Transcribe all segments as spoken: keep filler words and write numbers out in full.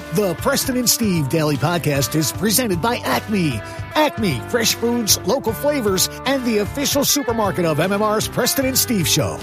The Preston and Steve Daily Podcast is presented by Acme. Acme, fresh foods, local flavors, and the official supermarket of M M R's Preston and Steve Show.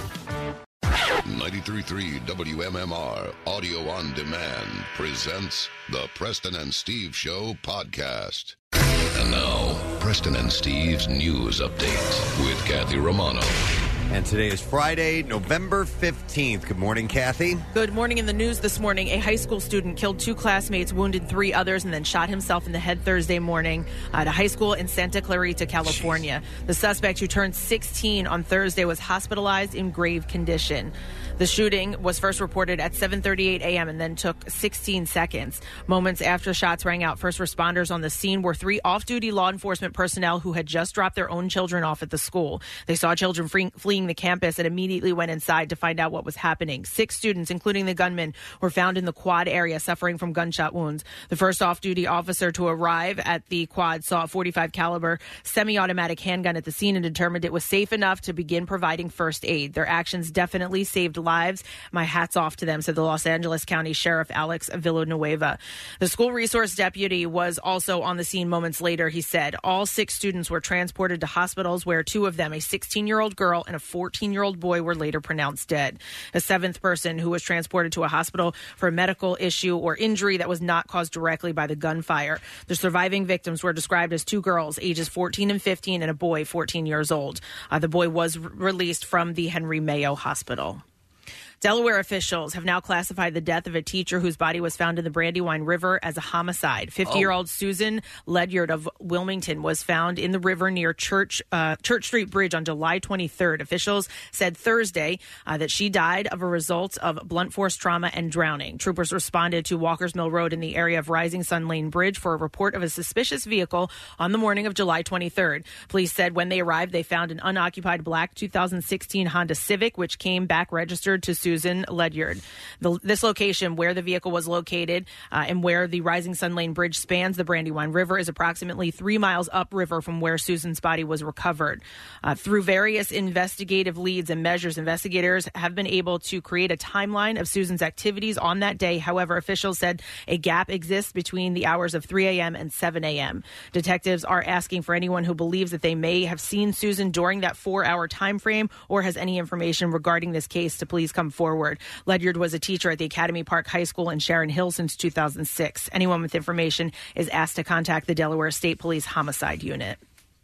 ninety-three point three W M M R Audio on Demand presents the Preston and Steve Show podcast. And now, Preston and Steve's News Update with Kathy Romano. And today is Friday, November fifteenth. Good morning, Kathy. Good morning. In the news this morning, a high school student killed two classmates, wounded three others, and then shot himself in the head Thursday morning at a high school in Santa Clarita, California. Jeez. The suspect, who turned sixteen on Thursday, was hospitalized in grave condition. The shooting was first reported at seven thirty-eight a.m. and then took sixteen seconds. Moments after shots rang out, first responders on the scene were three off-duty law enforcement personnel who had just dropped their own children off at the school. They saw children free- fleeing the campus and immediately went inside to find out what was happening. Six students, including the gunman, were found in the quad area suffering from gunshot wounds. The first off-duty officer to arrive at the quad saw a forty-five caliber semi-automatic handgun at the scene and determined it was safe enough to begin providing first aid. Their actions definitely saved lives. My hat's off to them, said the Los Angeles County Sheriff Alex Villanueva. The school resource deputy was also on the scene moments later. He said all six students were transported to hospitals where two of them, a sixteen-year-old girl and a fourteen-year-old boy, were later pronounced dead. A seventh person who was transported to a hospital for a medical issue or injury that was not caused directly by the gunfire. The surviving victims were described as two girls, ages fourteen and fifteen, and a boy, fourteen years old. Uh, the boy was re- released from the Henry Mayo Hospital. Delaware officials have now classified the death of a teacher whose body was found in the Brandywine River as a homicide. fifty-year-old oh. Susan Ledyard of Wilmington was found in the river near Church uh, Church Street Bridge on July twenty-third. Officials said Thursday uh, that she died of a result of blunt force trauma and drowning. Troopers responded to Walker's Mill Road in the area of Rising Sun Lane Bridge for a report of a suspicious vehicle on the morning of July twenty-third. Police said when they arrived, they found an unoccupied black two thousand sixteen Honda Civic, which came back registered to Susan Ledyard. The, this location where the vehicle was located uh, and where the Rising Sun Lane Bridge spans the Brandywine River is approximately three miles upriver from where Susan's body was recovered. Uh, through various investigative leads and measures, investigators have been able to create a timeline of Susan's activities on that day. However, officials said a gap exists between the hours of three a.m. and seven a.m. Detectives are asking for anyone who believes that they may have seen Susan during that four-hour time frame or has any information regarding this case to please come forward. Ledyard was a teacher at the Academy Park High School in Sharon Hill since two thousand six. Anyone with information is asked to contact the Delaware State Police Homicide Unit.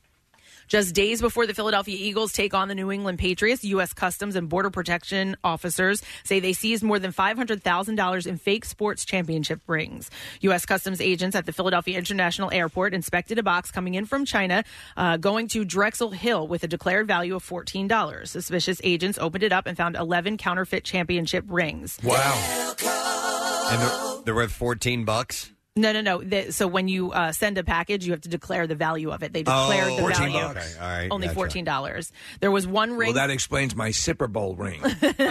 Just days before the Philadelphia Eagles take on the New England Patriots, U S Customs and Border Protection officers say they seized more than five hundred thousand dollars in fake sports championship rings. U S Customs agents at the Philadelphia International Airport inspected a box coming in from China, uh, going to Drexel Hill with a declared value of fourteen dollars. Suspicious agents opened it up and found eleven counterfeit championship rings. Wow. And they're, they're worth fourteen bucks? No, no, no. The, so when you uh, send a package, you have to declare the value of it. They declared oh, the fourteen value. Bucks. Okay, all right, Only gotcha. fourteen dollars. There was one ring. Well, that explains my Sipper Bowl ring.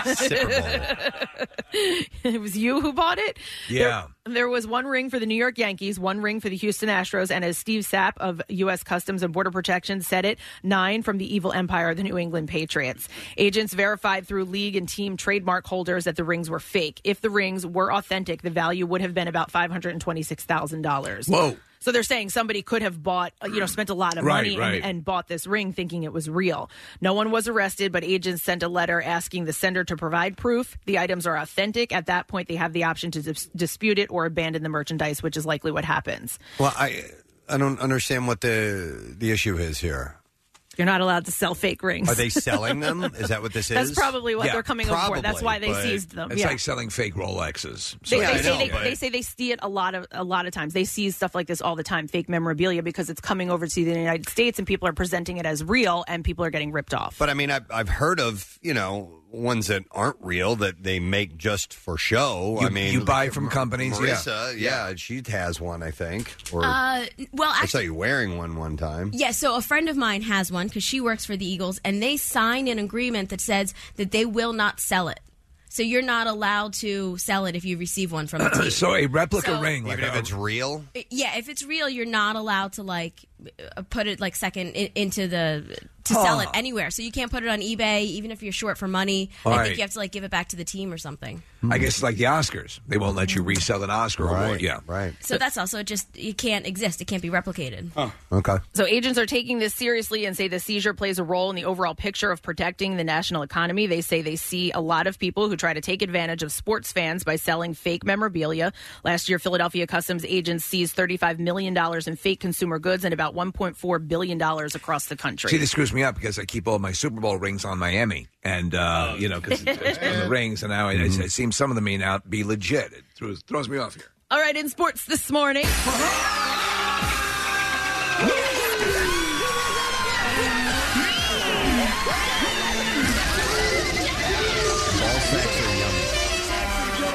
Sipper Bowl. It was you who bought it? Yeah. There, there was one ring for the New York Yankees, one ring for the Houston Astros, and as Steve Sapp of U S Customs and Border Protection said it, nine from the evil empire of the New England Patriots. Agents verified through league and team trademark holders that the rings were fake. If the rings were authentic, the value would have been about five hundred twenty-six thousand dollars. Whoa. So they're saying somebody could have bought, you know, spent a lot of Right, money right. And, and bought this ring thinking it was real. No one was arrested, but agents sent a letter asking the sender to provide proof the items are authentic. At that point, they have the option to dis- dispute it or abandon the merchandise, which is likely what happens. Well, I I don't understand what the the issue is here. You're not allowed to sell fake rings. Are they selling them? Is that what this is? That's probably what Yeah, they're coming probably, over for. That's why they but seized them. It's yeah. like selling fake Rolexes. So They, Yeah, they I say know, they, but- they say they see it a lot of a lot of times. They see stuff like this all the time, fake memorabilia, because it's coming over to the United States and people are presenting it as real, and people are getting ripped off. But I mean, I've, I've heard of, you know, ones that aren't real that they make just for show. You- I mean, you buy from companies, yeah. Marissa, yeah. she has one, I think. Or Uh, well, I saw actually, you wearing one one time. yeah, so a friend of mine has one because she works for the Eagles, and they sign an agreement that says that they will not sell it. So you're not allowed to sell it if you receive one from the team. So a replica So- ring, like Even if a- it's real? Yeah, if it's real, you're not allowed to, like, uh, put it like second in, into the to Oh. sell it anywhere. So you can't put it on eBay, even if you're short for money. All I right. think you have to like give it back to the team or something. I guess it's like the Oscars. They won't let you resell an Oscar award. Yeah. Right. So that's also just it can't exist. It can't be replicated. Okay. So agents are taking this seriously and say the seizure plays a role in the overall picture of protecting the national economy. They say they see a lot of people who try to take advantage of sports fans by selling fake memorabilia. Last year, Philadelphia Customs agents seized thirty-five million dollars in fake consumer goods and about one point four billion dollars across the country. See, this screws me up because I keep all my Super Bowl rings on Miami, and uh, you know, because it's, it's on the rings, and now it, it, it seems some of them may not be legit. It throws, throws me off here. All right, in sports this morning. All sex are yummy.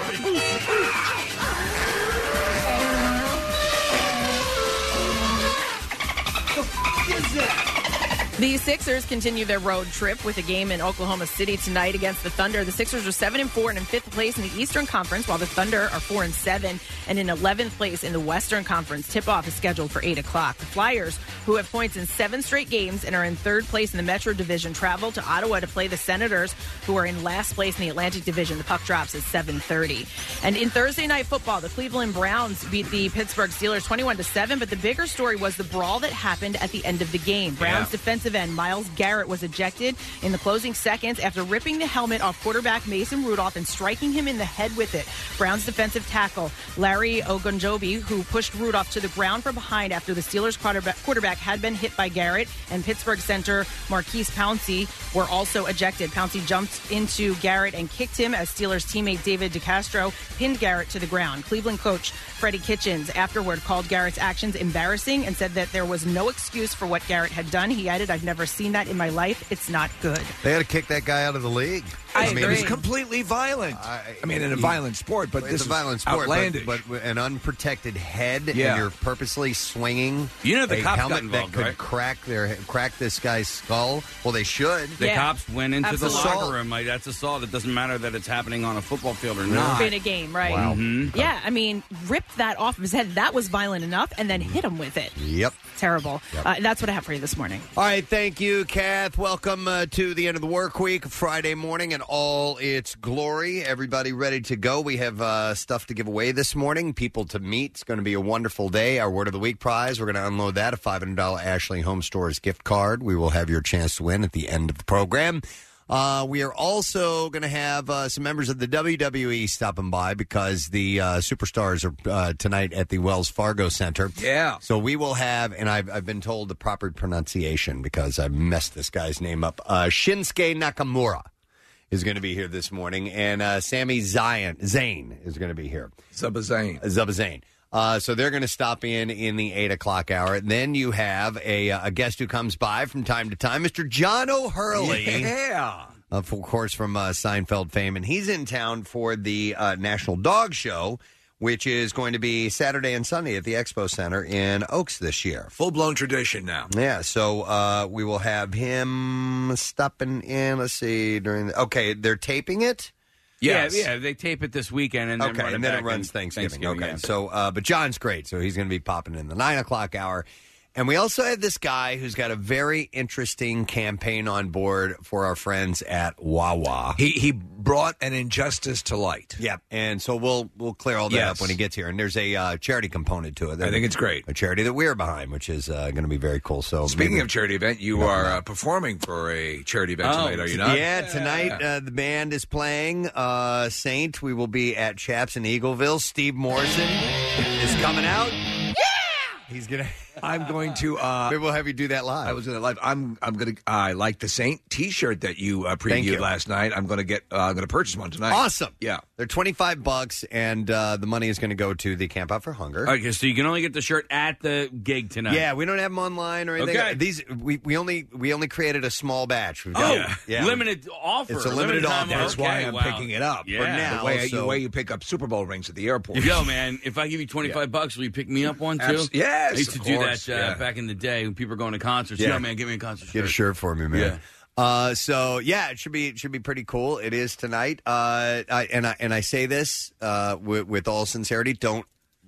The Sixers continue their road trip with a game in Oklahoma City tonight against the Thunder. The Sixers are seven and four and in fifth place in the Eastern Conference, while the Thunder are four and seven and in eleventh place in the Western Conference. Tip-off is scheduled for eight o'clock. The Flyers, who have points in seven straight games and are in third place in the Metro Division, travel to Ottawa to play the Senators, who are in last place in the Atlantic Division. The puck drops at seven thirty. And in Thursday night football, the Cleveland Browns beat the Pittsburgh Steelers twenty-one to seven, but the bigger story was the brawl that happened at the end of the game. Browns Yeah. defensive end Myles Garrett was ejected in the closing seconds after ripping the helmet off quarterback Mason Rudolph and striking him in the head with it. Browns defensive tackle Larry Ogunjobi, who pushed Rudolph to the ground from behind after the Steelers quarterback, quarterback had been hit by Garrett, and Pittsburgh center Marquise Pouncey were also ejected. Pouncey jumped into Garrett and kicked him as Steelers teammate David DeCastro pinned Garrett to the ground. Cleveland coach Freddie Kitchens afterward called Garrett's actions embarrassing and said that there was no excuse for what Garrett had done. He added, "I've never seen that in my life. It's not good." They had to kick that guy out of the league. I It agree. was completely violent. I- I mean, in a he- violent sport, but It's this a is violent sport, outlandish. but, but an unprotected head, Yeah. and you're purposely swinging. You know the a cops got helmet involved, that could right? crack their crack this guy's skull. Well, they should. The Yeah, cops went into absolutely. the locker room. Like, that's assault. It doesn't matter that it's happening on a football field or not. In a game, right? Wow. Yeah, I mean, ripped that off of his head. That was violent enough, and then hit him with it. Yep. Terrible. Uh, that's what I have for you this morning. All right, thank you, Kath. Welcome uh, to the end of the work week, Friday morning, in all its glory. Everybody ready to go. We have uh, stuff to give away this morning, people to meet. It's going to be a wonderful day. Our Word of the Week prize, we're going to unload that, a five hundred dollars Ashley Home Stores gift card. We will have your chance to win at the end of the program. Uh, we are also going to have uh, some members of the W W E stopping by because the uh, superstars are uh, tonight at the Wells Fargo Center. Yeah. So we will have, and I've, I've been told the proper pronunciation because I messed this guy's name up. Uh, Shinsuke Nakamura is going to be here this morning, and uh, Sami Zayn, Zayn is going to be here. Zabazane. Zabazain. Uh, so they're going to stop in in the eight o'clock hour. Then you have a, a guest who comes by from time to time, Mister John O'Hurley. Yeah. Of course, from uh, Seinfeld fame. And he's in town for the uh, National Dog Show, which is going to be Saturday and Sunday at the Expo Center in Oaks this year. Full-blown tradition now. Yeah, so uh, we will have him stopping in, let's see, during the... Okay, they're taping it? Yes. Yeah, yeah. They tape it this weekend, and then Okay, run it and then back it runs in Thanksgiving. Okay, yeah. so, uh, but John's great, so he's going to be popping in the nine o'clock hour. And we also have this guy who's got a very interesting campaign on board for our friends at Wawa. He he brought an injustice to light. Yep, and so we'll we'll clear all that Yes. up when he gets here. And there's a uh, charity component to it. I think it's great. A charity that we're behind, which is uh, going to be very cool. So Speaking maybe- of charity event, you No, are no. uh, performing for a charity event Oh, tonight, are you not? Yeah, tonight uh, the band is playing uh, Saint. We will be at Chaps in Eagleville. Steve Morrison is coming out. Yeah, he's gonna. I'm going to. Uh, Maybe we'll have you do that live. I was going to live. I'm. I'm going to. I like the Saint T-shirt that you uh, Thank previewed you. last night. I'm going to get. Uh, I'm going to purchase one tonight. Awesome. Yeah. They're twenty-five bucks, and uh, the money is going to go to the Camp Out for Hunger. Okay, so you can only get the shirt at the gig tonight. Yeah, we don't have them online or anything. Okay. These we, we only we only created a small batch. We've Oh, got, yeah. limited offer. It's a limited time offer. That's okay, why I'm wow. picking it up. Yeah. For now. The way, Also- the way you pick up Super Bowl rings at the airport. Yo, man, if I give you twenty-five Yeah. bucks, will you pick me up one too? Abs- yes, I used to of do course, that uh, yeah. back in the day when people were going to concerts. Yeah. Yo, man, give me a concert Get a shirt. shirt for me, man. Yeah. Uh, so yeah, it should be it should be pretty cool. It is tonight. Uh, I, and I and I say this uh, with, with all sincerity. Don't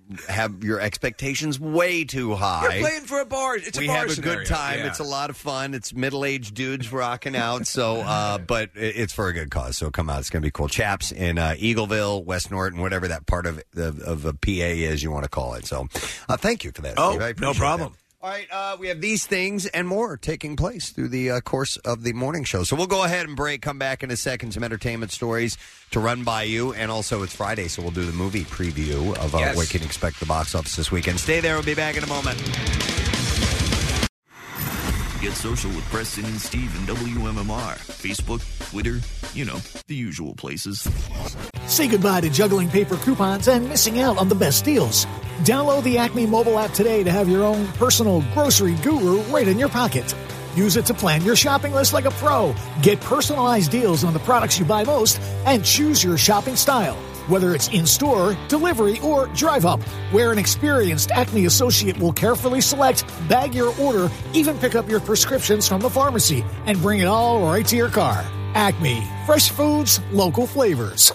have your expectations way too high. You're playing for a bar. It's a we bar have a scenario. good time. Yeah. It's a lot of fun. It's middle-aged dudes rocking out. So, uh, but it's for a good cause. So come out. It's going to be cool. Chaps in uh, Eagleville, West Norton, whatever that part of of, of a P A is you want to call it. So, uh, thank you for that. Oh, Steve. I no appreciate problem. that. All right, uh, we have these things and more taking place through the uh, course of the morning show. So we'll go ahead and break, come back in a second, some entertainment stories to run by you. And also it's Friday, so we'll do the movie preview of uh, Yes. what you can expect the box office this weekend. Stay there. We'll be back in a moment. Get social with Preston and Steve and W M M R. Facebook, Twitter, you know, the usual places. Say goodbye to juggling paper coupons and missing out on the best deals. Download the Acme mobile app today to have your own personal grocery guru right in your pocket. Use it to plan your shopping list like a pro. Get personalized deals on the products you buy most and choose your shopping style. Whether it's in-store, delivery, or drive-up, where an experienced Acme associate will carefully select, bag your order, even pick up your prescriptions from the pharmacy, and bring it all right to your car. Acme. Fresh foods, local flavors.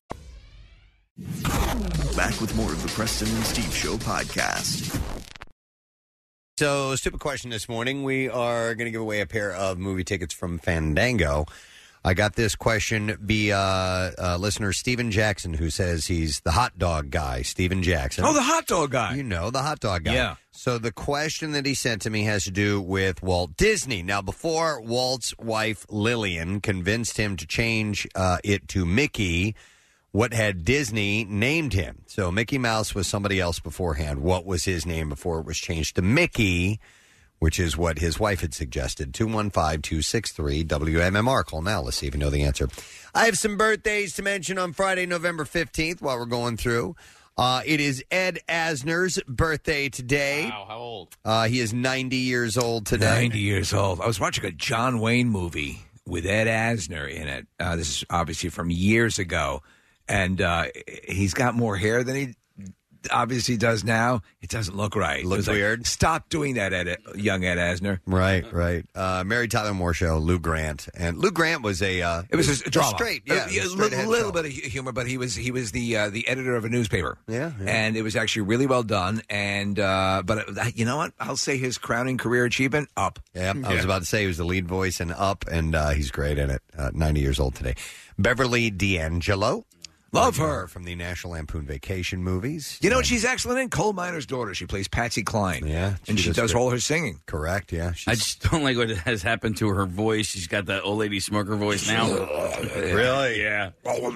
Back with more of the Preston and Steve Show podcast. So, stupid question this morning. We are going to give away a pair of movie tickets from Fandango. I got this question via uh, listener Steven Jackson, who says he's the hot dog guy. Steven Jackson. Oh, the hot dog guy. You know, the hot dog guy. Yeah. So the question that he sent to me has to do with Walt Disney. Now, before Walt's wife, Lillian, convinced him to change uh, it to Mickey, what had Disney named him? So Mickey Mouse was somebody else beforehand. What was his name before it was changed to Mickey? Which is what his wife had suggested. two one five, two six three, W M M R. Call now. Let's see if you know the answer. I have some birthdays to mention on Friday, November fifteenth, while we're going through. Uh, it is Ed Asner's birthday today. Wow, how old? Uh, he is ninety years old today. ninety years old. I was watching a John Wayne movie with Ed Asner in it. Uh, this is obviously from years ago. And uh, he's got more hair than he obviously does now. It doesn't look right. Looks It was weird. Like, stop doing that, Ed, young Ed Asner. Right, right. Uh, Mary Tyler Moore Show, Lou Grant. And Lou Grant was a... Uh, It was a, drama. Straight, yeah. A, it was a straight little, ahead little show. bit of humor, but he was he was the uh, the editor of a newspaper. Yeah, yeah. And it was actually really well done. And uh, but uh, you know what? I'll say his crowning career achievement, Up. Yeah, I was about to say he was the lead voice in Up, and uh, he's great in it. Uh, ninety years old today. Beverly D'Angelo. Love her. From the National Lampoon Vacation movies. You know what she's excellent in? Coal Miner's Daughter. She plays Patsy Cline. Yeah. And she does great. all her singing. Correct, yeah. I just don't like what has happened to her voice. She's got that old lady smoker voice now. Really? Yeah.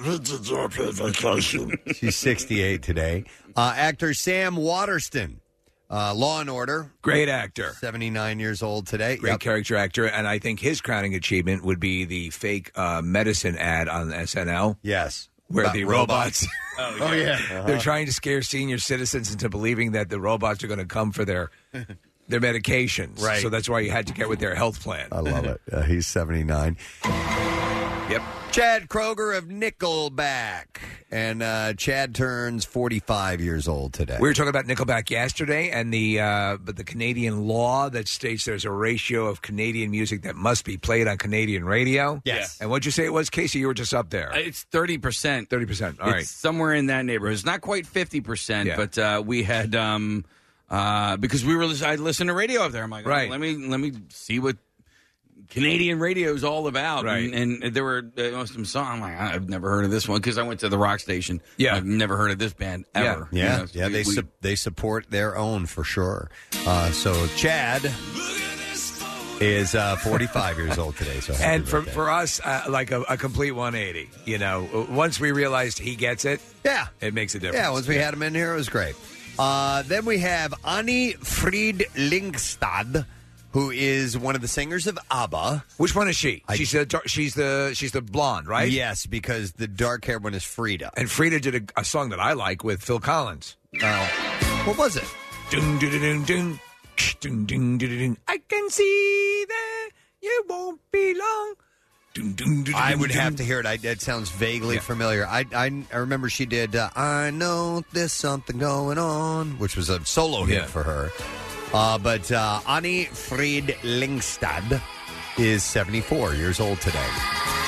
She's sixty-eight today. Uh, actor Sam Waterston, uh, Law and Order. Great actor. seventy-nine years old today. Great Yep. character actor. And I think his crowning achievement would be the fake uh, medicine ad on S N L. Yes. Where About the robots. robots, Oh, yeah. Uh-huh. they're trying to scare senior citizens into believing that the robots are going to come for their their medications. Right. So that's why you had to get with their health plan. I love it. Uh, he's seventy-nine. Yep. Chad Kroger of Nickelback. And uh, Chad turns forty-five years old today. We were talking about Nickelback yesterday, and the uh, but the Canadian law that states there's a ratio of Canadian music that must be played on Canadian radio. Yes. And what'd you say it was, Casey? You were just up there. It's thirty percent. Thirty percent. All it's right. somewhere in that neighborhood. It's not quite fifty percent, Yeah. but uh, we had um, uh, because we were I listened to radio up there. I'm like, oh, Right. let me let me see what Canadian radio is all about. Right. And, and there were uh, some songs. I'm like, I've never heard of this one because I went to the rock station. Yeah. I've never heard of this band ever. Yeah, You know, so yeah, we- they we- su- they support their own for sure. Uh, so Chad is uh, forty-five years old today. So happy And for, birthday. for us, uh, like a, a complete one eighty. You know, once we realized he gets it, yeah, it makes a difference. yeah, once we had him in here, it was great. Uh, then we have Annie Friedlingstad, who is one of the singers of ABBA. Which one is she? I- she's the dar- she's the she's the blonde, right? Yes, because the dark-haired one is Frida. And Frida did a, a song that I like with Phil Collins. Uh, what was it? Dun, dun, dun, dun, dun. Dun, dun, dun, dun, dun. I can see that you won't be long. Dun, dun, dun, I dun, would dun. have to hear it. I, it sounds vaguely Yeah. familiar. I, I I remember she did uh, I Know There's Something Going On, which was a solo hit Yeah. for her. Uh, but uh, Annie Friedlingstad is seventy-four years old today.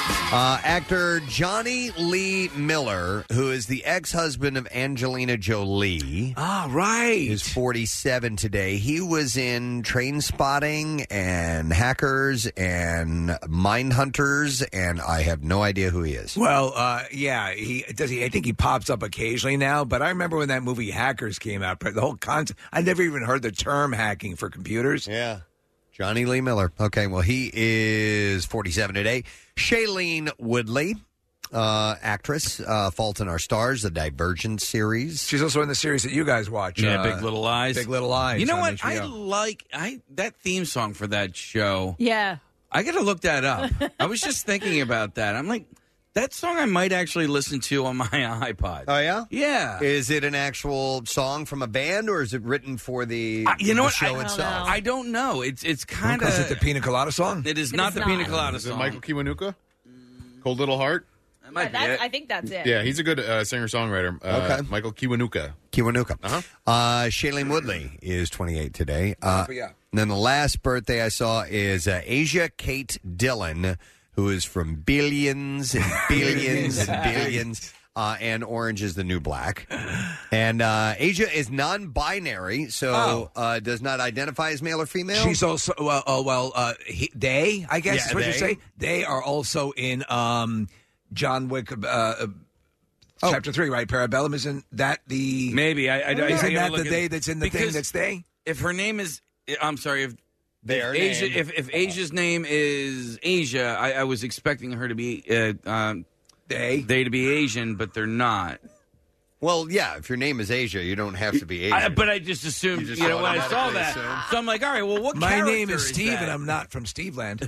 Uh, actor Johnny Lee Miller, who is the ex-husband of Angelina Jolie. Ah, right. Is forty-seven today. He was in Train Spotting and Hackers and Mindhunters, and I have no idea who he is. Well, uh, yeah, he does. He, I think he pops up occasionally now. But I remember when that movie Hackers came out. The whole concept. I never even heard the term hacking for computers. Yeah. Johnny Lee Miller. Okay, well, he is forty-seven today. Shailene Woodley, uh, actress, uh, Fault in Our Stars, the Divergent series. She's also in the series that you guys watch. Yeah, uh, Big Little Lies. Big Little Lies. You know on what? H B O. I like I that theme song for that show. Yeah. I got to look that up. I was just thinking about that. I'm like, that song I might actually listen to on my iPod. Oh, yeah? Yeah. Is it an actual song from a band, or is it written for the, Uh, you know the what? show I, itself? I don't know. It's it's kind Is it of the Pina Colada song? It is not It's the not. Pina Colada Is it song. Michael Kiwanuka? Cold Little Heart? That might be That's- it. I think that's it. Yeah, he's a good uh, singer-songwriter. Uh, Okay. Michael Kiwanuka. Kiwanuka. Uh-huh. Uh, Shailene Woodley is twenty-eight today. Uh, Oh, yeah. And then the last birthday I saw is uh, Asia Kate Dillon, who is from Billions and Billions and Billions. Uh, and Orange is the New Black. And uh, Asia is non-binary, so Oh. uh, does not identify as male or female. She's also well. Uh, well, uh, he, they. I guess Yeah, is what you they. say. They are also in um, John Wick. Uh, uh, Chapter three, right? Parabellum, isn't that the Maybe I. I, I Isn't I gotta that look the at- day that's in the thing because that's they? If her name is, I'm sorry. If Their if Asia, name. if, if Asia's name is Asia, I, I was expecting her to be uh, um, They. they to be Asian, but they're not. Well, yeah, if your name is Asia, you don't have to be Asian. I, but I just assumed, You you, just know, when I saw automatically that, assume. so I'm like, all right, well, what? My character name is Steve, that? and I'm not from Steveland.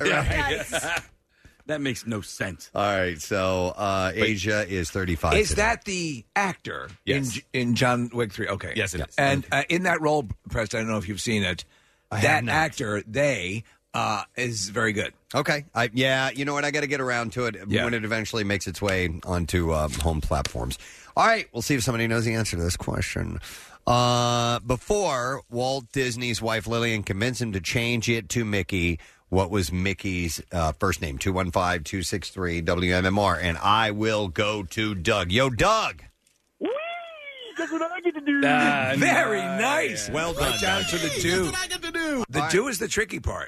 That makes no sense. All right, so uh, Asia is thirty-five. Is today. that the actor Yes. in in John Wick three? Okay. Yes, it is. And uh, in that role, Preston, I don't know if you've seen it. have That not. actor, they, uh, is very good. Okay. I, yeah, you know what? I got to get around to it Yeah. when it eventually makes its way onto um, home platforms. All right, we'll see if somebody knows the answer to this question. Uh, before Walt Disney's wife Lillian convinced him to change it to Mickey, what was Mickey's uh, first name? two one five, two six three, W M M R. And I will go to Doug. Yo, Doug. That's what I get to do. Uh, Very nice. Well done, Right down Doug. to the do. I get to do. The do is the tricky part.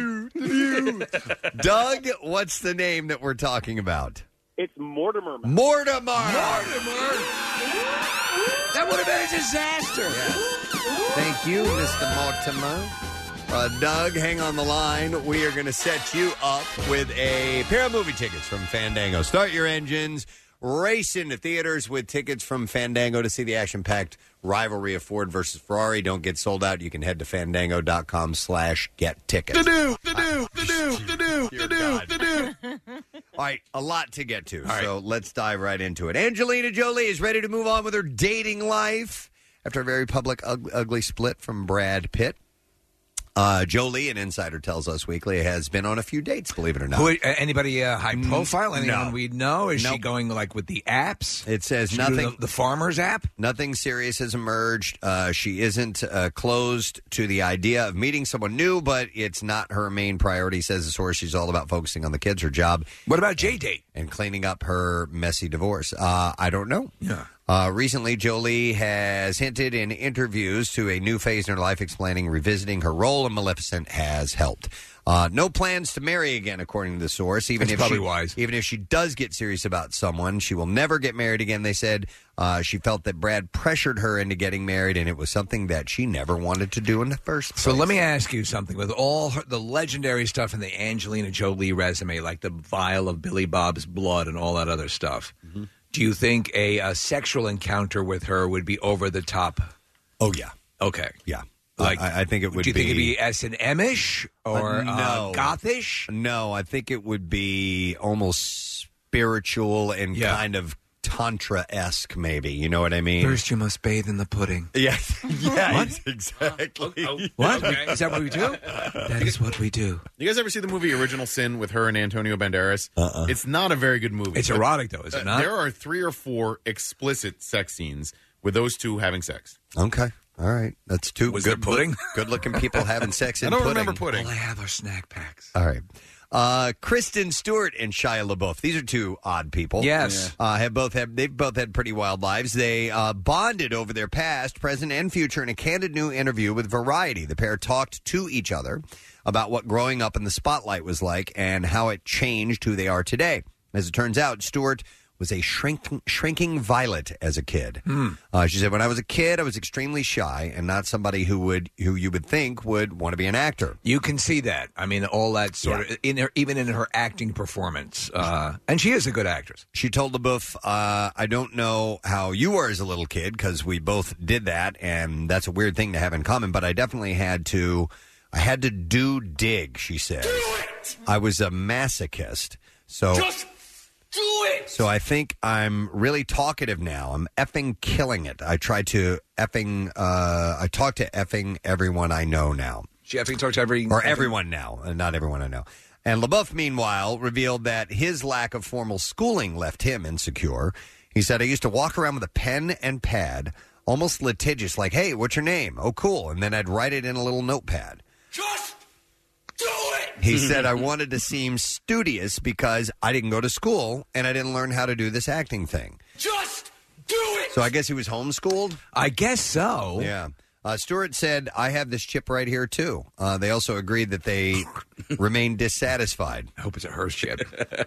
Doug, what's the name that we're talking about? It's Mortimer. Mortimer. Mortimer. That would have been a disaster. Thank you, Mister Mortimer. Uh, Doug, hang on the line. We are going to set you up with a pair of movie tickets from Fandango. Start your engines. Race into theaters with tickets from Fandango to see the action-packed rivalry of Ford versus Ferrari. Don't get sold out. You can head to fandango.com slash get tickets. Do, do, do, do, do, do, do, do. All right, a lot to get to, so let's dive right into it. Angelina Jolie is ready to move on with her dating life after a very public, ug- ugly split from Brad Pitt. Uh, Jolie, an insider tells Us Weekly, has been on a few dates, believe it or not. Who, uh, anybody uh, high profile? Anyone no. we know? Is she Nope. going like with the apps? It says She doing nothing. The, the Farmers app? Nothing serious has emerged. Uh, she isn't uh, closed to the idea of meeting someone new, but it's not her main priority, says the source. She's all about focusing on the kids, her job. What about J-Date? And cleaning up her messy divorce. Uh, I don't know. Yeah. Uh, recently, Jolie has hinted in interviews to a new phase in her life, explaining revisiting her role in Maleficent has helped. Uh, no plans to marry again, according to the source. Even That's if probably she, wise. Even if she does get serious about someone, she will never get married again. They said uh, she felt that Brad pressured her into getting married, and it was something that she never wanted to do in the first place. So let me ask you something. With all her, the legendary stuff in the Angelina Jolie resume, like the vial of Billy Bob's blood and all that other stuff, Mm-hmm. do you think a, a sexual encounter with her would be over the top? Oh, yeah. Okay. Yeah. Like, I, I think it would do you be... think it'd be S and M-ish or Uh, no. uh, gothish? No, I think it would be almost spiritual and Yeah. kind of Tantra-esque, maybe. You know what I mean? First, you must bathe in the pudding. Yes. Yeah, What? exactly. What? Is that what we do? That is what we do. You guys ever see the movie Original Sin with her and Antonio Banderas? Uh-uh. It's not a very good movie. It's but, erotic, though, is it uh, not? There are three or four explicit sex scenes with those two having sex. Okay. All right. That's two Was good there pudding? Good looking people having sex in I don't pudding. remember pudding. All I have are snack packs. All right. Uh, Kristen Stewart and Shia LaBeouf. These are two odd people. Yes. Uh, have both had, they've both had pretty wild lives. They uh, bonded over their past, present, and future in a candid new interview with Variety. The pair talked to each other about what growing up in the spotlight was like and how it changed who they are today. As it turns out, Stewart was a shrinking, shrinking violet as a kid. Hmm. Uh, she said, when I was a kid, I was extremely shy and not somebody who would who you would think would want to be an actor. You can see that. I mean, all that sort of, in her, even in her acting performance. Uh, and she is a good actress. She told LaBeouf, uh, I don't know how you were as a little kid, because we both did that, and that's a weird thing to have in common, but I definitely had to, I had to do dig, she says. Do it! I was a masochist, so... Just do it! So I think I'm really talkative now. I'm effing killing it. I try to effing, uh, I talk to effing everyone I know now. She effing talks to every... Or everyone now, uh, not everyone I know. And LaBeouf, meanwhile, revealed that his lack of formal schooling left him insecure. He said, I used to walk around with a pen and pad, almost litigious, like, hey, what's your name? Oh, cool. And then I'd write it in a little notepad. Just do it! He said, I wanted to seem studious because I didn't go to school and I didn't learn how to do this acting thing. Just do it! So I guess he was homeschooled? I guess so. Yeah. Uh, Stewart said, I have this chip right here, too. Uh, they also agreed that they remain dissatisfied. I hope it's a Hearst chip.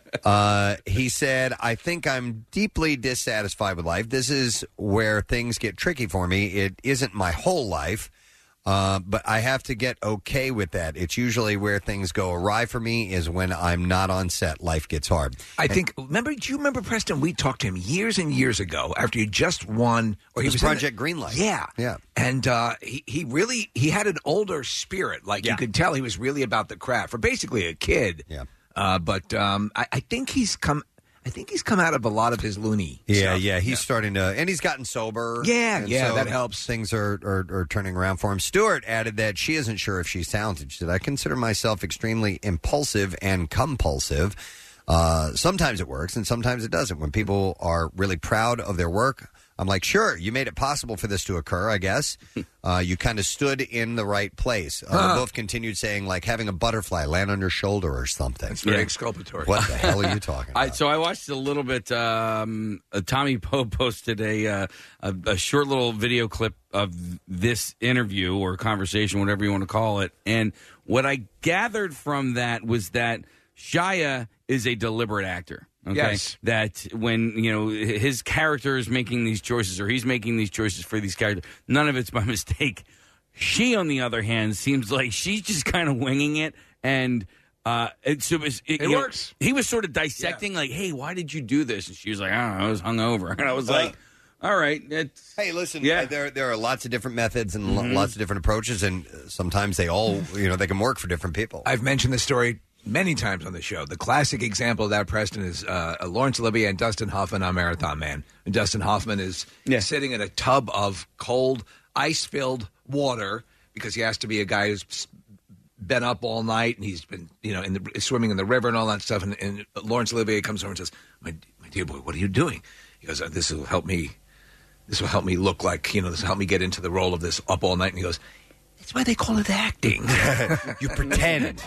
uh, he said, I think I'm deeply dissatisfied with life. This is where things get tricky for me. It isn't my whole life. Uh, but I have to get okay with that. It's usually where things go awry for me is when I'm not on set. Life gets hard. I and, think. Remember? Do you remember Preston? We talked to him years and years ago after he just won, or he was Project the, Greenlight. Yeah, yeah. And uh, he he really he had an older spirit. Like yeah. you could tell he was really about the craft for basically a kid. Yeah. Uh, but um, I, I think he's come. I think he's come out of a lot of his loony Yeah, stuff. yeah. He's yeah. starting to... And he's gotten sober. Yeah, yeah, so that helps. Things are, are, are turning around for him. Stewart added that she isn't sure if she's talented. She said, I consider myself extremely impulsive and compulsive. Uh, sometimes it works and sometimes it doesn't. When people are really proud of their work, I'm like, sure, you made it possible for this to occur, I guess. Uh, you kind of stood in the right place. Uh, huh. Both continued saying, like, having a butterfly land on your shoulder or something. That's very yeah. exculpatory. What the hell are you talking about? I, so I watched a little bit. Um, uh, Tommy Poe posted a, uh, a a short little video clip of this interview or conversation, whatever you want to call it. And what I gathered from that was that Shia is a deliberate actor. Okay? Yes. That when, you know, his character is making these choices or he's making these choices for these characters, none of it's by mistake. She, on the other hand, seems like she's just kind of winging it. And uh, it, so it, was, it, it you works. Know, he was sort of dissecting, yeah. like, hey, why did you do this? And she was like, I don't know, I was hungover. And I was uh, like, all right. It's, hey, listen, yeah. there there are lots of different methods and mm-hmm. lots of different approaches, and sometimes they all, you know, they can work for different people. I've mentioned this story many times on the show. The classic example of that, Preston, is uh, Laurence Olivier and Dustin Hoffman on Marathon Man. And Dustin Hoffman is yeah. sitting in a tub of cold, ice-filled water because he has to be a guy who's been up all night and he's been, you know, in the, swimming in the river and all that stuff. And, and Laurence Olivier comes over and says, my, my dear boy, what are you doing? He goes, this will help me. This will help me look like, you know, this will help me get into the role of this up all night. And he goes, that's why they call it acting. You pretend.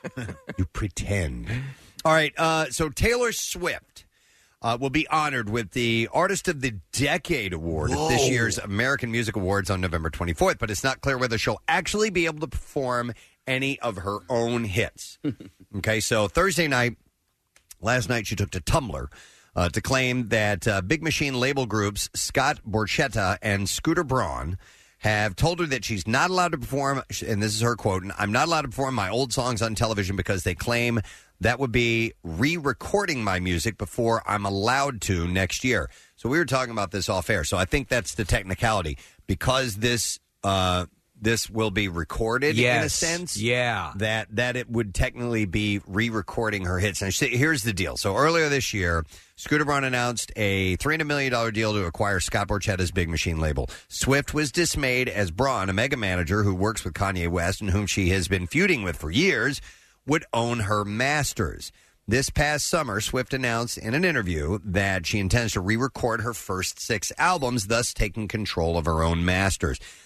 You pretend. All right. Uh, so Taylor Swift uh, will be honored with the Artist of the Decade Award Whoa. at this year's American Music Awards on November twenty-fourth. But it's not clear whether she'll actually be able to perform any of her own hits. Okay. So Thursday night, last night, she took to Tumblr uh, to claim that uh, Big Machine label groups Scott Borchetta and Scooter Braun have told her that she's not allowed to perform, and this is her quote, I'm not allowed to perform my old songs on television because they claim that would be re-recording my music before I'm allowed to next year. So we were talking about this off air. So I think that's the technicality. Because this uh, this will be recorded yes. in a sense, yeah. that, that it would technically be re-recording her hits. And here's the deal. So earlier this year, Scooter Braun announced a three hundred million dollars deal to acquire Scott Borchetta's Big Machine label. Swift was dismayed as Braun, a mega manager who works with Kanye West and whom she has been feuding with for years, would own her masters. This past summer, Swift announced in an interview that she intends to re-record her first six albums, thus taking control of her own masters.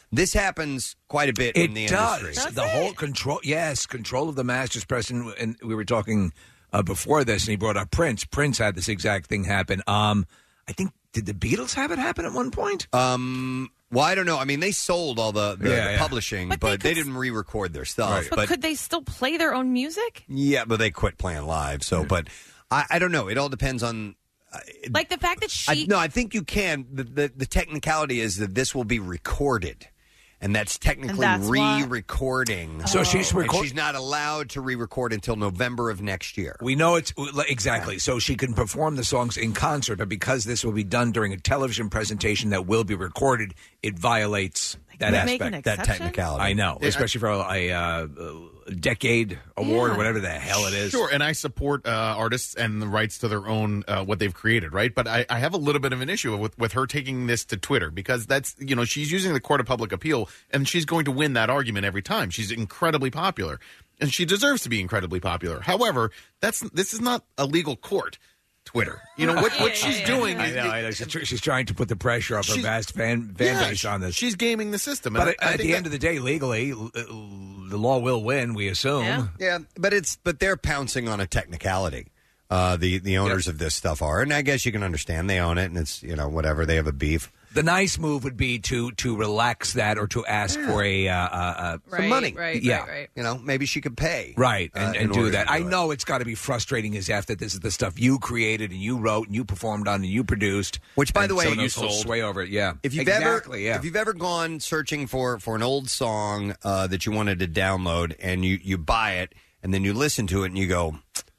This happens quite a bit It in the does. industry. The whole control, yes, control of the masters, Preston. And we were talking uh, before this, and he brought up Prince. Prince had this exact thing happen. Um, I think did the Beatles have it happen at one point? Um, well, I don't know. I mean, they sold all the, the, Yeah, the yeah. publishing, but, But they, they could- didn't re-record their stuff. Right. But, But, could they still play their own music? yeah, but they quit playing live. So, but I, I don't know. It all depends on. Like the fact that she. I, no, I think you can. The, the the technicality is that this will be recorded, and that's technically And that's why- re-recording. So she's And record- she's not allowed to re-record until November of next year. We know it's exactly so she can perform the songs in concert, but because this will be done during a television presentation that will be recorded, it violates that they make an aspect, that exception? technicality. I know, Yeah, especially for a, uh, a decade award Yeah. or whatever the hell it is. Sure, and I support uh, artists and the rights to their own uh, what they've created, right? But I, I have a little bit of an issue with with her taking this to Twitter because that's you know she's using the court of public appeal, and she's going to win that argument every time. She's incredibly popular, and she deserves to be incredibly popular. However, that's this is not a legal court. Twitter, you know what what she's doing. I is- know, I know. She's, tr- she's trying to put the pressure off her She's- vast fan, fan Yeah, base on this. She's gaming the system, But and at, I, I at think the that- end of the day, legally, l- uh, the law will win. We assume. Yeah. Yeah, but it's but they're pouncing on a technicality. Uh, the the owners of this stuff are, and I guess you can understand they own it, and it's you know whatever they have a beef. The nice move would be to to relax that or to ask for a uh, uh, uh, Right, some money. right, Yeah. right, right. You know, maybe she could pay. right and, uh, in and do order that. to I do it. know it's got to be frustrating as f that this is the stuff you created and you wrote and you performed on and you produced. Which, by and the way, someone you else will sold. sway over it. Yeah, If you've exactly, ever yeah. if you've ever gone searching for, for an old song uh, that you wanted to download and you, you buy it and then you listen to it and you go,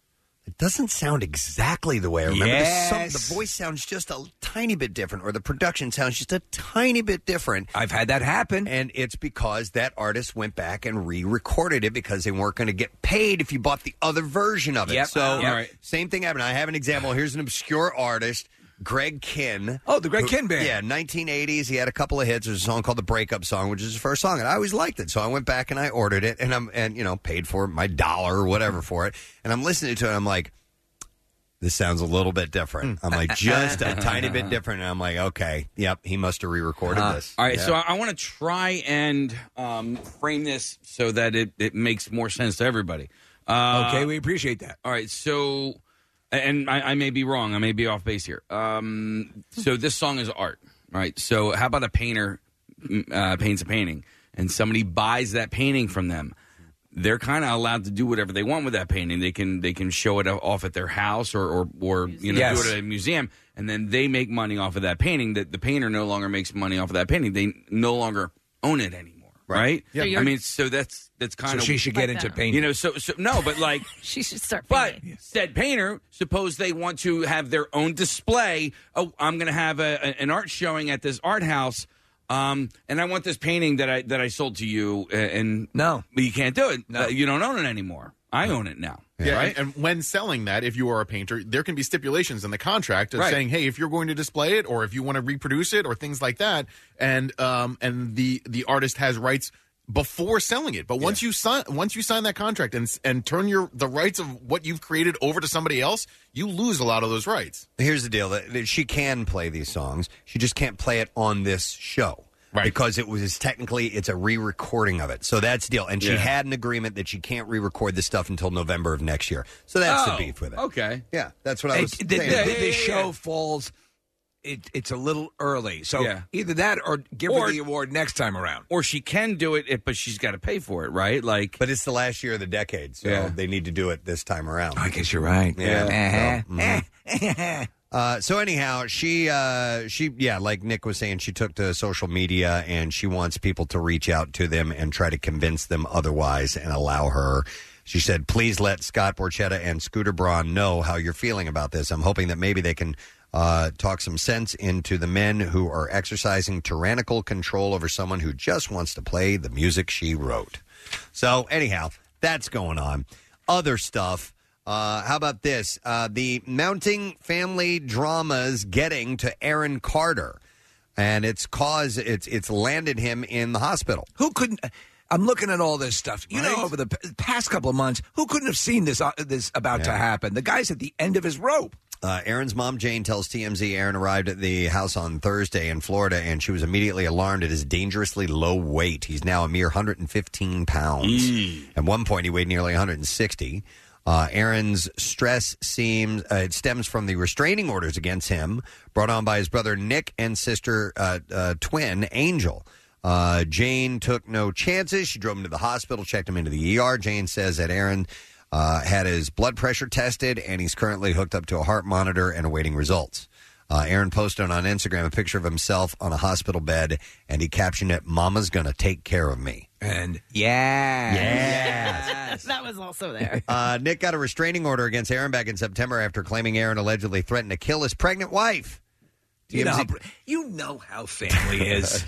it doesn't sound exactly the way I remember. Yes. The, some, the voice sounds just a tiny bit different, or the production sounds just a tiny bit different. I've had that happen. And it's because that artist went back and re-recorded it because they weren't going to get paid if you bought the other version of it. Yep. So, Yep. All right. same thing happened. I have an example. Here's an obscure artist, Greg Kinn. Oh, the Greg who- Kinn Band. Yeah, nineteen eighties. He had a couple of hits. There's a song called "The Breakup Song," which is his first song, and I always liked it. So I went back and I ordered it, and I'm and you know paid for my dollar or whatever for it, and I'm listening to it. And I'm like, this sounds a little bit different. I'm like, just a tiny bit different. And I'm like, okay, yep, he must have re-recorded this. All right, Yeah. so I, I want to try and um, frame this so that it, it makes more sense to everybody. Uh, okay, we appreciate that. All right, so, and I, I may be wrong. I may be off base here. Um, so this song is art, right? So how about a painter uh, paints a painting and somebody buys that painting from them? They're kind of allowed to do whatever they want with that painting. They can they can show it off at their house or or, or you know Yes. do it at a museum, and then they make money off of that painting. That the painter no longer makes money off of that painting. They no longer own it anymore, right? So I you're- mean, so that's that's kind So of she should get Like into that. painting. you know. So so no, but like. She should start. But painting. said painter, suppose they want to have their own display. Oh, I'm going to have a, a- an art showing at this art house, um, and I want this painting that I that I sold to you. uh, And No. but you can't do it. No. Uh, you don't own it anymore. I own it now. Yeah, right. and, and when selling that, if you are a painter, there can be stipulations in the contract of Right. saying, "Hey, if you're going to display it, or if you want to reproduce it, or things like that," and um, and the the artist has rights before selling it. But once you sign, once you sign that contract and and turn your the rights of what you've created over to somebody else, you lose a lot of those rights. Here's the deal: that that she can play these songs. She just can't play it on this show. Right. Because it was technically it's a re-recording of it. So that's the deal. And she Yeah. had an agreement that she can't re-record this stuff until November of next year. So that's Oh, the beef with it. Okay. Yeah, that's what I was It- the, saying. the- Yeah, the yeah, yeah, show yeah. falls. It, it's a little early, so Yeah. either that or give Or- her the award next time around. Or she can do it, it- but she's got to pay for it, right? Like, But it's the last year of the decade, so Yeah. they need to do it this time around. I guess you're right. Yeah. Uh-huh. So, mhm. Uh, so anyhow, she uh, she yeah, like Nick was saying, she took to social media and she wants people to reach out to them and try to convince them otherwise and allow her. She said, "Please let Scott Borchetta and Scooter Braun know how you're feeling about this. I'm hoping that maybe they can uh, talk some sense into the men who are exercising tyrannical control over someone who just wants to play the music she wrote." So anyhow, that's going on. Other stuff. Uh, how about this? Uh, the mounting family dramas getting to Aaron Carter, and it's caused it's it's landed him in the hospital. Who couldn't? I'm looking at all this stuff. You Right. know, over the p- past couple of months, who couldn't have seen this uh, this about to Yeah. happen? The guy's at the end of his rope. Uh, Aaron's mom, Jane, tells T M Z Aaron arrived at the house on Thursday in Florida, and she was immediately alarmed at his dangerously low weight. He's now a mere one hundred fifteen pounds. Mm. At one point, he weighed nearly one hundred sixty. Uh, Aaron's stress seems uh, it stems from the restraining orders against him brought on by his brother Nick and sister uh, uh, twin Angel. Uh, Jane took no chances. She drove him to the hospital, checked him into the E R. Jane says that Aaron uh, had his blood pressure tested, and he's currently hooked up to a heart monitor and awaiting results. Uh, Aaron posted on Instagram a picture of himself on a hospital bed, and he captioned it, "Mama's gonna take care of me." And yeah, yes. That was also there. Uh, Nick got a restraining order against Aaron back in September after claiming Aaron allegedly threatened to kill his pregnant wife. You know, how, you know how family is.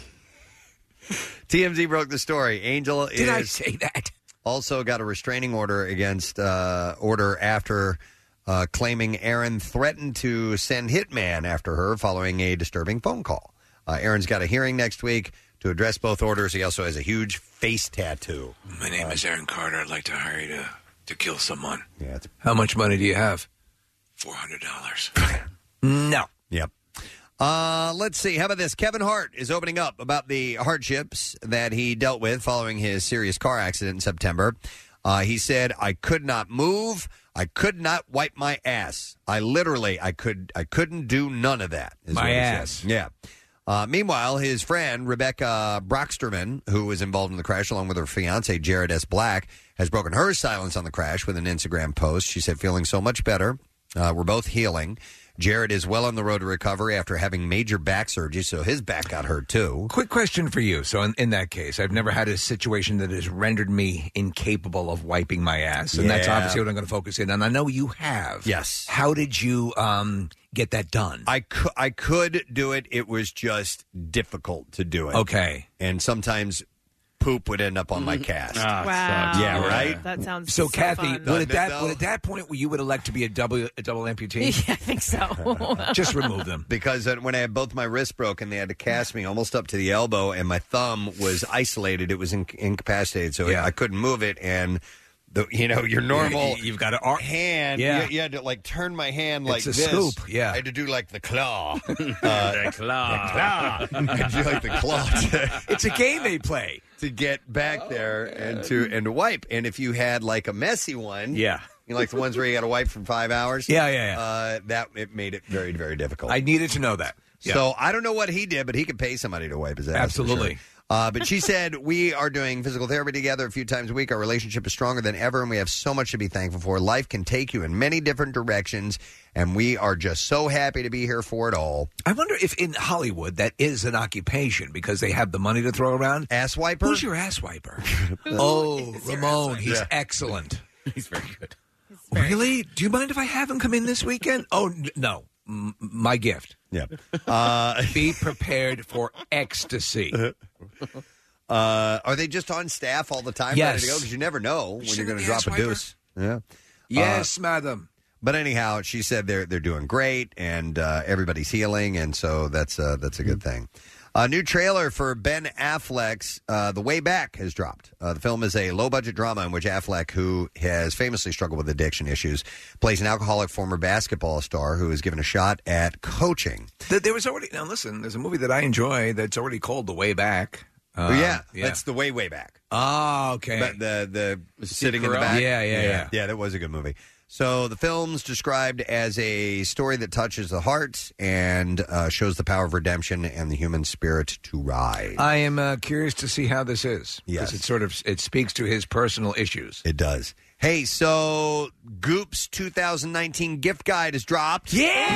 T M Z broke the story. Angel Did is I say that? Also got a restraining order against uh, order after uh, claiming Aaron threatened to send hitman after her following a disturbing phone call. Uh, Aaron's got a hearing next week to address both orders. He also has a huge face tattoo. My name is Aaron Carter. I'd like to hire you to, to kill someone. Yeah. It's... How much money do you have? four hundred dollars. No. Yep. Uh, let's see. How about this? Kevin Hart is opening up about the hardships that he dealt with following his serious car accident in September. Uh, he said, "I could not move. I could not wipe my ass. I literally, I could, I couldn't do none of that." is My what he ass. said. Yeah. Uh, meanwhile, his friend Rebecca Brocksterman, who was involved in the crash along with her fiance Jared S. Black, has broken her silence on the crash with an Instagram post. She said, "Feeling so much better. Uh, we're both healing. Jared is well on the road to recovery after having major back surgery, so his back got hurt, too." Quick question for you. So in, in that case, I've never had a situation that has rendered me incapable of wiping my ass. And that's Yeah. obviously what I'm going to focus in on. I know you have. Yes. How did you um, get that done? I could, I could do it. It was just difficult to do it. Okay. And sometimes poop would end up on my cast. Wow. Yeah, right? That sounds So, so Kathy, fun. would at that though? would at that point you would elect to be a double a double amputee? Yeah, I think so. Just remove them. Because uh, when I had both my wrists broken, they had to cast me almost up to the elbow, and my thumb was isolated. It was in- incapacitated, so Yeah. I couldn't move it. And the, you know, your normal You've got to ar- hand, Yeah. you, you had to like turn my hand like It's a this. scoop, yeah. I had to do like the claw. Uh, The claw. claw. I had to do like the claw to, It's a game they play. to get back there and to and to wipe. And if you had like a messy one, Yeah. you know, like the ones where you got to wipe for five hours, Yeah, yeah, yeah. uh, that it made it very very difficult. I needed to know that. Yeah. So I don't know what he did, but he could pay somebody to wipe his ass. for Absolutely. sure. Uh, but she said, "We are doing physical therapy together a few times a week. Our relationship is stronger than ever, and we have so much to be thankful for. Life can take you in many different directions, and we are just so happy to be here for it all." I wonder if in Hollywood that is an occupation because they have the money to throw around. Ass wiper? Who's your ass wiper? Oh, Ramon. He's Yeah. excellent. He's very good. Really? Do you mind if I have him come in this weekend? Oh, n- no. M- my gift. Yeah. Uh, Be prepared for ecstasy. uh, are they just on staff all the time, Yes. ready to go? Because you never know when you're Send going to the drop ass a wiper. deuce. Yeah. Yes, madam. But anyhow, she said they're they're doing great, and uh, everybody's healing, and so that's uh, that's a good thing. A new trailer for Ben Affleck's uh, The Way Back has dropped. Uh, the film is a low-budget drama in which Affleck, who has famously struggled with addiction issues, plays an alcoholic former basketball star who is given a shot at coaching. Th- There was already now. Listen, there's a movie that I enjoy that's already called The Way Back. Uh, Oh, yeah, that's The Way Way Back. Oh, okay. But the the Steve sitting in the Carell? back. Yeah, yeah, yeah. Yeah, that was a good movie. So the film's described as a story that touches the heart and uh, shows the power of redemption and the human spirit to rise. I am uh, curious to see how this is. Yes. Because it sort of it speaks to his personal issues. It does. Hey, so Goop's two thousand nineteen gift guide has dropped.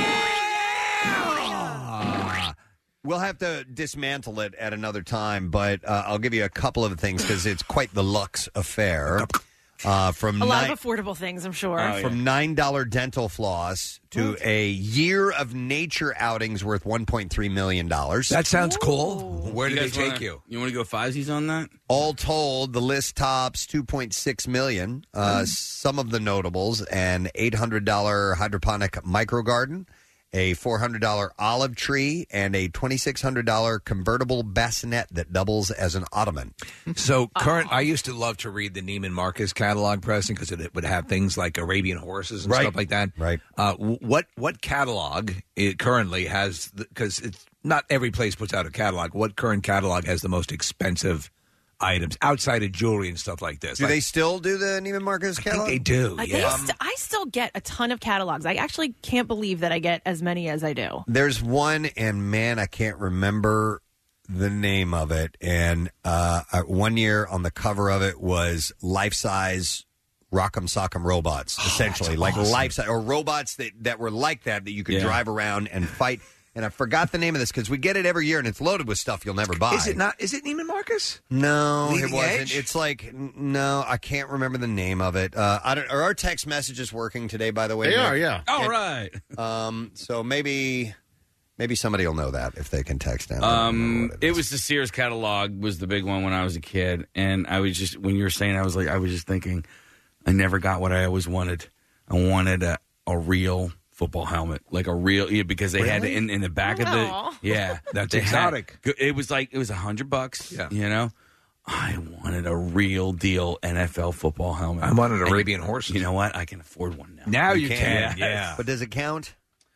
Yeah! We'll have to dismantle it at another time, but uh, I'll give you a couple of things because it's quite the luxe affair. Uh, from A lot nine, of affordable things, I'm sure. from nine dollar dental floss to a year of nature outings worth one point three million dollars. That sounds cool. Where You did they guys take wanna- you? You want to go Fozzies on that? All told, the list tops two point six million dollars. Uh, Some of the notables: an eight hundred dollar hydroponic micro garden, a four hundred dollars olive tree, and a twenty-six hundred dollars convertible bassinet that doubles as an ottoman. So current, I used to love to read the Neiman Marcus catalog, Preston, because it would have things like Arabian horses and Right. stuff like that. Right. Uh, w- what what catalog it currently has? Because it's not every place puts out a catalog. What current catalog has the most expensive items outside of jewelry and stuff like this? Do Like, they still do the Neiman Marcus catalog? they do. Uh, they st- I still get a ton of catalogs. I actually can't believe that I get as many as I do. There's one, and man, I can't remember the name of it. And uh, uh, one year on the cover of it was life-size Rock'em Sock'em robots, essentially. Like awesome. life-size, or robots that, that were like that, that you could Yeah. drive around and fight. And I forgot the name of this because we get it every year, and it's loaded with stuff you'll never buy. Is it not? Is it Neiman Marcus? No, Leading it wasn't. Edge? It's like n- no, I can't remember the name of it. Uh, I don't. Are our text messages working today? By the way, They Nick? are, yeah. All And- right. Um, so maybe, maybe somebody will know that if they can text in. Um, it was the Sears catalog was the big one when I was a kid, and I was just when you were saying, I was like, I was just thinking, I never got what I always wanted. I wanted a, a real football helmet, like a real, yeah, because they had it in, in the back Aw. of the, yeah, That's they had- exotic. it was like it was a hundred bucks, Yeah. you know. I wanted a real deal N F L football helmet. I wanted And Arabian horses. You know what? I can afford one now. Now you, can. can. Yeah. But does it count?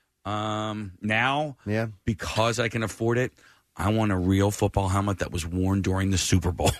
Um, now, Yeah. because I can afford it, I want a real football helmet that was worn during the Super Bowl.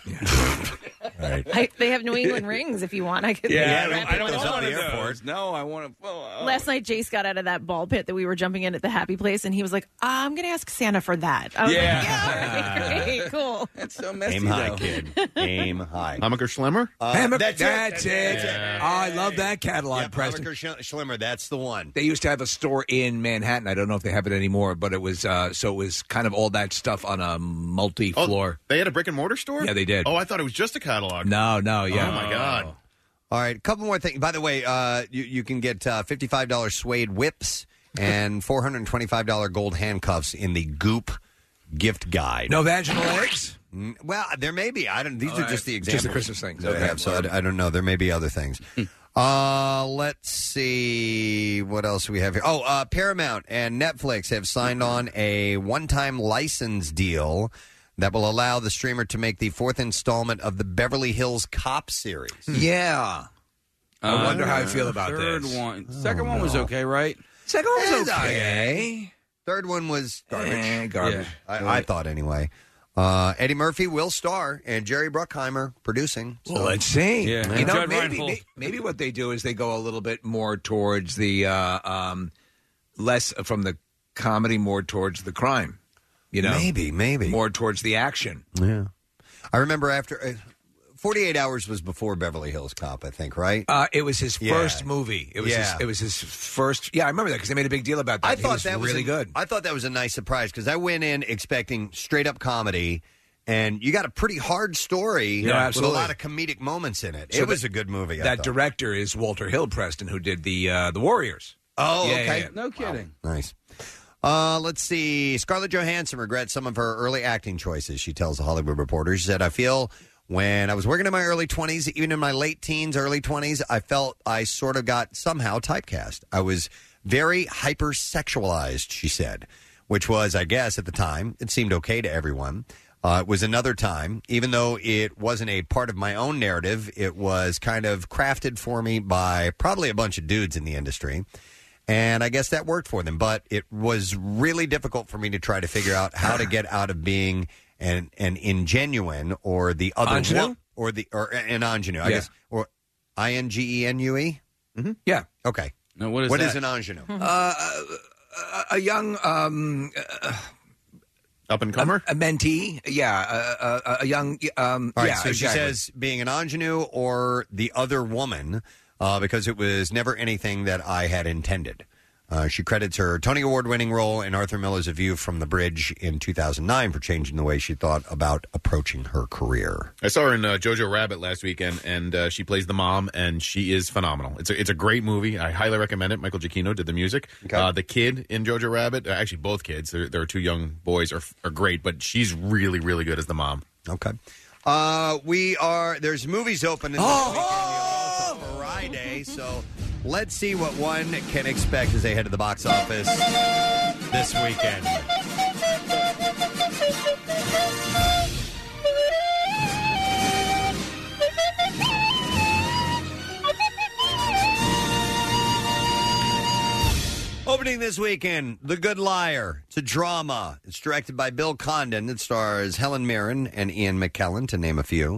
Right. I, they have New England rings if you want. I could. Yeah, wrap I it don't on those the up wall. the airport. No, I want to. Oh, Last night, Jace got out of that ball pit that we were jumping in at the Happy Place, and he was like, ah, "I'm going to ask Santa for that." I was Yeah. like, "Yeah, all right, great, cool." It's so messy. Aim high, though. kid. Aim high. Hammaker Schlemmer? Uh, Hammer- that's, that's it. it. That's it. Oh, I love that catalog, Yeah, Preston. Hammaker Sch- Schlemmer. That's the one. They used to have a store in Manhattan. I don't know if they have it anymore, but it was uh, so it was kind of all that stuff on a multi-floor. Oh, they had a brick and mortar store? Yeah, they did. Oh, I thought it was just a catalog. No, no, yeah. Oh, my God. All right, a couple more things. By the way, uh, you, you can get uh, fifty-five dollars suede whips and four hundred twenty-five dollars gold handcuffs in the Goop gift guide. No vaginal eggs? Mm, Well, there may be. I don't. These All are right. just the Just examples. the Christmas things. that I Okay. have, so I, I don't know. There may be other things. uh, let's see what else we have here. Oh, uh, Paramount and Netflix have signed on a one-time license deal that will allow the streamer to make the fourth installment of the Beverly Hills Cop series. Yeah. I wonder how I feel about third this. one. Second one was okay, right? Second one was It's okay. Third one was garbage. Eh, garbage. I, I thought anyway. Uh, Eddie Murphy will star, and Jerry Bruckheimer producing. So. Well, let's see. Yeah. You know, Judd maybe, Reinhold. may- maybe what they do is they go a little bit more towards the uh, um, less from the comedy, more towards the crime. You know, maybe, maybe more towards the action. Yeah, I remember after uh, forty-eight hours was before Beverly Hills Cop, I think, right? Uh, it was his Yeah. first movie. It was. Yeah. His, it was his first. Yeah, I remember that because they made a big deal about that. I He thought was that was really a- good. I thought that was a nice surprise because I went in expecting straight up comedy, and you got a pretty hard story Yeah, with a absolutely. lot of comedic moments in it. So it was that- a good movie. I that thought. director is Walter Hill Preston, who did the uh, the Warriors. Oh, Yeah, okay. yeah, yeah. No kidding. Nice. Uh, let's see. Scarlett Johansson regrets some of her early acting choices, she tells the Hollywood Reporter. She said, I feel when I was working in my early twenties, even in my late teens, early twenties, I felt I sort of got somehow typecast. I was very hypersexualized, she said, which was, I guess, at the time, it seemed okay to everyone. Uh, it was another time, even though it wasn't a part of my own narrative, it was kind of crafted for me by probably a bunch of dudes in the industry. And I guess that worked for them. But it was really difficult for me to try to figure out how to get out of being an, an ingenuine or the other Ingenue? one, or the or an ingenue, I Yeah. guess, or I N G E N U E. Mm-hmm. Yeah. Okay. No, what is What that? is an ingenue? Uh, a, a young um, uh, Up and comer? a, a mentee. Yeah, a, a, a young. Um, All right, yeah, so exactly. she says being an ingenue or the other woman uh, because it was never anything that I had intended. Uh, she credits her Tony Award-winning role in Arthur Miller's A View from the Bridge in two thousand nine for changing the way she thought about approaching her career. I saw her in uh, Jojo Rabbit last weekend, and uh, she plays the mom, and she is phenomenal. It's a, it's a great movie. I highly recommend it. Michael Giacchino did the music. Okay. Uh, the kid in Jojo Rabbit, uh, actually both kids, there there are two young boys, are are great, but she's really, really good as the mom. Okay. Uh, we are, there's movies open in this Oh! weekend. You know, it's a Friday, so let's see what one can expect as they head to the box office this weekend. Opening this weekend, The Good Liar. It's a drama. It's directed by Bill Condon. It stars Helen Mirren and Ian McKellen, to name a few.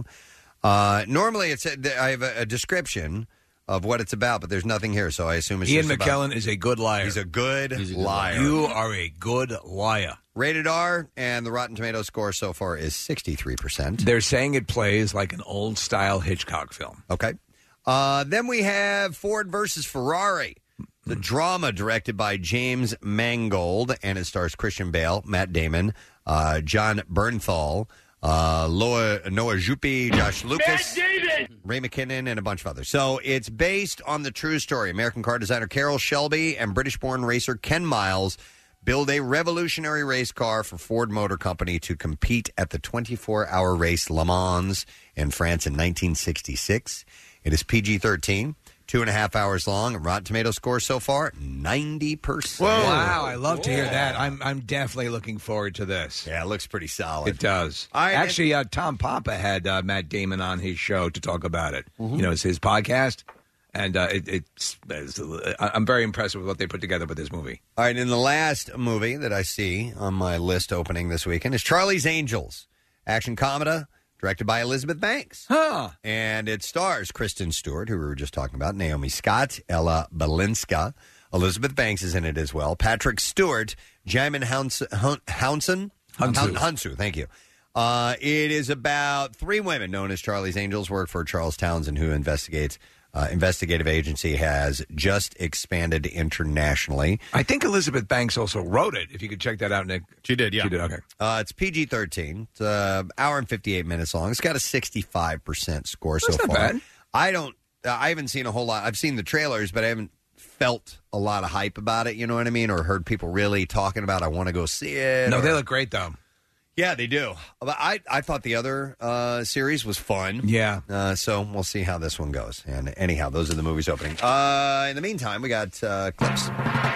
Uh, normally, it's a, I have a, a description of what it's about, but there's nothing here, so I assume it's Ian just McKellen about, is a good liar. He's a good, He's a good liar. You are a good liar. Rated R, and the Rotten Tomatoes score so far is sixty-three percent. They're saying it plays like an old-style Hitchcock film. Okay. Uh, then we have Ford versus Ferrari. The drama directed by James Mangold, and it stars Christian Bale, Matt Damon, uh, John Bernthal, uh, Noah, Noah Jupe, Josh Lucas, Ray McKinnon, and a bunch of others. So it's based on the true story. American car designer Carroll Shelby and British-born racer Ken Miles build a revolutionary race car for Ford Motor Company to compete at the twenty-four hour race Le Mans in France in nineteen sixty-six. It is P G thirteen. Two and a half hours long. Rotten Tomato score so far, ninety percent. Whoa. Wow, I love to hear that. I'm I'm definitely looking forward to this. Yeah, it looks pretty solid. It does. All right, Actually, uh, Tom Papa had uh, Matt Damon on his show to talk about it. You know, it's his podcast. And uh, it, it's, it's, I'm very impressed with what they put together with this movie. All right, and the last movie that I see on my list opening this weekend is Charlie's Angels, action comedy. Directed by Elizabeth Banks. Huh. And it stars Kristen Stewart, who we were just talking about, Naomi Scott, Ella Balinska. Elizabeth Banks is in it as well. Patrick Stewart, Jaimin Hounson. Hounson? Hunsu. Hunsu, thank you. Uh, it is about three women known as Charlie's Angels, work for Charles Townsend, who investigates. Uh, investigative agency has just expanded internationally. I think Elizabeth Banks also wrote it, if you could check that out, Nick. She did, yeah. She did, okay. Uh, it's P G thirteen. It's an uh, hour and fifty-eight minutes long. It's got a sixty-five percent score That's so not far. bad. I don't, uh, I haven't seen a whole lot. I've seen the trailers, but I haven't felt a lot of hype about it, you know what I mean? Or heard people really talking about, I want to go see it. No, or, they look great, though. Yeah, they do. But I, I thought the other uh, series was fun. Yeah. Uh, so we'll see how this one goes. And anyhow, those are the movies opening. Uh, in the meantime, we got uh, clips.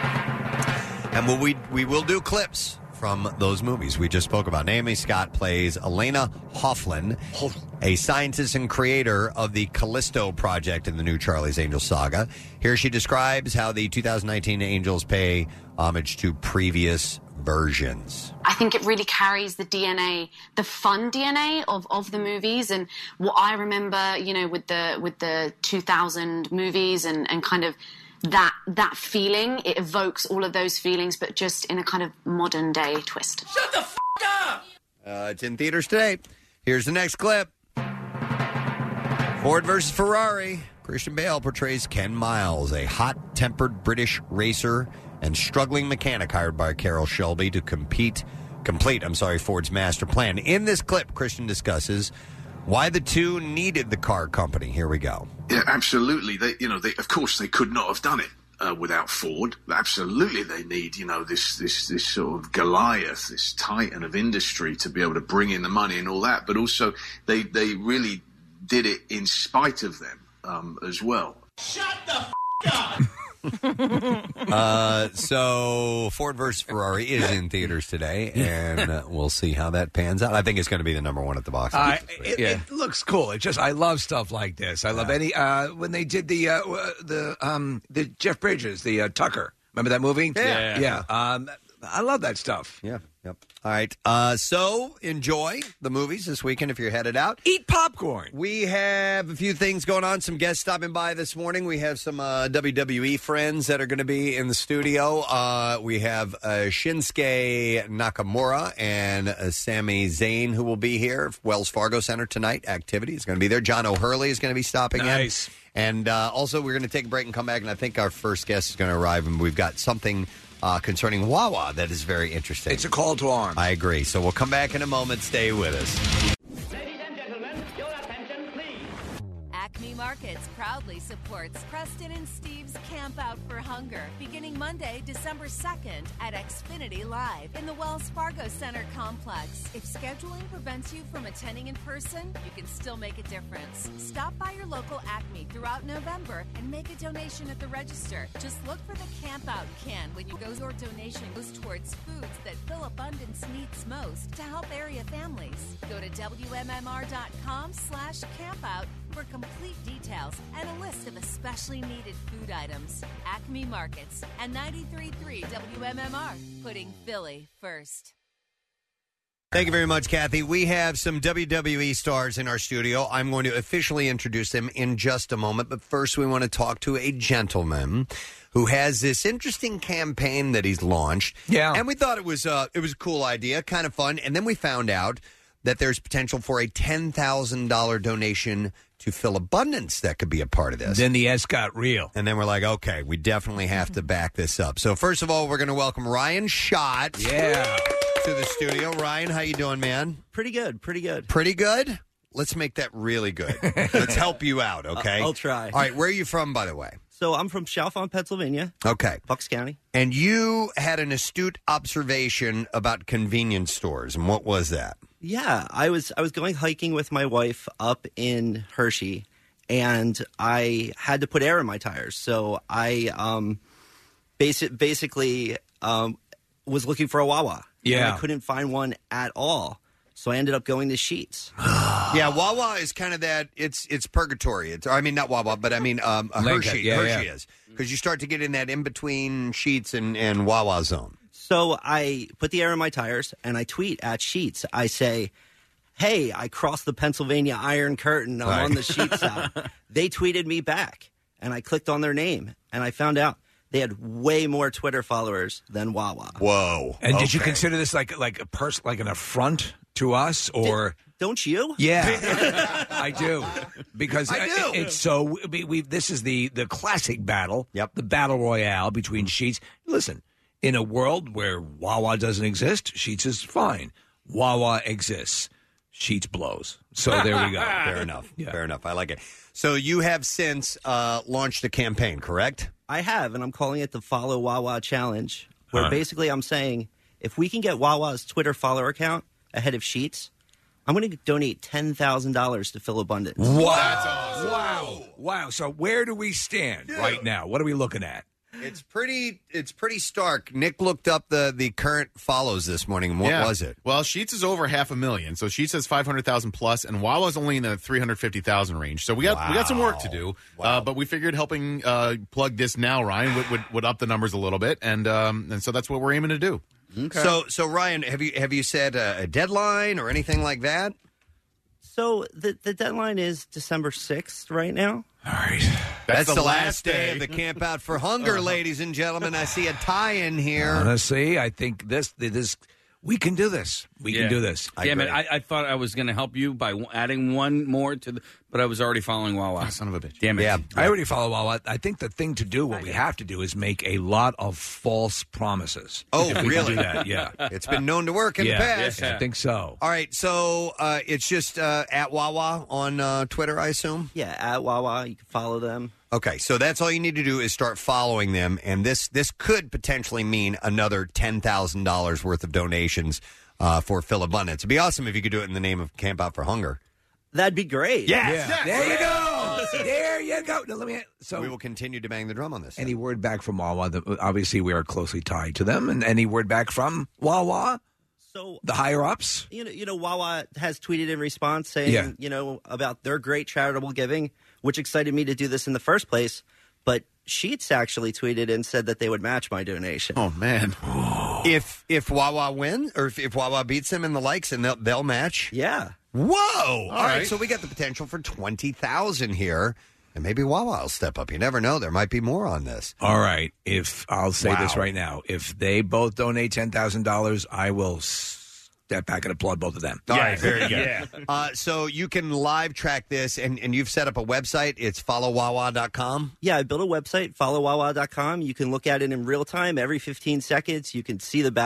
And we'll, we we will do clips from those movies we just spoke about. Naomi Scott plays Elena Hofflin, a scientist and creator of the Callisto Project in the new Charlie's Angels saga. Here she describes how the two thousand nineteen Angels pay homage to previous versions. I think it really carries the D N A, the fun D N A of, of the movies, and what I remember, you know, with the with the two thousand movies and, and kind of that that feeling. It evokes all of those feelings, but just in a kind of modern day twist. Shut the f*** up! Uh, it's in theaters today. Here's the next clip. Ford versus Ferrari. Christian Bale portrays Ken Miles, a hot-tempered British racer and struggling mechanic hired by Carroll Shelby to compete, complete, I'm sorry, Ford's master plan. In this clip, Christian discusses why the two needed the car company. Here we go. Yeah, absolutely. They, you know, they, of course, they could not have done it uh, without Ford. Absolutely, they need, you know, this this this sort of Goliath, this titan of industry to be able to bring in the money and all that. But also, they they really did it in spite of them um, as well. Shut the f*** up! uh, so Ford versus Ferrari is in theaters today, and uh, we'll see how that pans out. I think it's going to be the number one at the box Uh, office. it, it looks cool. It just I love stuff like this. I love Yeah. any uh, when they did the uh, the um, the Jeff Bridges, the uh, Tucker. Remember that movie? Yeah. yeah. Um, I love that stuff. Yeah. Yep. All right. Uh, so enjoy the movies this weekend if you're headed out. Eat popcorn. We have a few things going on. Some guests stopping by this morning. We have some uh, W W E friends that are going to be in the studio. Uh, we have uh, Shinsuke Nakamura and uh, Sami Zayn who will be here. Wells Fargo Center tonight. Activity is going to be there. John O'Hurley is going to be stopping Nice. in. And uh, also we're going to take a break and come back. And I think our first guest is going to arrive. And we've got something Uh, concerning Wawa that is very interesting. It's a call to arms. I agree. So we'll come back in a moment. Stay with us. Acme Markets proudly supports Preston and Steve's Camp Out for Hunger, beginning Monday, December second at Xfinity Live in the Wells Fargo Center complex. If scheduling prevents you from attending in person, you can still make a difference. Stop by your local Acme throughout November and make a donation at the register. Just look for the Camp Out can when you go. Your donation goes towards foods that Phil Abundance needs most to help area families. Go to W M M R dot com slash campout for complete details and a list of especially needed food items. Acme Markets and ninety-three point three W M M R, putting Philly first. Thank you very much, Kathy. We have some W W E stars in our studio. I'm going to officially introduce them in just a moment, but first we want to talk to a gentleman who has this interesting campaign that he's launched. Yeah. And we thought it was uh, it was a cool idea, kind of fun, and then we found out that there's potential for a ten thousand dollars donation to Phil Abundance that could be a part of this. Then the S got real. And then we're like, okay, we definitely have to back this up. So first of all, we're going to welcome Ryan Schott. Yeah. To the studio. Ryan, how you doing, man? Pretty good, pretty good. Pretty good? Let's make that really good. Let's help you out, okay? I'll try. All right, where are you from, by the way? So I'm from Chalfont, Pennsylvania. Okay. Bucks County. And you had an astute observation about convenience stores, and what was that? Yeah, I was I was going hiking with my wife up in Hershey, and I had to put air in my tires. So I um, basi- basically um, was looking for a Wawa. Yeah. And I couldn't find one at all. So I ended up going to Sheetz. Yeah, Wawa is kind of that. It's it's purgatory. It's I mean not Wawa, but I mean um, a Lincoln, Hershey. yeah, Hershey yeah. is because you start to get in that in between Sheetz and and Wawa zone. So I put the air in my tires, and I tweet at Sheetz. I say, hey, I crossed the Pennsylvania Iron Curtain. I'm Right. on the Sheetz app. They tweeted me back, and I clicked on their name, and I found out they had way more Twitter followers than Wawa. Whoa. And did you consider this like like a person like an affront to us, or don't you? Yeah, I do because I do. it- it's so. We, we this is the the classic battle. Yep, the battle royale between Sheetz. Listen, in a world where Wawa doesn't exist, Sheetz is fine. Wawa exists. Sheetz blows. So there we go. Fair enough. Fair enough. I like it. So you have since uh, launched a campaign, correct? I have, and I'm calling it the Follow Wawa Challenge, where Huh. basically I'm saying if we can get Wawa's Twitter follower account ahead of Sheetz, I'm going to donate ten thousand dollars to Phil Abundance. Wow! Wow! Wow! So where do we stand right now? What are we looking at? It's pretty. It's pretty stark. Nick looked up the the current follows this morning. And what Yeah. was it? Well, Sheetz is over half a million. So Sheetz has five hundred thousand plus, and Wawa's only in the three hundred fifty thousand range. So we got we got some work to do. Uh, but we figured helping uh, plug this now, Ryan, would, would would up the numbers a little bit, and um, and so that's what we're aiming to do. So so Ryan, have you have you set a, a deadline or anything like that? So the the deadline is December sixth right now. All right. That's, the, last day. of the Camp Out for Hunger, ladies and gentlemen. I see a tie-in here. Honestly, I think this this we can do this. We Yeah. can do this. Damn it! I, I thought I was going to help you by w- adding one more to the, but I was already following Wawa. son of a bitch! Damn it! Yeah, I already follow Wawa. I think the thing to do, what we have to do, is make a lot of false promises. Oh, If we can really? do that, yeah. It's been known to work in Yeah, the past. I think so. All right, so uh, it's just uh, at Wawa on uh, Twitter, I assume? Yeah, at Wawa. You can follow them. Okay, so that's all you need to do is start following them, and this this could potentially mean another ten thousand dollars worth of donations uh, for Phil Abundance. It'd be awesome if you could do it in the name of Camp Out for Hunger. That'd be great. Yes. Yeah. There you go. There you go. Now, let me. So we will continue to bang the drum on this. Any word back from Wawa? The, obviously, we are closely tied to them. And any word back from Wawa? So the higher ups? You know, you know, Wawa has tweeted in response saying, Yeah. you know, about their great charitable giving, which excited me to do this in the first place. But Sheetz actually tweeted and said that they would match my donation. Oh man! If if Wawa wins, or if, if Wawa beats them in the likes, and they'll they'll match. Yeah. Whoa! All, right. right. so we got the potential for twenty thousand here, and maybe Wawa will step up. You never know; there might be more on this. All right. If I'll say this Wow. right now, if they both donate ten thousand dollars, I will step back and applaud both of them. All right, very good. Uh, so you can live track this, and, and you've set up a website. It's follow wawa dot com. Yeah, I built a website, follow wawa dot com. You can look at it in real time every fifteen seconds. You can see the battle.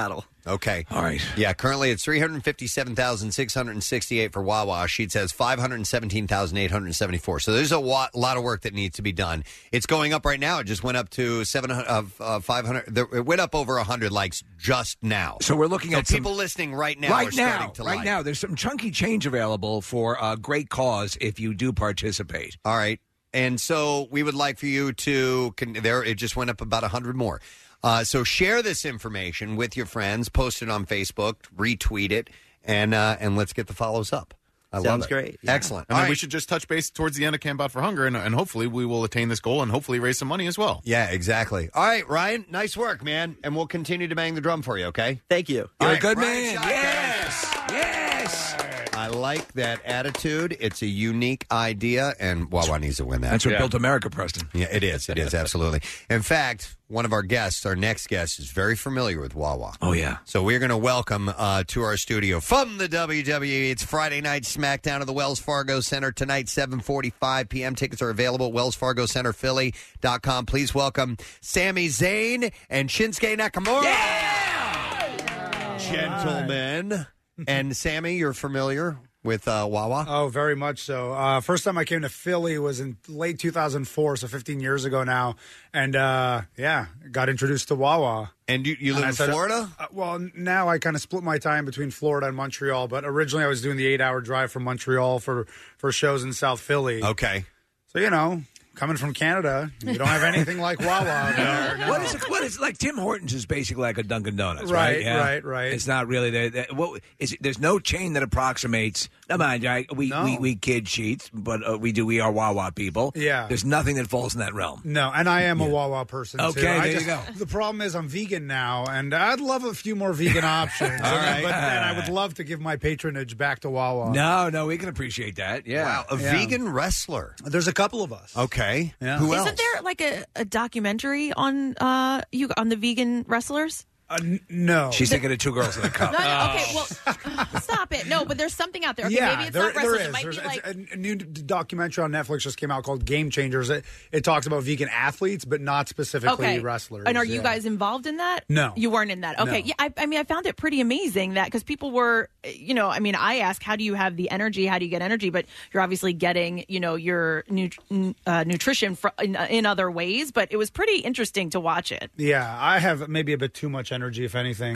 Okay. All right. Yeah, currently it's three hundred fifty-seven thousand six hundred sixty-eight for Wawa. Sheet says five hundred seventeen thousand eight hundred seventy-four. So there's a wa- lot of work that needs to be done. It's going up right now. It just went up to seven hundred, of uh, five hundred. There, it went up over one hundred likes just now. So we're looking so at some- people listening right now right are now, starting to right like. now, there's some chunky change available for a great cause if you do participate. All right. And so we would like for you to, can, there, it just went up about one hundred more. Uh, so share this information with your friends, post it on Facebook, retweet it, and uh, and let's get the follows up. I love Sounds it. great. Excellent. And All then we right. should just touch base towards the end of Camp Out for Hunger, and, and hopefully we will attain this goal and hopefully raise some money as well. Yeah, exactly. All right, Ryan, nice work, man. And we'll continue to bang the drum for you, okay? Thank you. All You're right, a good Ryan man. Shotgun. Yes. Yes. I like that attitude. It's a unique idea, and Wawa needs to win that. That's what built America, Preston. Yeah, it is. It is, absolutely. In fact, one of our guests, our next guest, is very familiar with Wawa. Oh, yeah. So we're going to welcome uh, to our studio from the W W E. It's Friday Night SmackDown at the Wells Fargo Center tonight, seven forty-five p.m. Tickets are available at wells fargo center philly dot com. Please welcome Sami Zayn and Shinsuke Nakamura. Yeah! Gentlemen. And Sammy, you're familiar with uh, Wawa? Oh, very much so. Uh, first time I came to Philly was in late two thousand four, so fifteen years ago now. And, uh, yeah, got introduced to Wawa. And you, you live And I in said, Florida? Uh, well, now I kind of split my time between Florida and Montreal, but originally I was doing the eight-hour drive from Montreal for, for shows in South Philly. Okay. So, you know, coming from Canada, you don't have anything like Wawa out there. No. What is it? What is like Tim Hortons is basically like a Dunkin' Donuts, Right, right? Yeah. right, right. It's not really there. That, what is it, there's no chain that approximates. No mind, I, we, No. we we kid sheets, but uh, we do. We are Wawa people. Yeah. There's nothing that falls in that realm. No, and I am a Wawa person, too. Okay, I there you just, go. The problem is I'm vegan now, and I'd love a few more vegan options. All right. But then I would love to give my patronage back to Wawa. No, no, we can appreciate that. Yeah. Wow, a Yeah. vegan wrestler. There's a couple of us. Okay. Yeah. Who else? Isn't there like a, a documentary on uh you on the vegan wrestlers? Uh, n- no. She's thinking of Two Girls in a Cup. No, no, okay, well, stop it. No, but there's something out there. Okay, yeah, maybe it's there, not wrestlers. there is. It might There's be like a, a new d- documentary on Netflix just came out called Game Changers. It, it talks about vegan athletes, but not specifically okay. wrestlers. And are you yeah. guys involved in that? No. You weren't in that. Okay. No. Yeah, I, I mean, I found it pretty amazing that because people were, you know, I mean, I ask, how do you have the energy? How do you get energy? But you're obviously getting, you know, your nu- uh, nutrition fr- in, in other ways. But it was pretty interesting to watch it. Yeah, I have maybe a bit too much energy, if anything.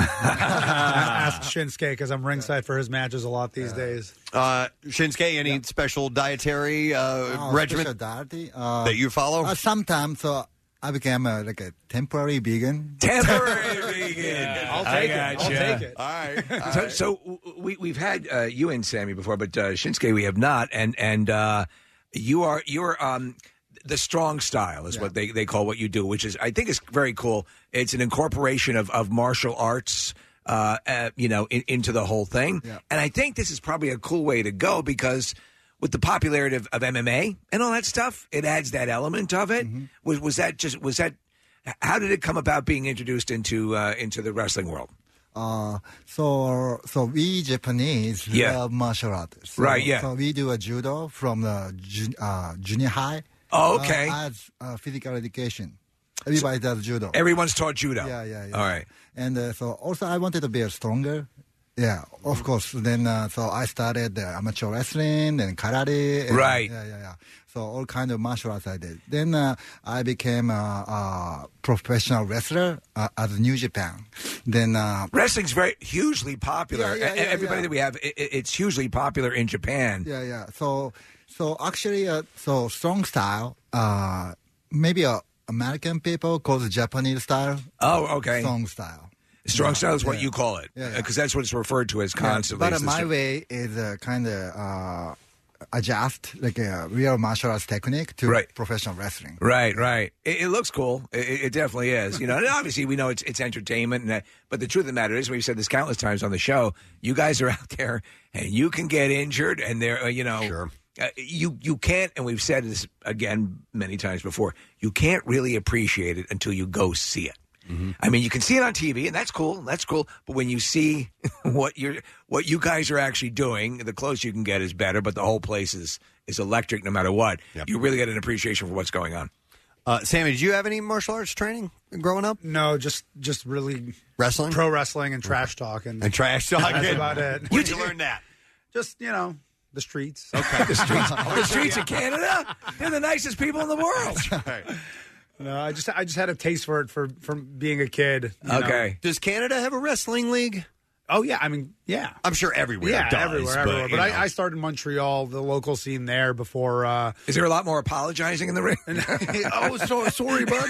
Ask Shinsuke because I'm ringside for his matches a lot these days. Uh, Shinsuke, any special dietary uh, Oh, regimen special diet, uh, that you follow? Uh, sometimes, so I became a, like a temporary vegan. Temporary vegan. I'll I take it. I'll gotcha. take it. All right. All So, right. so w- we we've had uh, you and Sammy before, but uh, Shinsuke we have not, and and uh, you are you're um, the strong style is what they, they call what you do, which is I think is very cool. It's an incorporation of, of martial arts, uh, uh, you know, in, into the whole thing, Yeah. and I think this is probably a cool way to go because with the popularity of, of M M A and all that stuff, it adds that element of it. Mm-hmm. Was was that just was that? How did it come about being introduced into uh, into the wrestling world? Uh, so, so we Japanese Yeah. love martial arts. So, Right, yeah. So we do a judo from the jun- uh, junior high. Oh, okay. Uh, as uh, physical education. Everybody does judo. Everyone's taught judo. Yeah, yeah, yeah. All right. And uh, so also I wanted to be stronger. Yeah, of course. Then uh, so I started uh, amateur wrestling and karate. And, Right. Yeah, yeah, yeah. So all kind of martial arts I did. Then uh, I became a, a professional wrestler uh, at New Japan. Then uh, Wrestling's very hugely popular. Yeah, yeah, yeah, E- Everybody yeah. that we have, i- i- it's hugely popular in Japan. yeah, yeah. So so actually, uh, so strong style. Uh, maybe uh, American people call it Japanese style. Oh, okay. Strong style. Strong Yeah, style is what yeah. you call it, Yeah, yeah. because that's what it's referred to as constantly. Yeah, but is uh, the my str- way is uh, kind of uh, adjust like a real martial arts technique to Right. professional wrestling. Right, right. It, it looks cool. It, it definitely is. You know, and obviously we know it's it's entertainment, and that, but the truth of the matter is, we've said this countless times on the show. You guys are out there, and you can get injured, and there, uh, you know, Sure. uh, you you can't. And we've said this again many times before. You can't really appreciate it until you go see it. I mean, you can see it on T V, and that's cool. That's cool. But when you see what you're, what you guys are actually doing, the closer you can get is better. But the whole place is is electric, no matter what. Yep. You really get an appreciation for what's going on. Uh, Sammy, did you have any martial arts training growing up? No, just just really wrestling, pro wrestling, and trash talking. And trash talking. That's about it. Where'd you learn that? Just you know, the streets. Okay, the streets. The streets of Canada. They're the nicest people in the world. No, I just I just had a taste for it for from being a kid. you Okay. know. Does Canada have a wrestling league? Oh yeah, I mean yeah. I'm sure everywhere Yeah, does. everywhere, but, everywhere. you But, know. I, I started in Montreal, the local scene there before. Uh, Is there a lot more apologizing in the ring? oh, so sorry, bud.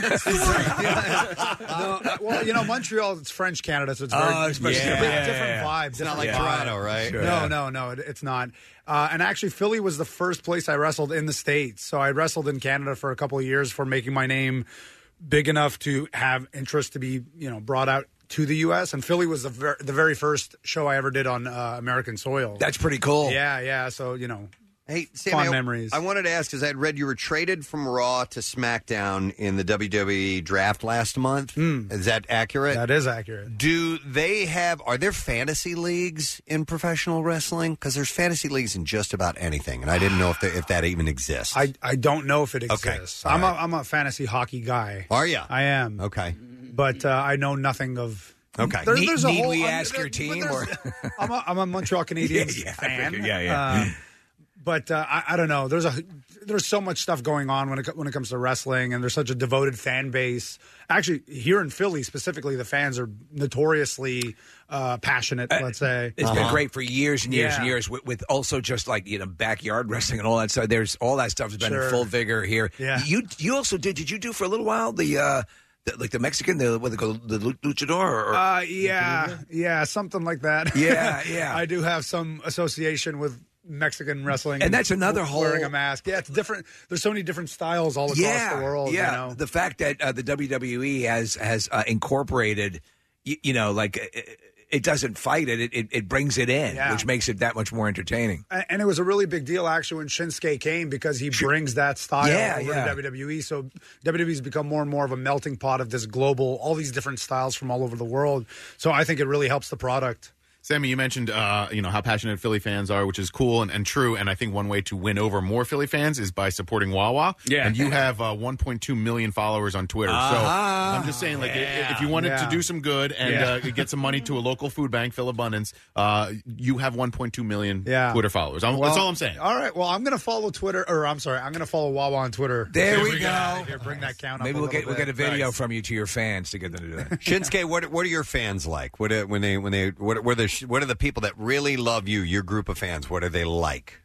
no, well, you know, Montreal, it's French Canada, so it's very Oh, it's very- yeah. different, Yeah. different vibes. It's not different like vibe. Toronto, right? Sure. No, Yeah. no, no, it, it's not. Uh, and actually, Philly was the first place I wrestled in the States. So I wrestled in Canada for a couple of years for making my name big enough to have interest to be, you know, brought out to the U S. And Philly was the, ver- the very first show I ever did on uh, American soil. That's pretty cool. Yeah, yeah. So, you know, Hey, Sammy, fond I- memories. I wanted to ask because I had read you were traded from Raw to SmackDown in the W W E draft last month. Is that accurate? That is accurate. Do they have? Are there fantasy leagues in professional wrestling? Because there's fantasy leagues in just about anything, and I didn't know if they, if that even exists. I, I don't know if it Okay. exists. All I'm, right. a, I'm a fantasy hockey guy. Are you? I am. Okay. But uh, I know nothing of. Okay. There- Need- there's a need whole, we I'm- ask there- your but team, there's- I'm, a, I'm a Montreal Canadiens Yeah, yeah, I fan. figured. Yeah, yeah. Uh, but uh, I, I don't know. There's a there's so much stuff going on when it co- when it comes to wrestling, and there's such a devoted fan base. Actually, here in Philly specifically, the fans are notoriously uh, passionate. Let's say It's been great for years and years and Yeah. years with, with also just like, you know, backyard wrestling and all that stuff. There's all that stuff has been Sure. in full vigor here. Yeah. You you also did, did you do for a little while the, uh, the like the Mexican, the, what they call the luchador? Or, Uh, yeah, yeah, something like that. Yeah, yeah. I do have some association with Mexican wrestling, And that's another w- whole- wearing a mask. Yeah, it's different. There's so many different styles all across yeah, the world. Yeah, you know? the fact that uh, the W W E has has uh, incorporated, you, you know, like it, it doesn't fight it, it, it, it brings it in, Yeah. which makes it that much more entertaining. A- And it was a really big deal actually when Shinsuke came because he brings that style Yeah, over yeah. to W W E. So W W E's become more and more of a melting pot of this global, all these different styles from all over the world. So I think it really helps the product. Sammy, you mentioned uh, you know how passionate Philly fans are, which is cool and, and true. And I think one way to win over more Philly fans is by supporting Wawa. Yeah. And you have uh, one point two million followers on Twitter. Uh-huh. So I'm just saying, like, i- if you wanted Yeah. to do some good and Yeah. uh, get some money to a local food bank, Phil Abundance, uh, you have one point two million Yeah. Twitter followers. I'm, Well, that's all I'm saying. All right. Well, I'm going to follow Twitter, or I'm sorry, I'm going to follow Wawa on Twitter. There we Get go. out of here, bring that count up. Maybe a we'll little get we'll bit. get a video Nice. from you to your fans to get them to do that. Shinsuke, what what are your fans like? What are, when they when they what what are the what are the people that really love you? Your group of fans. What are they like?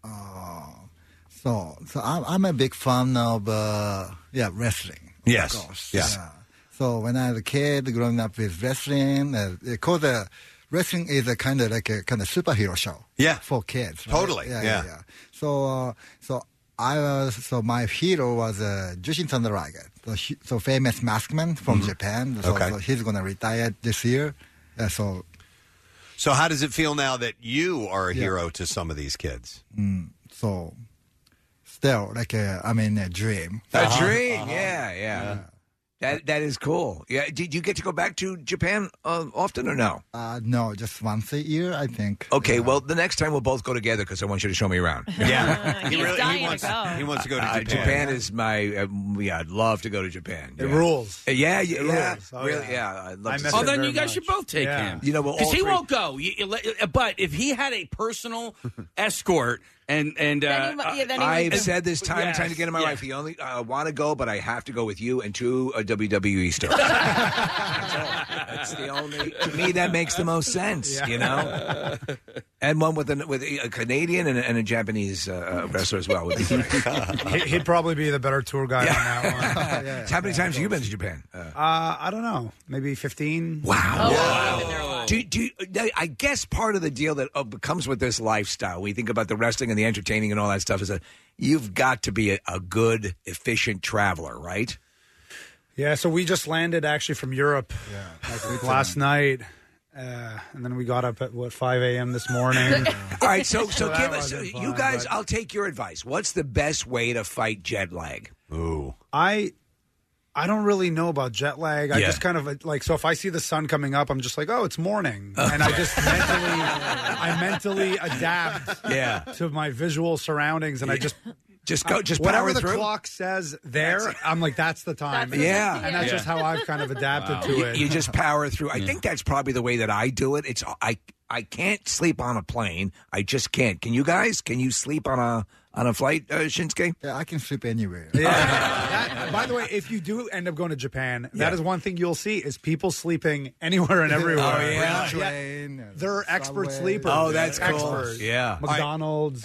So, so I'm, I'm a big fan of uh, yeah wrestling. Yes. Of course. Yeah. Yeah. So when I was a kid, growing up with wrestling, uh, because uh, wrestling is a kind of like a kind of superhero show. Yeah. For kids. right? Totally, Yeah. yeah. Yeah. yeah. So, uh, so I was so my hero was uh, Jushin Thunder Liger, so, he- so famous maskman from Japan. So, Okay. so he's gonna retire this year. Uh, so So how does it feel now that you are a Yeah. hero to some of these kids? mm, so still like a, I mean a dream. A dream, yeah, yeah, That that is cool. Yeah, did you get to go back to Japan uh, often or no? Uh, no, just once a year, I think. Okay, well, the next time we'll both go together because I want you to show me around. Yeah, He's really- dying wants to go. he wants to go to Uh, Japan. Japan is my uh, yeah. I'd love to go to Japan. It Yeah. rules. Uh, Yeah, yeah, It yeah. rules. Oh, really, yeah. yeah. I'd love I to miss see Oh, it it. then very you guys much. should both take Yeah. him. You know, well, all because he three- won't go. You- you let- But if he had a personal escort and and uh, Then he mu- yeah, then he I've would- said this time and Yes, time again in my yeah. life. He only uh, want to go, but I have to go with you and two uh, W W E stars. That's all. That's the only. To me, that makes the most sense. You know, and one with a with a Canadian and a, and a Japanese uh, wrestler as well would be great. He- He'd probably be the better tour guide on that one. Yeah. How many times have you been to Japan? Uh, Uh, I don't know, maybe fifteen. Wow. Oh, wow. I've been there once. Do, do, I guess part of the deal that uh, comes with this lifestyle, we think about the wrestling and the entertaining and all that stuff, is that you've got to be a, a good, efficient traveler, right? Yeah, so we just landed actually from Europe like last night, uh, and then we got up at what five a.m. this morning. All right, so so, So that give us, wasn't you fun, guys, but- I'll take your advice. What's the best way to fight jet lag? Ooh. I I don't really know about jet lag. I Yeah. just kind of like so if I see the sun coming up, I'm just like, oh, it's morning, and I just mentally I mentally adapt Yeah. to my visual surroundings, and I just Just go, just whatever power the through. clock says there. I'm like, that's the time. That's yeah, and that's yeah. just how I've kind of adapted Wow. to You, it. you just power through. I think that's probably the way that I do it. It's I I can't sleep on a plane. I just can't. Can you guys? Can you sleep on a on a flight, uh, Shinsuke? Yeah, I can sleep anywhere. Yeah. That, by the way, if you do end up going to Japan, Yeah. that is one thing you'll see is people sleeping anywhere and everywhere. Oh, yeah. Train, They're expert subway. sleepers. Oh, that's cool. Experts. Yeah. McDonald's.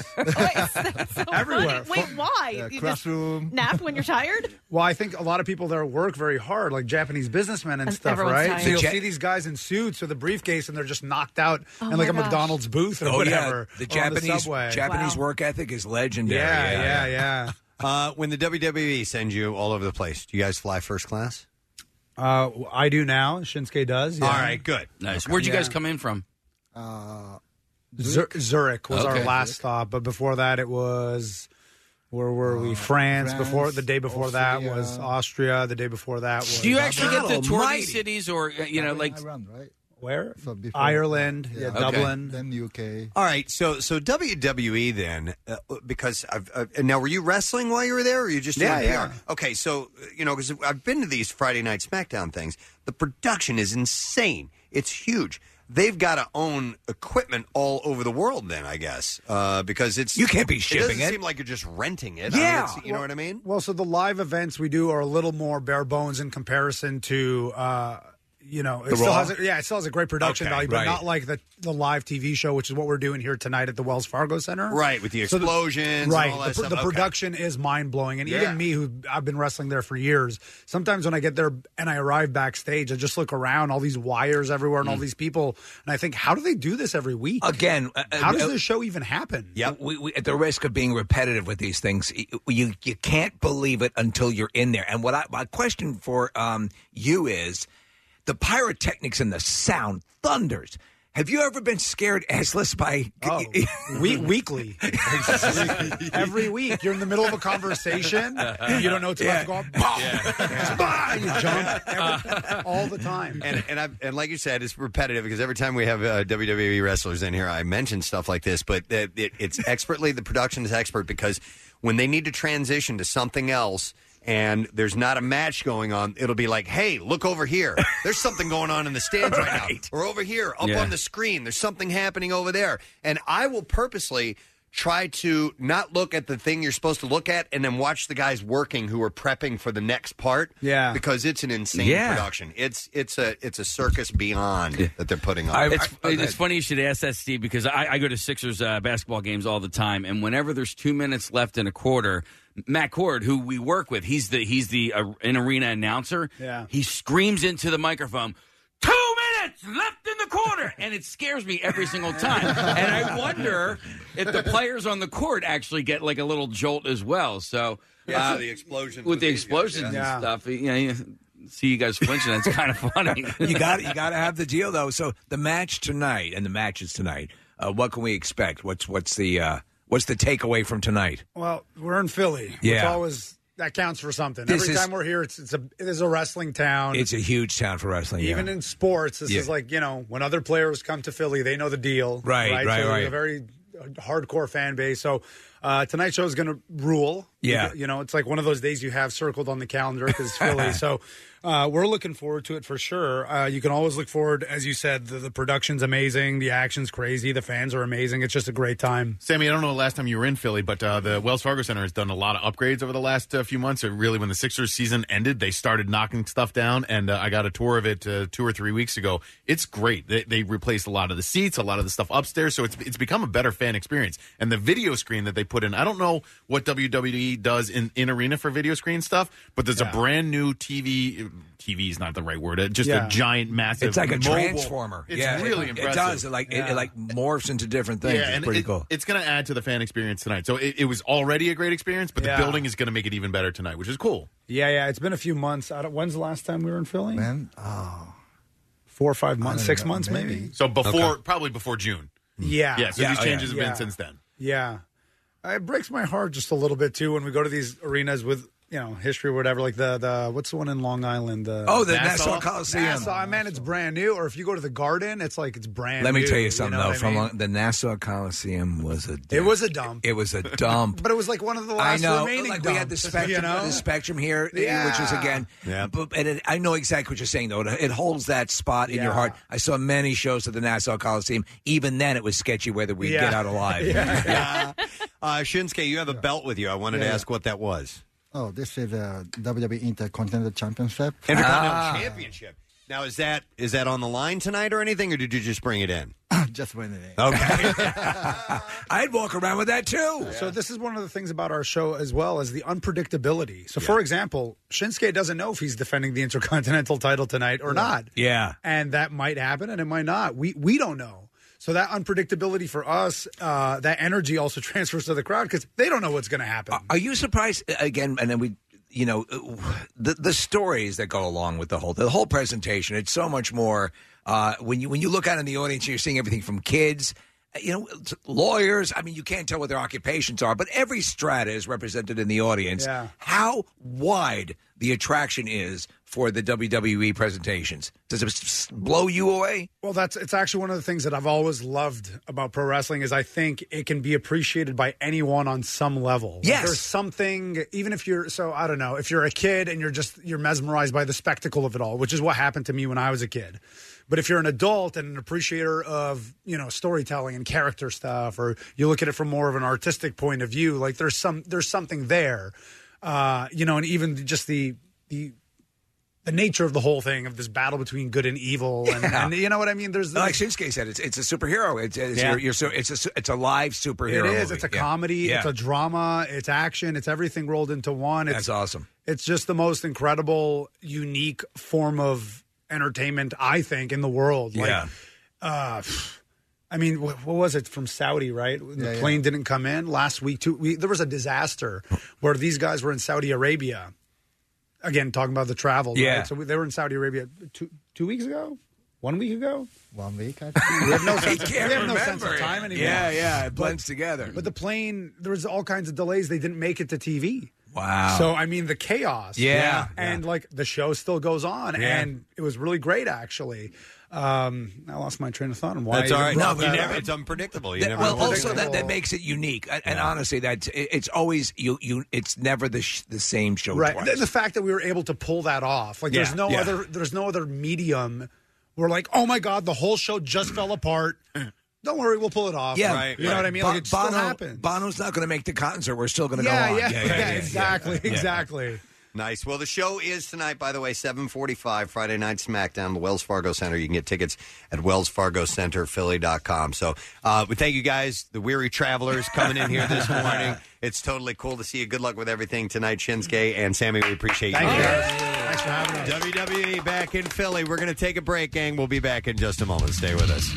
So Everywhere. funny. Wait, why? Yeah, You just classroom. nap when you're tired? Well, I think a lot of people there work very hard, like Japanese businessmen and And stuff, everyone's right? tired. So you'll The Ja- see these guys in suits with a briefcase, and they're just knocked out Oh in like my a gosh. McDonald's booth or Oh whatever. yeah, the or on Japanese subway. Japanese Wow. work ethic is legendary. Yeah, yeah, yeah. Uh, when the W W E sends you all over the place, do you guys fly first class? Uh, I do now. Shinsuke does. Yeah. All right, good. Nice. Where'd you Yeah. guys come in from? Uh, Zur- Zurich was Okay. our last stop, but before that it was where were we? France. France, Before the day before that Austria. was Austria. The day before that was. Do you actually get to God tour almighty. these cities, or uh, you know, like I run, right? Where? So before, Ireland. Yeah, Okay. Dublin. Then U K. All right, so so W W E then, uh, because I've uh, now were you wrestling while you were there, or you just doing Yeah, P R? yeah. Okay, so uh, you know, because I've been to these Friday Night SmackDown things, the production is insane. It's huge. They've got to own equipment all over the world, then I guess, uh, because it's You can't be It shipping doesn't it. seem like you're just renting it. I mean, Yeah. it's- you know what I mean. Well, so the live events we do are a little more bare bones in comparison to, uh, you know, it The still Raw? has a, yeah, it still has a great production Okay, value, but right. not like the the live T V show, which is what we're doing here tonight at the Wells Fargo Center. Right, with the So the- explosions, right? and all that the, pr- stuff. the Okay. production is mind blowing, and Yeah. even me, who I've been wrestling there for years, sometimes when I get there and I arrive backstage, I just look around, all these wires everywhere, and all these people, and I think, how do they do this every week? Again, uh, how does uh, this show even happen? Yep. We, we, at the risk of being repetitive with these things, you you can't believe it until you're in there. And what I, my question for um, you is, the pyrotechnics and the sound thunders. Have you ever been scared assless by? Oh, we, weekly. Every week. You're in the middle of a conversation. You don't know what's about to go off. Boom! Bah! You jump every, all the time. and and, I, and like you said, it's repetitive because every time we have uh, W W E wrestlers in here, I mention stuff like this. But uh, it, it's expertly the production is expert because when they need to transition to something else. And there's not a match going on, it'll be like, hey, look over here. There's something going on in the stands right, Right. now. Or over here, up Yeah. on the screen. There's something happening over there. And I will purposely try to not look at the thing you're supposed to look at and then watch the guys working who are prepping for the next part. Yeah. Because it's an insane Yeah. production. It's it's a it's a circus beyond that they're putting on. It's, it's funny you should ask that, Steve, because I, I go to Sixers uh, basketball games all the time, and whenever there's two minutes left in a quarter, Matt Cord, who we work with, he's the he's the uh, in arena announcer. Yeah. He screams into the microphone, two minutes left in the quarter, and it scares me every single time. And I wonder if the players on the court actually get like a little jolt as well. So Yeah, uh, so the explosions with with the these guys, explosions yeah. and stuff, you know. You, see you guys flinching. That's kind of funny. you got you got to have the deal though. So the match tonight and the matches tonight. Uh, what can we expect? What's what's the uh, what's the takeaway from tonight? Well, we're in Philly. Which Yeah. always that counts for something. This Every is- time we're here, it's it's a it is a wrestling town. It's a huge town for wrestling. Even yeah. in sports, this Yeah. is like, you know, when other players come to Philly, they know the deal. Right, right, so there's right. a very hardcore fan base. So uh, tonight's show is going to rule. Yeah. You know, it's like one of those days you have circled on the calendar because it's Philly. So uh, we're looking forward to it for sure. Uh, you can always look forward, as you said, the, the production's amazing, the action's crazy, the fans are amazing. It's just a great time. Sammy, I don't know the last time you were in Philly, but uh, the Wells Fargo Center has done a lot of upgrades over the last uh, few months. It really, when the Sixers season ended, they started knocking stuff down, and uh, I got a tour of it uh, two or three weeks ago. It's great. They, they replaced a lot of the seats, a lot of the stuff upstairs, so it's it's become a better fan experience. And the video screen that they put in, I don't know what W W E does in, in arena for video screen stuff, but there's Yeah. a brand new T V. T V is not the right word. uh, Just Yeah. a giant, massive. It's like a mobile- transformer. It's yeah, really it, impressive. It does. It like it, Yeah. it like morphs into different things. Yeah, it's and pretty it- cool. It's going to add to the fan experience tonight. So it, it was already a great experience, but Yeah. the building is going to make it even better tonight, which is cool. Yeah, yeah. It's been a few months. I don't, when's the last time we were in Philly? When? Oh, Four or five months, don't six know, months maybe. maybe. So before, probably before June. Yeah. Yeah, so Yeah, these oh, changes yeah. have been Yeah. since then. Yeah. Uh, It breaks my heart just a little bit, too, when we go to these arenas with you know, history or whatever, like the, the what's the one in Long Island? The Oh, the Nassau Coliseum. Nassau, man, it's brand new. Or if you go to the Garden, it's like it's brand Let new. me tell you something, know though. what I From mean? Long- the Nassau Coliseum was a It was a dump. It was a dump. But it was like one of the I last know. remaining Like dumps. we had the spectrum, you know? the spectrum here, Yeah. which is again. Yeah. But, and it, I know exactly what you're saying, though. It, it holds that spot in your Yeah. heart. I saw many shows at the Nassau Coliseum. Even then, it was sketchy whether we Yeah. get out alive. Yeah. Uh, Shinsuke, you have a belt with you. I wanted to Yeah. ask what that was. Oh, this is a W W E Intercontinental Championship. Intercontinental Ah. Championship. Now, is that is that on the line tonight or anything, or did you just bring it in? Just bring it in. Okay. I'd walk around with that too. So this is one of the things about our show as well as the unpredictability. So, for example, Shinsuke doesn't know if he's defending the Intercontinental title tonight or not. Yeah. And that might happen and it might not. We we don't know. So that unpredictability for us, uh, that energy also transfers to the crowd because they don't know what's going to happen. Are you surprised again? And then we, you know, the the stories that go along with the whole the whole presentation. It's so much more. Uh, when you when you look out in the audience, you're seeing everything from kids, you know, lawyers. I mean, you can't tell what their occupations are, but every strata is represented in the audience. Yeah. How wide the attraction is for the W W E presentations? Does it s- blow you away? Well, that's it's actually one of the things that I've always loved about pro wrestling is I think it can be appreciated by anyone on some level. Like, Yes. there's something, even if you're so I don't know, if you're a kid and you're just you're mesmerized by the spectacle of it all, which is what happened to me when I was a kid. But if you're an adult and an appreciator of, you know, storytelling and character stuff, or you look at it from more of an artistic point of view, like there's some there's something there. Uh, you know, and even just the the the nature of the whole thing of this battle between good and evil, and, Yeah. and you know what I mean. There's Like Shinsuke said, it's it's a superhero. It's, it's Yeah. you're, you're so it's a su- it's a live superhero. It is. movie. It's a Yeah. comedy. Yeah. It's a drama. It's action. It's everything rolled into one. It's, That's awesome. It's just the most incredible, unique form of entertainment, I think, in the world. Like, Yeah. Uh, I mean, what, what was it from Saudi? Right, the Yeah, yeah. plane didn't come in last week. Too, we, there was a disaster where these guys were in Saudi Arabia. Again, talking about the travel. Yeah. Right? So we, they were in Saudi Arabia two two weeks ago, one week ago. One week, I We have no He sense. Of, we can't have no sense of remember it. time anymore. Yeah, yeah, it blends together. But the plane, there was all kinds of delays. They didn't make it to T V. Wow. So I mean, the chaos. Yeah. And like the show still goes on, Yeah. and it was really great actually. Um, I lost my train of thought on why. That's I all right. even No, brought but that you never, up. it's unpredictable. You That- never well, know what's also gonna that, that happen. makes it unique, and, and honestly, that it's always you. You, it's never the sh- the same show Right. twice. The, the fact that we were able to pull that off, like Yeah, there's no yeah. other, there's no other medium. We're like, oh my god, the whole show just fell apart. Don't worry, we'll pull it off. Yeah, you know what I mean. Bo- Like it still Bono, happens. Bono's not going to make the concert. We're still going to Yeah, go on. yeah, yeah, exactly, yeah. exactly. Nice. Well, the show is tonight, by the way, seven forty-five, Friday Night SmackDown, the Wells Fargo Center. You can get tickets at wells fargo center philly dot com. So uh, we thank you guys, the weary travelers, coming in here this morning. It's totally cool to see you. Good luck with everything tonight, Shinsuke and Sammy. We appreciate you. Thank you, being guys. here. Thanks for having us. W W E back in Philly. We're going to take a break, gang. We'll be back in just a moment. Stay with us.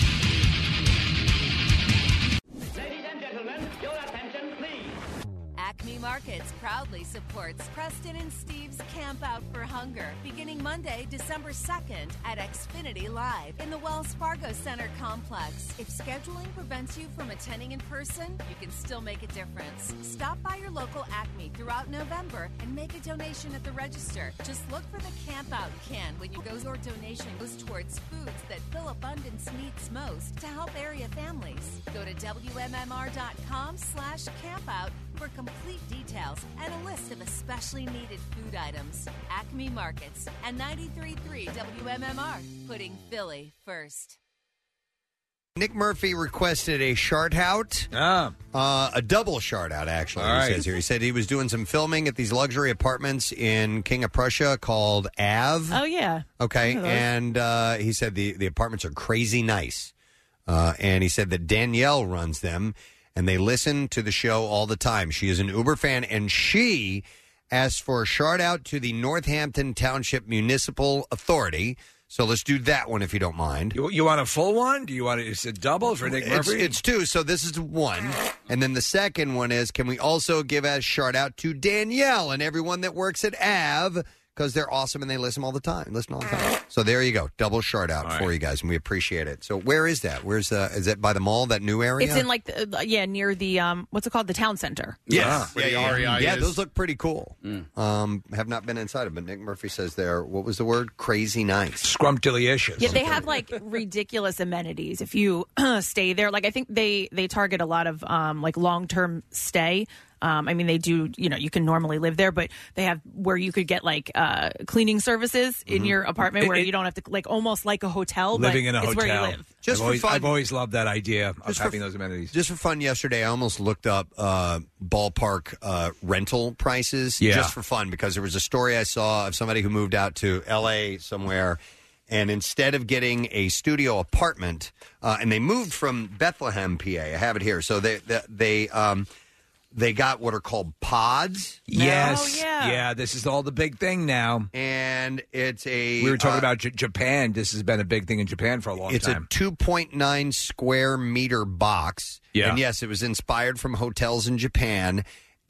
Acme Markets proudly supports Preston and Steve's Camp Out for Hunger, beginning Monday, December second at Xfinity Live in the Wells Fargo Center complex. If scheduling prevents you from attending in person, you can still make a difference. Stop by your local Acme throughout November and make a donation at the register. Just look for the Camp Out can when you go. Your donation goes towards foods that Phil Abundance needs most to help area families. Go to W M M R dot com slash campout for complete details and a list of especially needed food items. Acme Markets and ninety-three point three W M M R, putting Philly first. Nick Murphy requested a shart out, Ah. uh, a double shart out, actually, All he right. says here. He said he was doing some filming at these luxury apartments in King of Prussia called Ave. Oh, yeah. Okay, One of those. and uh, he said the, the apartments are crazy nice. Uh, and he said that Danielle runs them, and they listen to the show all the time. She is an Uber fan, and she asked for a shout out to the Northampton Township Municipal Authority. So let's do that one if you don't mind. You, you want a full one? Do you want it? It's a double for Nick It's, Murphy? it's two, so this is one. And then the second one is, can we also give a shout out to Danielle and everyone that works at Ave? because they're awesome and they listen all the time. Listen all the time. So there you go. Double shout out All for right. you guys, and we appreciate it. So where is that? Where's uh, is it by the mall? That new area? It's in like the, uh, yeah near the um what's it called the town center. Yes. Where yeah, the yeah, R E I yeah, is. those look pretty cool. Um, have not been inside it, but Nick Murphy says they're, what was the word? Crazy nice. Scrumptious. Yeah, they have like ridiculous amenities if you stay there. Like I think they they target a lot of um like long term stay. Um, I mean, they do, you know, you can normally live there, but they have where you could get like uh, cleaning services in your apartment It- where it- you don't have to, like almost like a hotel, Living but in a it's hotel. where you live. Just I've, for always, fun. I've always loved that idea of Just for- having those amenities. Just for fun, yesterday I almost looked up uh, ballpark uh, rental prices Yeah. just for fun because there was a story I saw of somebody who moved out to L A somewhere, and instead of getting a studio apartment, uh, and they moved from Bethlehem, P A. I have it here. So they they, they um, they got what are called pods. Yes. Oh, yeah. Yeah, this is all the big thing now. And it's a. We were talking uh, about J- Japan. This has been a big thing in Japan for a long It's time. a two point nine square meter box. Yeah. And yes, it was inspired from hotels in Japan.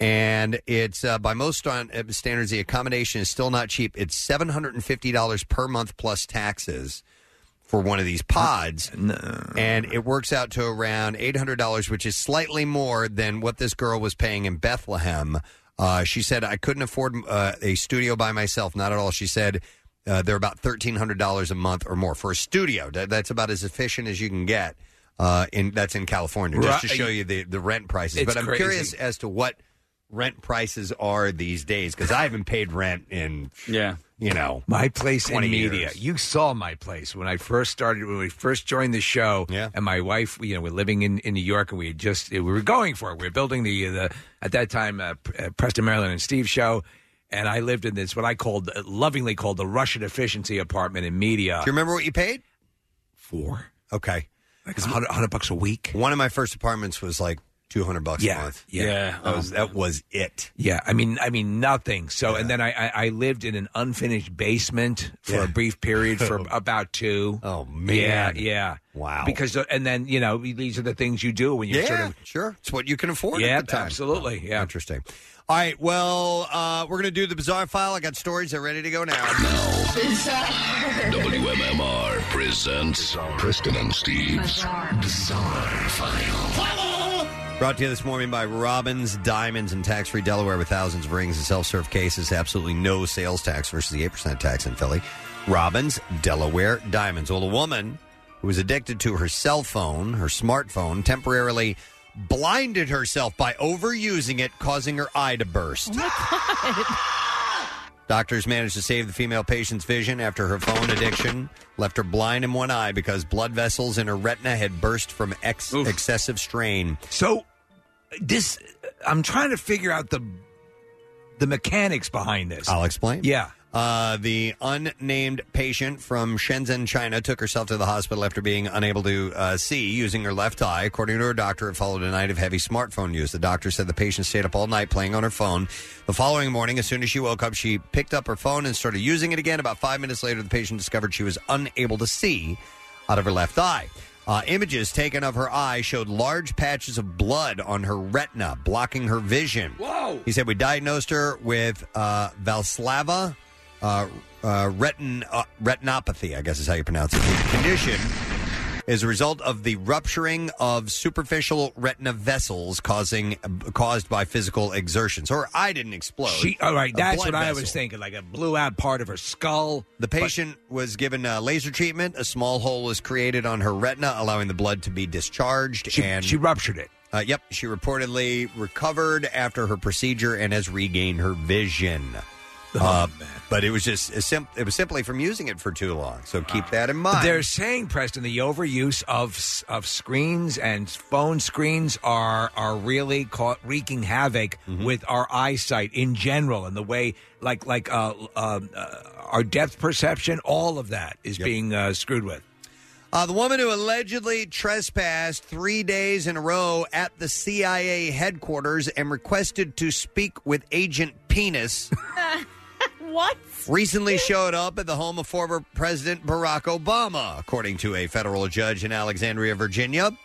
And it's, uh, by most on, uh, standards, the accommodation is still not cheap. It's seven hundred fifty dollars per month plus taxes for one of these pods. And it works out to around eight hundred dollars, which is slightly more than what this girl was paying in Bethlehem. Uh, she said, I couldn't afford uh, a studio by myself. Not at all. She said, uh, they're about thirteen hundred dollars a month or more for a studio. That, that's about as efficient as you can get. Uh, in That's in California, just to Right. show you the, the rent prices. It's But I'm crazy. curious as to what rent prices are these days, because I haven't paid rent in, yeah, you know, my place in twenty media. years. You saw my place when I first started, when we first joined the show. Yeah. And my wife, you know, we're living in, in New York, and we had just we were going for it. We were building the the at that time uh, uh, Preston, Maryland, and Steve show. And I lived in this what I called lovingly called the Russian efficiency apartment in media. Do you remember what you paid? Four. Okay. Like one hundred bucks a week. One of my first apartments was like two hundred bucks Yeah, a month. yeah. That was, that was it. Yeah, I mean, I mean nothing. So, and then I, I, I lived in an unfinished basement for Yeah. a brief period for about two. Oh man, Yeah, yeah. Wow. Because, uh, and then you know, these are the things you do when you're Yeah, sort of sure. It's what you can afford Yeah, at the time. absolutely. Yeah. Interesting. All right, well, uh, we're going to do the Bizarre File. I got stories that are ready to go now. W M M R presents Preston and Steve's Bizarre File. Brought to you this morning by Robbins Diamonds in tax-free Delaware with thousands of rings and self-serve cases. Absolutely no sales tax versus the eight percent tax in Philly. Robbins Delaware Diamonds. Well, a woman who was addicted to her cell phone, her smartphone, temporarily blinded herself by overusing it, causing her eye to burst. Oh my God. Doctors managed to save the female patient's vision after her phone addiction left her blind in one eye because blood vessels in her retina had burst from ex- excessive strain. So, this I'm trying to figure out the the mechanics behind this. I'll explain. Yeah. Uh, the unnamed patient from Shenzhen, China, took herself to the hospital after being unable to uh, see using her left eye. According to her doctor, it followed a night of heavy smartphone use. The doctor said the patient stayed up all night playing on her phone. The following morning, as soon as she woke up, she picked up her phone and started using it again. About five minutes later, the patient discovered she was unable to see out of her left eye. Uh, images taken of her eye showed large patches of blood on her retina, blocking her vision. Whoa! He said, we diagnosed her with uh, Valsalva uh, uh, retin- uh, retinopathy, I guess is how you pronounce it. The condition is a result of the rupturing of superficial retina vessels causing caused by physical exertion. So her eye didn't explode. She, all right, A that's blood what I vessel. was thinking. Like it blew out part of her skull. The patient was given uh, laser treatment. A small hole was created on her retina, allowing the blood to be discharged. She, and she ruptured it. Uh, yep, she reportedly recovered after her procedure and has regained her vision. Oh, uh, but it was just a sim- it was simply from using it for too long. So keep that in mind. They're saying, Preston, the overuse of of screens and phone screens are are really caught wreaking havoc Mm-hmm. with our eyesight in general, and the way like like uh, uh, uh, our depth perception, all of that is Yep. being uh, screwed with. Uh, the woman who allegedly trespassed three days in a row at the C I A headquarters and requested to speak with Agent Penis What? recently showed up at the home of former President Barack Obama, according to a federal judge in Alexandria, Virginia.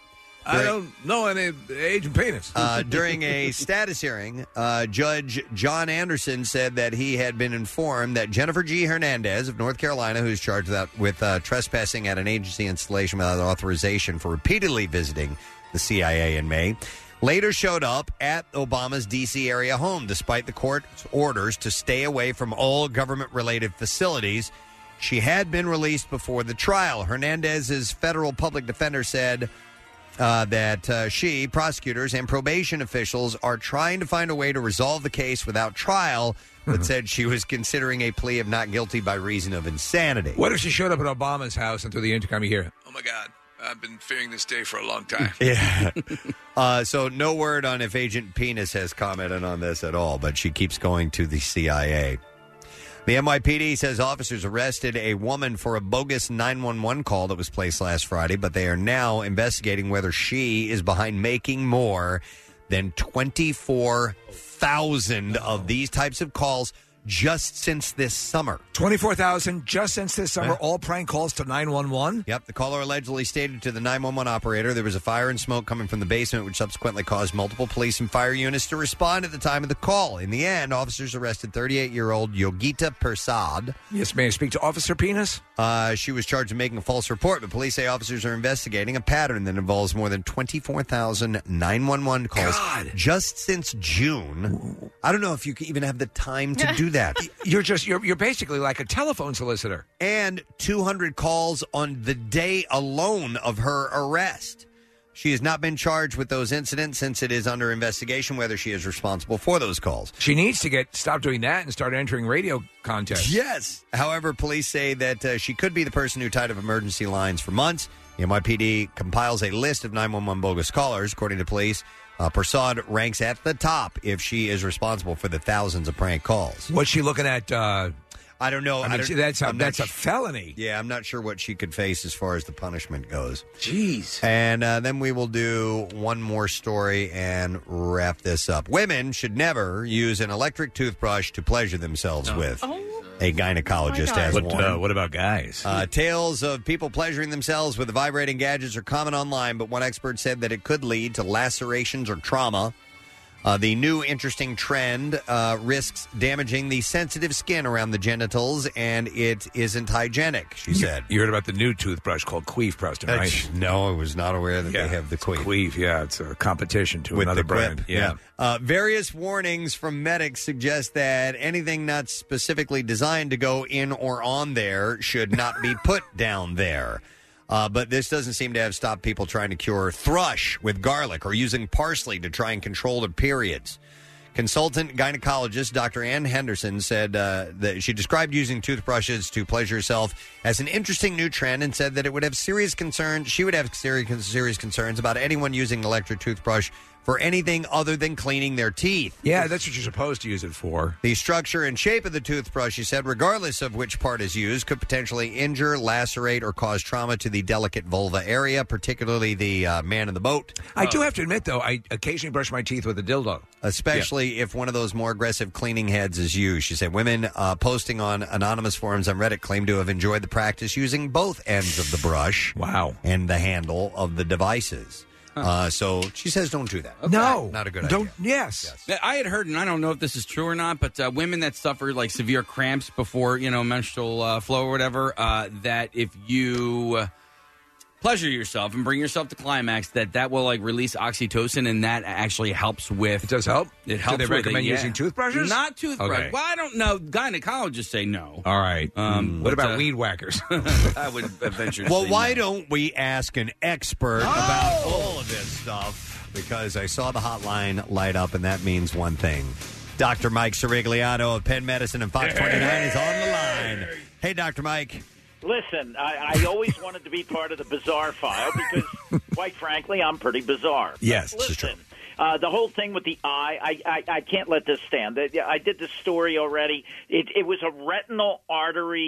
I don't know any Agent Penis. Uh, during a status hearing, uh, Judge John Anderson said that he had been informed that Jennifer G. Hernandez of North Carolina, who's charged with, with uh, trespassing at an agency installation without authorization for repeatedly visiting the C I A in May, later showed up at Obama's D C area home despite the court's orders to stay away from all government-related facilities. She had been released before the trial. Hernandez's federal public defender said uh, that uh, she, prosecutors, and probation officials are trying to find a way to resolve the case without trial, but said she was considering a plea of not guilty by reason of insanity. What if she showed up at Obama's house and through the intercom you hear, oh, my God, I've been fearing this day for a long time. Yeah. uh, so no word on if Agent Penis has commented on this at all, but she keeps going to the C I A. The N Y P D says officers arrested a woman for a bogus nine one one call that was placed last Friday, but they are now investigating whether she is behind making more than twenty-four thousand of these types of calls just since this summer. twenty-four thousand just since this summer, all prank calls to nine one one? Yep. The caller allegedly stated to the nine one one operator there was a fire and smoke coming from the basement, which subsequently caused multiple police and fire units to respond at the time of the call. In the end, officers arrested thirty-eight-year-old Yogita Persad. Yes, may I speak to Officer Penis? Uh, she was charged with making a false report, but police say officers are investigating a pattern that involves more than twenty-four thousand nine one one calls God. just since June. I don't know if you can even have the time to do that. You're just you're you're basically like a telephone solicitor. And two hundred calls on the day alone of her arrest. She has not been charged with those incidents since it is under investigation whether she is responsible for those calls. She needs to get stop doing that and start entering radio contests. Yes. However, police say that uh, she could be the person who tied up emergency lines for months. The N Y P D compiles a list of nine one one bogus callers. According to police, uh, Persad ranks at the top if she is responsible for the thousands of prank calls. What's she looking at? Uh, I don't know. I mean, I don't, see, that's a, I'm not that's a sh- felony. Yeah, I'm not sure what she could face as far as the punishment goes. Jeez. And uh, then we will do one more story and wrap this up. Women should never use an electric toothbrush to pleasure themselves with. A gynecologist has What, warned. uh, what about guys? Uh, tales of people pleasuring themselves with vibrating gadgets are common online, but one expert said that it could lead to lacerations or trauma. Uh, the new interesting trend uh, risks damaging the sensitive skin around the genitals, and it isn't hygienic, she said. You heard about the new toothbrush called Queef, Preston, Uh, right? No, I was not aware that Yeah, they have the Queef. Queef, yeah. It's a competition to With another the quip, brand. yeah. Uh, various warnings from medics suggest that anything not specifically designed to go in or on there should not be put down there. Uh, but this doesn't seem to have stopped people trying to cure thrush with garlic or using parsley to try and control their periods. Consultant gynecologist Doctor Ann Henderson said uh, that she described using toothbrushes to pleasure herself as an interesting new trend and said that it would have serious concerns. She would have serious, serious concerns about anyone using an electric toothbrush for anything other than cleaning their teeth. Yeah, that's what you're supposed to use it for. The structure and shape of the toothbrush, she said, regardless of which part is used, could potentially injure, lacerate, or cause trauma to the delicate vulva area, particularly the uh, man in the boat. I do have to admit, though, I occasionally brush my teeth with a dildo. Especially if one of those more aggressive cleaning heads is used. She said women uh, posting on anonymous forums on Reddit claim to have enjoyed the practice using both ends of the brush. Wow. And the handle of the devices. Uh, so she says don't do that. No. Not a good Don't, idea. Yes. I had heard, and I don't know if this is true or not, but uh, women that suffer like severe cramps before, you know, menstrual uh, flow or whatever, uh, that if you uh, pleasure yourself and bring yourself to climax, that that will like release oxytocin, and that actually helps with. It does help? It Do helps. they with recommend it, yeah. using toothbrushes? Not toothbrush. Okay. Well, I don't know. Gynecologists say no. All right. Um, what but, about uh, weed whackers? I would venture. To Well, say why no. don't we ask an expert about all of this stuff? Because I saw the hotline light up, and that means one thing. Doctor Mike Sirigliano of Penn Medicine and Fox twenty-nine is on the line. Hey, Doctor Mike. Listen, I, I always wanted to be part of the bizarre file because, quite frankly, I'm pretty bizarre. Yes, But listen, uh, the whole thing with the eye, I, I, I can't let this stand. I did this story already. It, it was a retinal artery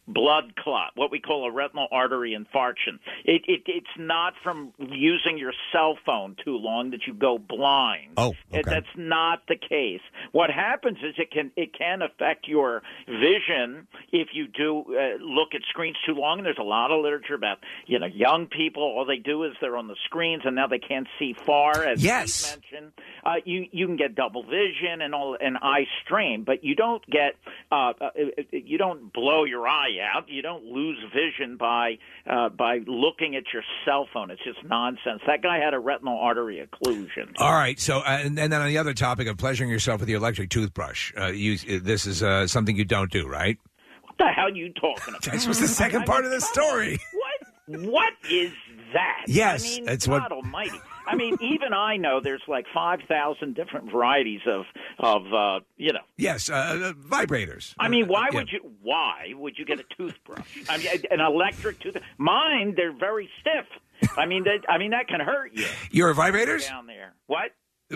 blood clot, what we call a retinal artery infarction. It, it it's not from using your cell phone too long that you go blind. Oh, okay. It, that's not the case. What happens is it can it can affect your vision if you do uh, look at screens too long. And there's a lot of literature about, you know, young people, all they do is they're on the screens and now they can't see far, as yes. you mentioned. Uh, you you can get double vision and all and eye strain, but you don't get uh, uh, you don't blow your eye out. You don't lose vision by uh, by looking at your cell phone. It's just nonsense. That guy had a retinal artery occlusion. All right. So, uh, and, and then on the other topic of pleasuring yourself with your electric toothbrush, uh, you, this is uh, something you don't do, right? What the hell are you talking about? That was the second I part mean, of the story. What? What is that? Yes, I mean, it's God what- Almighty. I mean, even I know there's like five thousand different varieties of of uh, you know. Yes, uh, uh, vibrators. I mean, why Uh, would you? Why would you get a toothbrush? I mean, an electric tooth. Mine, they're very stiff. I mean, that. I mean, that can hurt you. Your vibrators? Down there. What?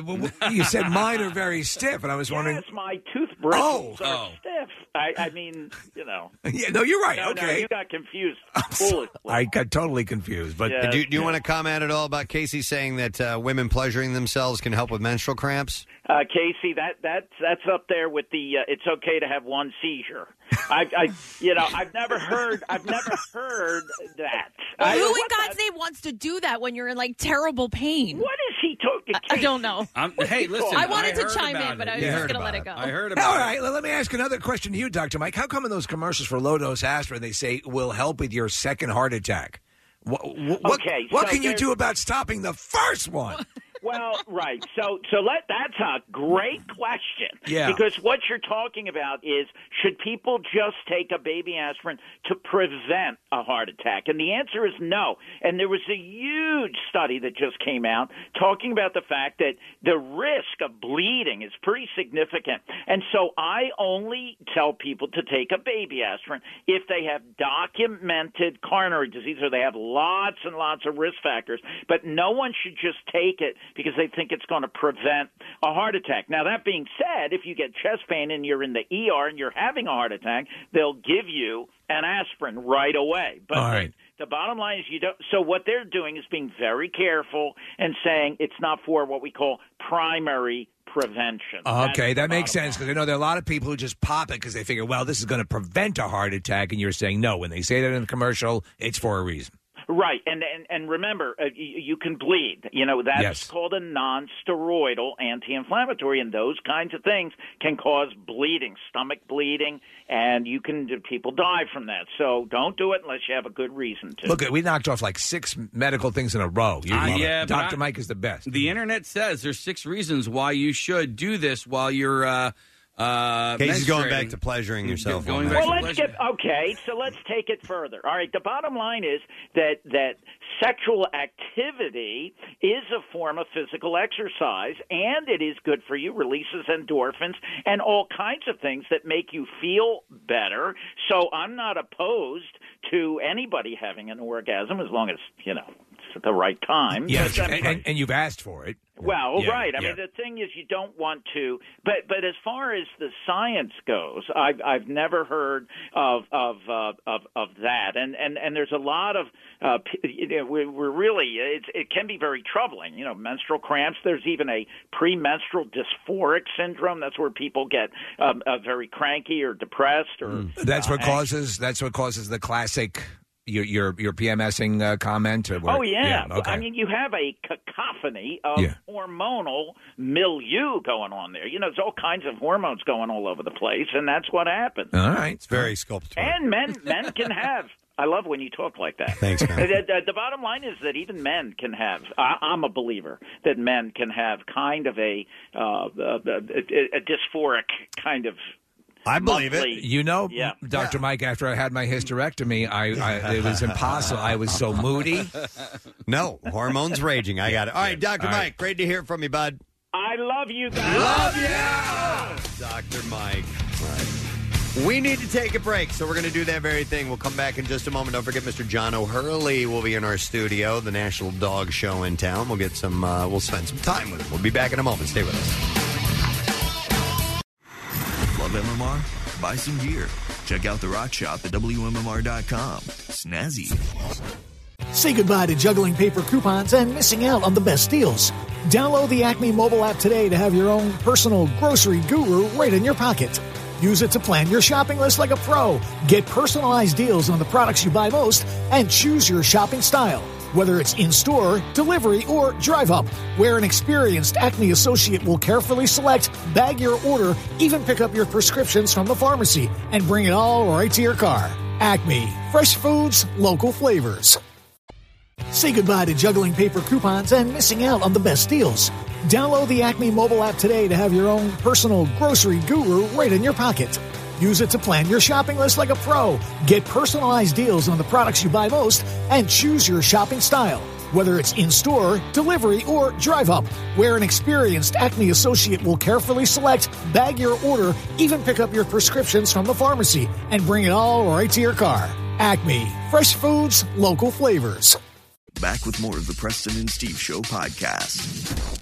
You said mine are very stiff, and I was wondering. Yes, my toothbrushes Oh. are Oh. stiff. I, I mean, you know. Yeah, no, you're right. No, no, Okay. you got confused. Foolishly. I got totally confused, but Yeah. do, do you want to comment at all about Casey saying that uh, women pleasuring themselves can help with menstrual cramps? Uh, Casey, that that's that's up there with the. Uh, it's okay to have one seizure. I, I, you know, I've never heard. I've never heard that. I, Who in what God's name wants to do that when you're in like terrible pain? What is he talking? I, I don't know. I'm, hey, listen. I wanted to heard chime about in, but it. I was You just heard going to let about it go. I heard about All it. right, well, let me ask another question to you, Doctor Mike. How come in those commercials for low-dose aspirin they say will help with your second heart attack? What, what, Okay, what so can you there's- do about stopping the first one? Well, right. So, so let that's a great question. Yeah. Because what you're talking about is should people just take a baby aspirin to prevent a heart attack? And the answer is no. And there was a huge study that just came out talking about the fact that the risk of bleeding is pretty significant. And so I only tell people to take a baby aspirin if they have documented coronary disease or they have lots and lots of risk factors. But no one should just take it because they think it's going to prevent a heart attack. Now, that being said, if you get chest pain and you're in the E R and you're having a heart attack, they'll give you an aspirin right away. But All right. the bottom line is you don't. So what they're doing is being very careful and saying it's not for what we call primary prevention. Okay, That's that the makes bottom sense because I know there are a lot of people who just pop it because they figure, well, this is going to prevent a heart attack, and you're saying no. When they say that in the commercial, it's for a reason. Right, and and, and remember, uh, you, you can bleed. You know, that's Yes. called a non-steroidal anti-inflammatory, and those kinds of things can cause bleeding, stomach bleeding, and you can people die from that. So don't do it unless you have a good reason to. Look, we knocked off like six medical things in a row. You Uh, love it. yeah, but Doctor I- Mike is the best. The internet says there's six reasons why you should do this while you're. Uh, uh, Casey's going back menstruating. to pleasuring yourself. Going on back that. Well, to let's pleasure. get okay. So let's take it further. All right. The bottom line is that that sexual activity is a form of physical exercise, and it is good for you. Releases endorphins and all kinds of things that make you feel better. So I'm not opposed to anybody having an orgasm as long as you know it's at the right time. Yes, But, I and, mean, and, and you've asked for it. well, Yeah, right. I yeah. mean, the thing is, you don't want to. But but as far as the science goes, I've I've never heard of of uh, of of that. And and and there's a lot of uh, p- you know, we- we're really it's, it can be very troubling. You know, menstrual cramps. There's even a premenstrual dysphoric syndrome. That's where people get um, uh, very cranky or depressed or. That's what uh, causes. That's what causes the classic. Your your your PMSing uh, comment. Or where, Oh yeah. okay. I mean, you have a cacophony of Yeah. hormonal milieu going on there. You know, there's all kinds of hormones going all over the place, and that's what happens. All right, it's very sculpted. And men men can have. I love when you talk like that. Thanks, man. The, the, the bottom line is that even men can have. I, I'm a believer that men can have kind of a uh, a, a, a dysphoric kind of. I believe monthly- it. You know, Yeah. Doctor Mike, after I had my hysterectomy, I, I it was impossible. I was so moody. No, hormones raging. I got it. All right, Doctor All right. Mike, great to hear from you, bud. I love you guys. Love you, Doctor Mike. All right. We need to take a break, so we're going to do that very thing. We'll come back in just a moment. Don't forget, Mister John O'Hurley will be in our studio, the National Dog Show in town. We'll get some. Uh, we'll spend some time with him. We'll be back in a moment. Stay with us. Love M M R? Buy some gear. Check out the Rock Shop at W M M R dot com. Snazzy. Say goodbye to juggling paper coupons and missing out on the best deals. Download the Acme mobile app today to have your own personal grocery guru right in your pocket. Use it to plan your shopping list like a pro. Get personalized deals on the products you buy most and choose your shopping style. Whether it's in-store, delivery, or drive-up, where an experienced Acme associate will carefully select, bag your order, even pick up your prescriptions from the pharmacy, and bring it all right to your car. Acme. Fresh foods, local flavors. Say goodbye to juggling paper coupons and missing out on the best deals. Download the Acme mobile app today to have your own personal grocery guru right in your pocket. Use it to plan your shopping list like a pro. Get personalized deals on the products you buy most and choose your shopping style. Whether it's in-store, delivery, or drive-up, where an experienced Acme associate will carefully select, bag your order, even pick up your prescriptions from the pharmacy, and bring it all right to your car. Acme. Fresh foods, local flavors. Back with more of the Preston and Steve Show podcast.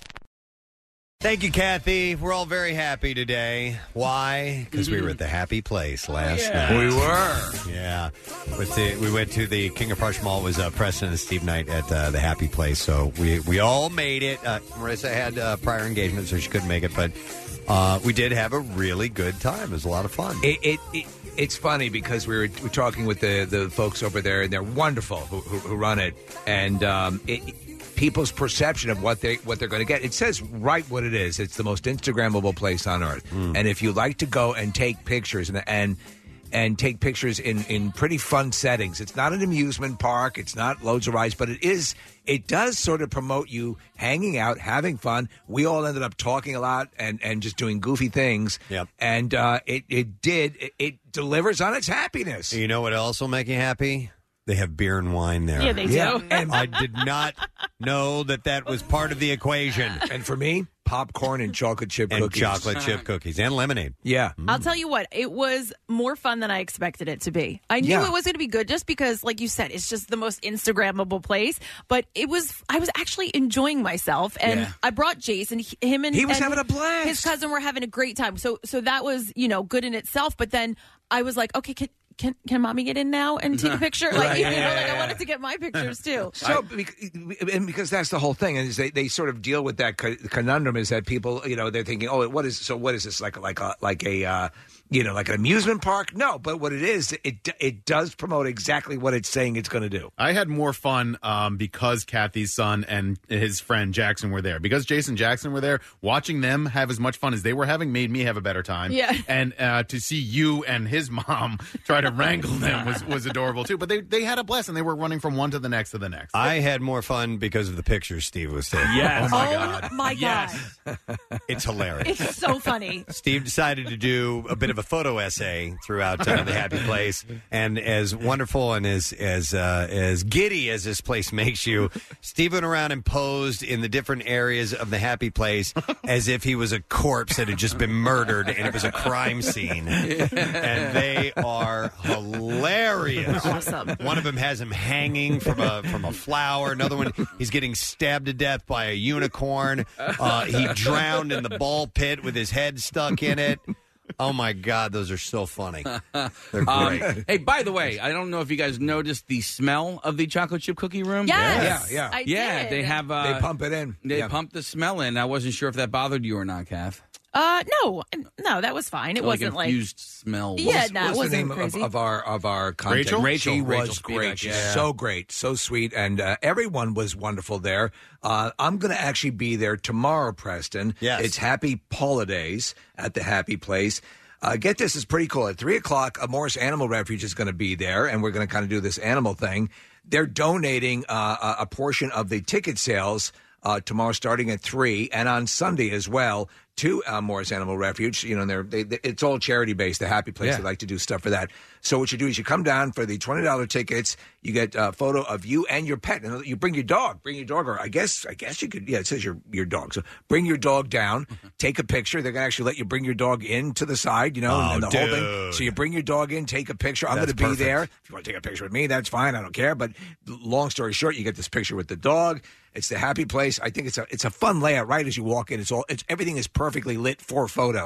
Thank you, Kathy. We're all very happy today. Why? Because we were at the happy place last yeah. night. We were. Yeah. With the, we went to the King of Prussia Mall. It was uh, Preston and Steve night at uh, the happy place. So we, we all made it. Uh, Marissa had uh, prior engagement, so she couldn't make it. But uh, we did have a really good time. It was a lot of fun. It, it, it It's funny because we were, we were talking with the, the folks over there, and they're wonderful who, who, who run it. And um, it, people's perception of what they what they're going to get. It says right what it is. It's the most Instagrammable place on earth. Mm. And if you like to go and take pictures and and and take pictures in, in pretty fun settings, it's not an amusement park. It's not loads of rides, but it is. It does sort of promote you hanging out, having fun. We all ended up talking a lot and, and just doing goofy things. Yep. And uh, it it did it, it delivers on its happiness. You know what else will make you happy? They have beer and wine there. Yeah, they do. Yeah. And I did not know that that was part of the equation. And for me, popcorn and chocolate chip and cookies. chocolate chip cookies and lemonade. Yeah. I'll tell you what, it was more fun than I expected it to be. I knew Yeah. it was going to be good just because, like you said, it's just the most Instagrammable place. But it was, I was actually enjoying myself, and Yeah. I brought Jason. He- Him and He was and having a blast. His cousin were having a great time. So, so that was, you know, good in itself. But then I was like, okay, can can, can mommy get in now and take a picture? Like, Right, you yeah, know, yeah, like yeah. I wanted to get my pictures too. So, bec- and because that's the whole thing, is they, they sort of deal with that co- conundrum is that people, you know, they're thinking, oh, what is so? What is this like? Like a like a uh, you know, like an amusement park? No, but what it is, it it does promote exactly what it's saying it's going to do. I had more fun um, because Kathy's son and his friend Jackson were there. Because Jason Jackson were there, watching them have as much fun as they were having made me have a better time. Yeah. And uh, to see you and his mom try to wrangle them was, was adorable, too. But they, they had a blast, and they were running from one to the next to the next. I had more fun because of the pictures Steve was taking. Yes. Oh, my Oh, God. my God. It's hilarious. It's so funny. Steve decided to do a bit of a photo essay throughout uh, the happy place, and as wonderful and as as uh, as giddy as this place makes you, Steve went around and posed in the different areas of the happy place as if he was a corpse that had just been murdered and it was a crime scene. And they are hilarious. Awesome. One of them has him hanging from a from a flower. Another one, he's getting stabbed to death by a unicorn. Uh, he drowned in the ball pit with his head stuck in it. Oh, my God, those are so funny. They're great. Um, hey, by the way, I don't know if you guys noticed the smell of the chocolate chip cookie room. Yes, Yeah, yeah. I yeah, did. they have. Uh, They pump it in. They Yeah. pump the smell in. I wasn't sure if that bothered you or not, Kath. Uh, no, no, that was fine. It like wasn't like infused smell. Yeah, no, it What's wasn't the name crazy. of, of our of our contact? Rachel? Rachel. She Rachel was Spivak, great. She's yeah. so great, so sweet, and uh, everyone was wonderful there. Uh, I'm going to actually be there tomorrow, Preston. Yes. It's Happy Holidays at the Happy Place. Uh, get this, it's pretty cool. At three o'clock, a Morris Animal Refuge is going to be there, and we're going to kind of do this animal thing. They're donating uh, a, a portion of the ticket sales uh, tomorrow starting at three, and on Sunday as well, to uh, Morris Animal Refuge. You know, they're, they, they, it's all charity-based, the Happy Place. Yeah. They like to do stuff for that. So what you do is you come down for the twenty dollars tickets. You get a photo of you and your pet. And you bring your dog. Bring your dog. Or I guess I guess you could, yeah, it says your, your dog. So bring your dog down, take a picture. They're going to actually let you bring your dog in to the side, you know, Oh, and the whole thing. dude. So you bring your dog in, take a picture. I'm going That's to be perfect. there. If you want to take a picture with me, that's fine. I don't care. But long story short, you get this picture with the dog. It's the Happy Place. I think it's a it's a fun layout. Right as you walk in, it's all it's everything is perfectly lit for photos.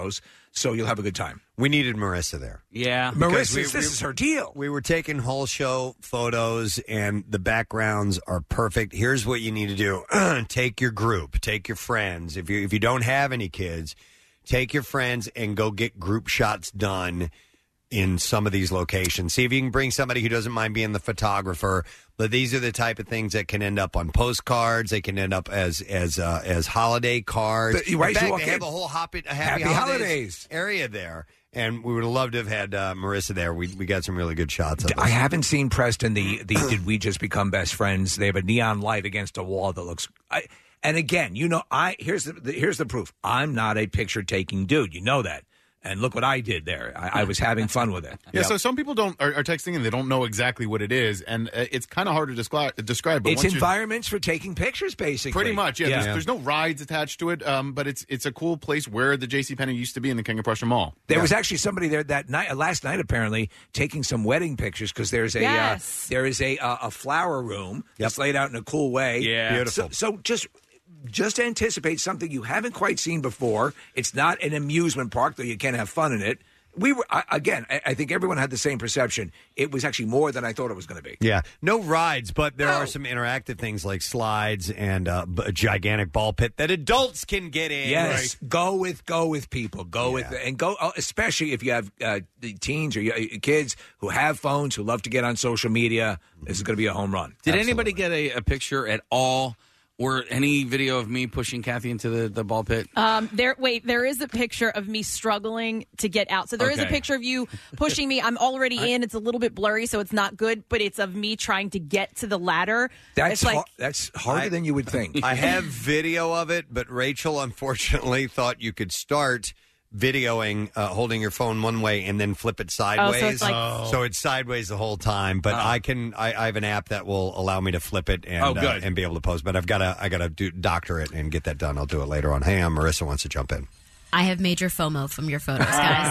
so you'll have a good time. We needed Marissa there. Yeah. Because Marissa, we- this we- is her deal. We were taking whole show photos, and the backgrounds are perfect. Here's what you need to do: take your group, take your friends. If you if you don't have any kids, take your friends and go get group shots done in some of these locations. See if you can bring somebody who doesn't mind being the photographer. But these are the type of things that can end up on postcards. They can end up as as uh, as holiday cards. The- right, in you fact, walk they in, have a whole happy, happy, Happy holidays, holidays. area there. And we would have loved to have had uh, Marissa there. We we got some really good shots of I us. haven't seen Preston. The the did we just become best friends? They have a neon light against a wall that looks. I, and again, you know, I here's the, the here's the proof. I'm not a picture taking dude. You know that. And look what I did there. I, I was having fun with it. Yeah, Yep. so some people don't are, are texting and they don't know exactly what it is, and uh, it's kind of hard to describe. describe but It's once you- environments for taking pictures, basically. Pretty much, yeah. There's, there's no rides attached to it, um, but it's it's a cool place where the JCPenney used to be in the King of Prussia Mall. There Yeah. was actually somebody there that night, uh, last night apparently, taking some wedding pictures because there's a Yes. uh, there is a uh, a flower room that's laid out in a cool way. Yeah. Beautiful. So, so just just anticipate something you haven't quite seen before. It's not an amusement park, though you can have fun in it. We were I, again. I, I think everyone had the same perception. It was actually more than I thought it was going to be. Yeah, no rides, but there are some interactive things like slides and uh, b- a gigantic ball pit that adults can get in. Yes, go with go with people. Go with and go, uh, especially if you have uh, the teens or y- kids who have phones who love to get on social media. This is going to be a home run. Did anybody get a, a picture at all or any video of me pushing Kathy into the, the ball pit? Um, there. Wait, there is a picture of me struggling to get out. So there is a Okay. picture of you pushing me. I'm already in. It's a little bit blurry, so it's not good. But it's of me trying to get to the ladder. That's it's like har- that's harder I- than you would think. I have video of it, but Rachel unfortunately thought you could start videoing uh, holding your phone one way and then flip it sideways. it's like- Oh. So it's sideways the whole time. But I can. I, I have an app that will allow me to flip it and Oh, good. uh, and be able to post. But I've got to. I got to do doctor it and get that done. I'll do it later on. Hey, Marissa wants to jump in. I have major FOMO from your photos,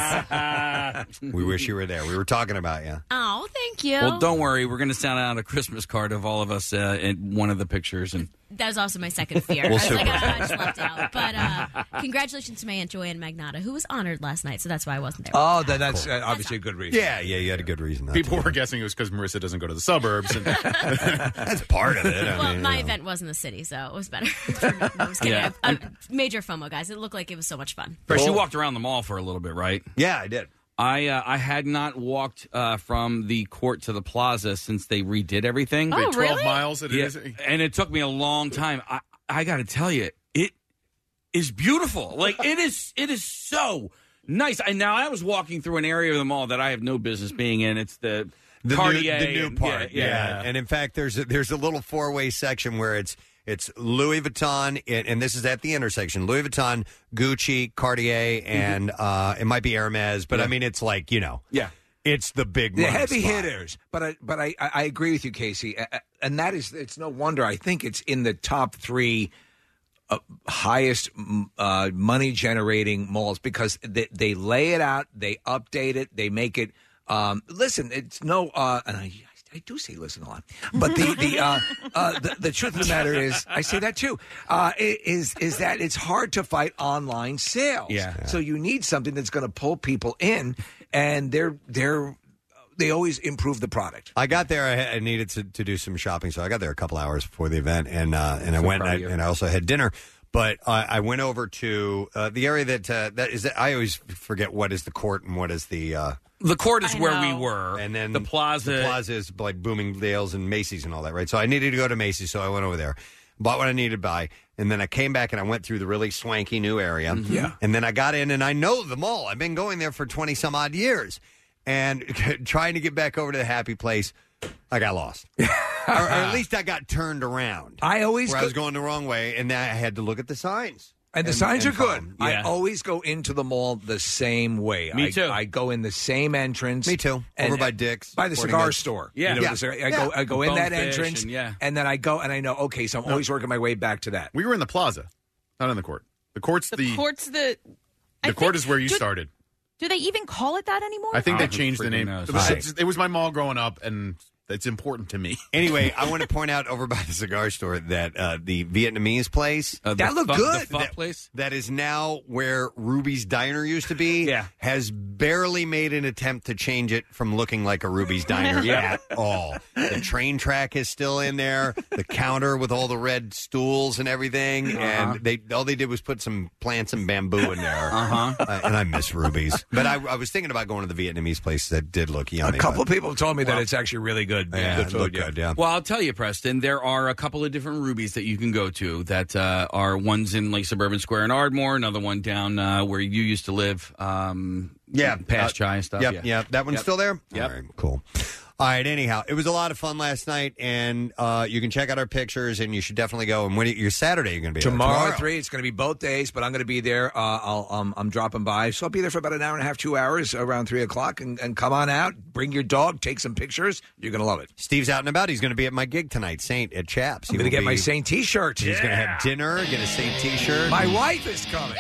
guys. We wish you were there. We were talking about you. Oh, thank you. Well, don't worry. We're going to send out a Christmas card of all of us uh, in one of the pictures. And That was also my second fear. Well, I was like, super. I got left out. But uh, congratulations to my Aunt Joanne Magnata, who was honored last night, so that's why I wasn't there. Oh, that, that's uh, obviously a good reason. Yeah, yeah, you had a good reason. not People to. were guessing it was because Marissa doesn't go to the suburbs. And That's part of it. I well, mean, my you know. event was in the city, so it was better. no, I was kidding. Yeah. I- I- major FOMO, guys. It looked like it was so much fun. Chris, you walked around the mall for a little bit, right? Yeah, I did. I uh, I had not walked uh, from the court to the plaza since they redid everything. Oh, twelve really? miles. It Yeah, is. and it took me a long time. I I got to tell you, it is beautiful. Like it is, it is so nice. And now I was walking through an area of the mall that I have no business being in. It's the, The Cartier, new, the new and- part, yeah, yeah, yeah. And in fact, there's a, there's a little four way section where it's it's Louis Vuitton, and, and this is at the intersection: Louis Vuitton, Gucci, Cartier, and uh, it might be Hermes. But I mean, it's like you know, Yeah. it's the big The money heavy spot. hitters, but I, but I, I I agree with you, Casey, Uh, uh, and that is it's no wonder. I think it's in the top three uh, highest mm, uh, money generating malls because they, they lay it out, they update it, they make it. Um, listen, it's no, uh, and I. I do say listen a lot, but the the, uh, uh, the the truth of the matter is, I say that too. Uh, is is that it's hard to fight online sales? Yeah. So you need something that's going to pull people in, and they're they're they always improve the product. I got there. I, had- I needed to, to do some shopping, so I got there a couple hours before the event, and uh, and I So went and proud I, of you. and I also had dinner. But I, I went over to uh, the area that uh, that is. I always forget what is the court and what is the. Uh, The court is I where know. we were, And then the plaza. The plaza is like Bloomingdale's and Macy's and all that, right? So I needed to go to Macy's, so I went over there, bought what I needed to buy, and then I came back and I went through the really swanky new area. Yeah. And then I got in, and I know the mall. I've been going there for twenty some odd years, and trying to get back over to the happy place, I got lost, or, or at least I got turned around. I always where I go- was going the wrong way, and then I had to look at the signs. And the signs and are good. find- I Yeah. always go into the mall the same way. Me I, too. I go in the same entrance. Me too. And- Over by Dick's, by the Sporting cigar Goods. store. Yeah. You know, Yeah. the cigar- I Yeah. go. I go in that Bonefish entrance, and- yeah. and then I go and I know. Okay, so I'm always working my way back to that. we were in the plaza, not in the court. The court's the, the court's the. I the court think- is where you do, started. Do they even call it that anymore? I think Oh, they who changed the freaking name. knows? It was, Right. it was my mall growing up, and That's important to me. Anyway, I want to point out over by the cigar store that uh, the Vietnamese place Uh, the That looked fu- good. the pho That, place? that is now where Ruby's Diner used to be. Yeah. has barely made an attempt to change it from looking like a Ruby's Diner Yeah. at all. The train track is still in there. The counter with all the red stools and everything, Uh-huh. and they all they did was put some plants and bamboo in there. Uh-huh. Uh, and I miss Ruby's, but I, I was thinking about going to the Vietnamese place that did look yummy. A couple but- people told me that it's actually really good. Yeah, good it food. looked good, yeah. Well, I'll tell you, Preston, there are a couple of different Rubies that you can go to that uh, are ones in like Suburban Square in Ardmore, another one down uh, where you used to live. Um, Yeah, past uh, Chai and stuff. Yep, yeah. yeah. That one's Yep. still there? Yep. All right, cool. All right, anyhow, it was a lot of fun last night, and uh, you can check out our pictures, and you should definitely go. And when it, your Saturday, you're going to be there. Tomorrow at three. It's going to be both days, but I'm going to be there. Uh, I'll, um, I'm dropping by, so I'll be there for about an hour and a half, two hours, around three o'clock, and, and come on out. Bring your dog, take some pictures. You're going to love it. Steve's out and about. He's going to be at my gig tonight, Saint at Chaps. I'm going to get my Saint T-shirt. He's going to have dinner, get a Saint T-shirt. My wife is coming.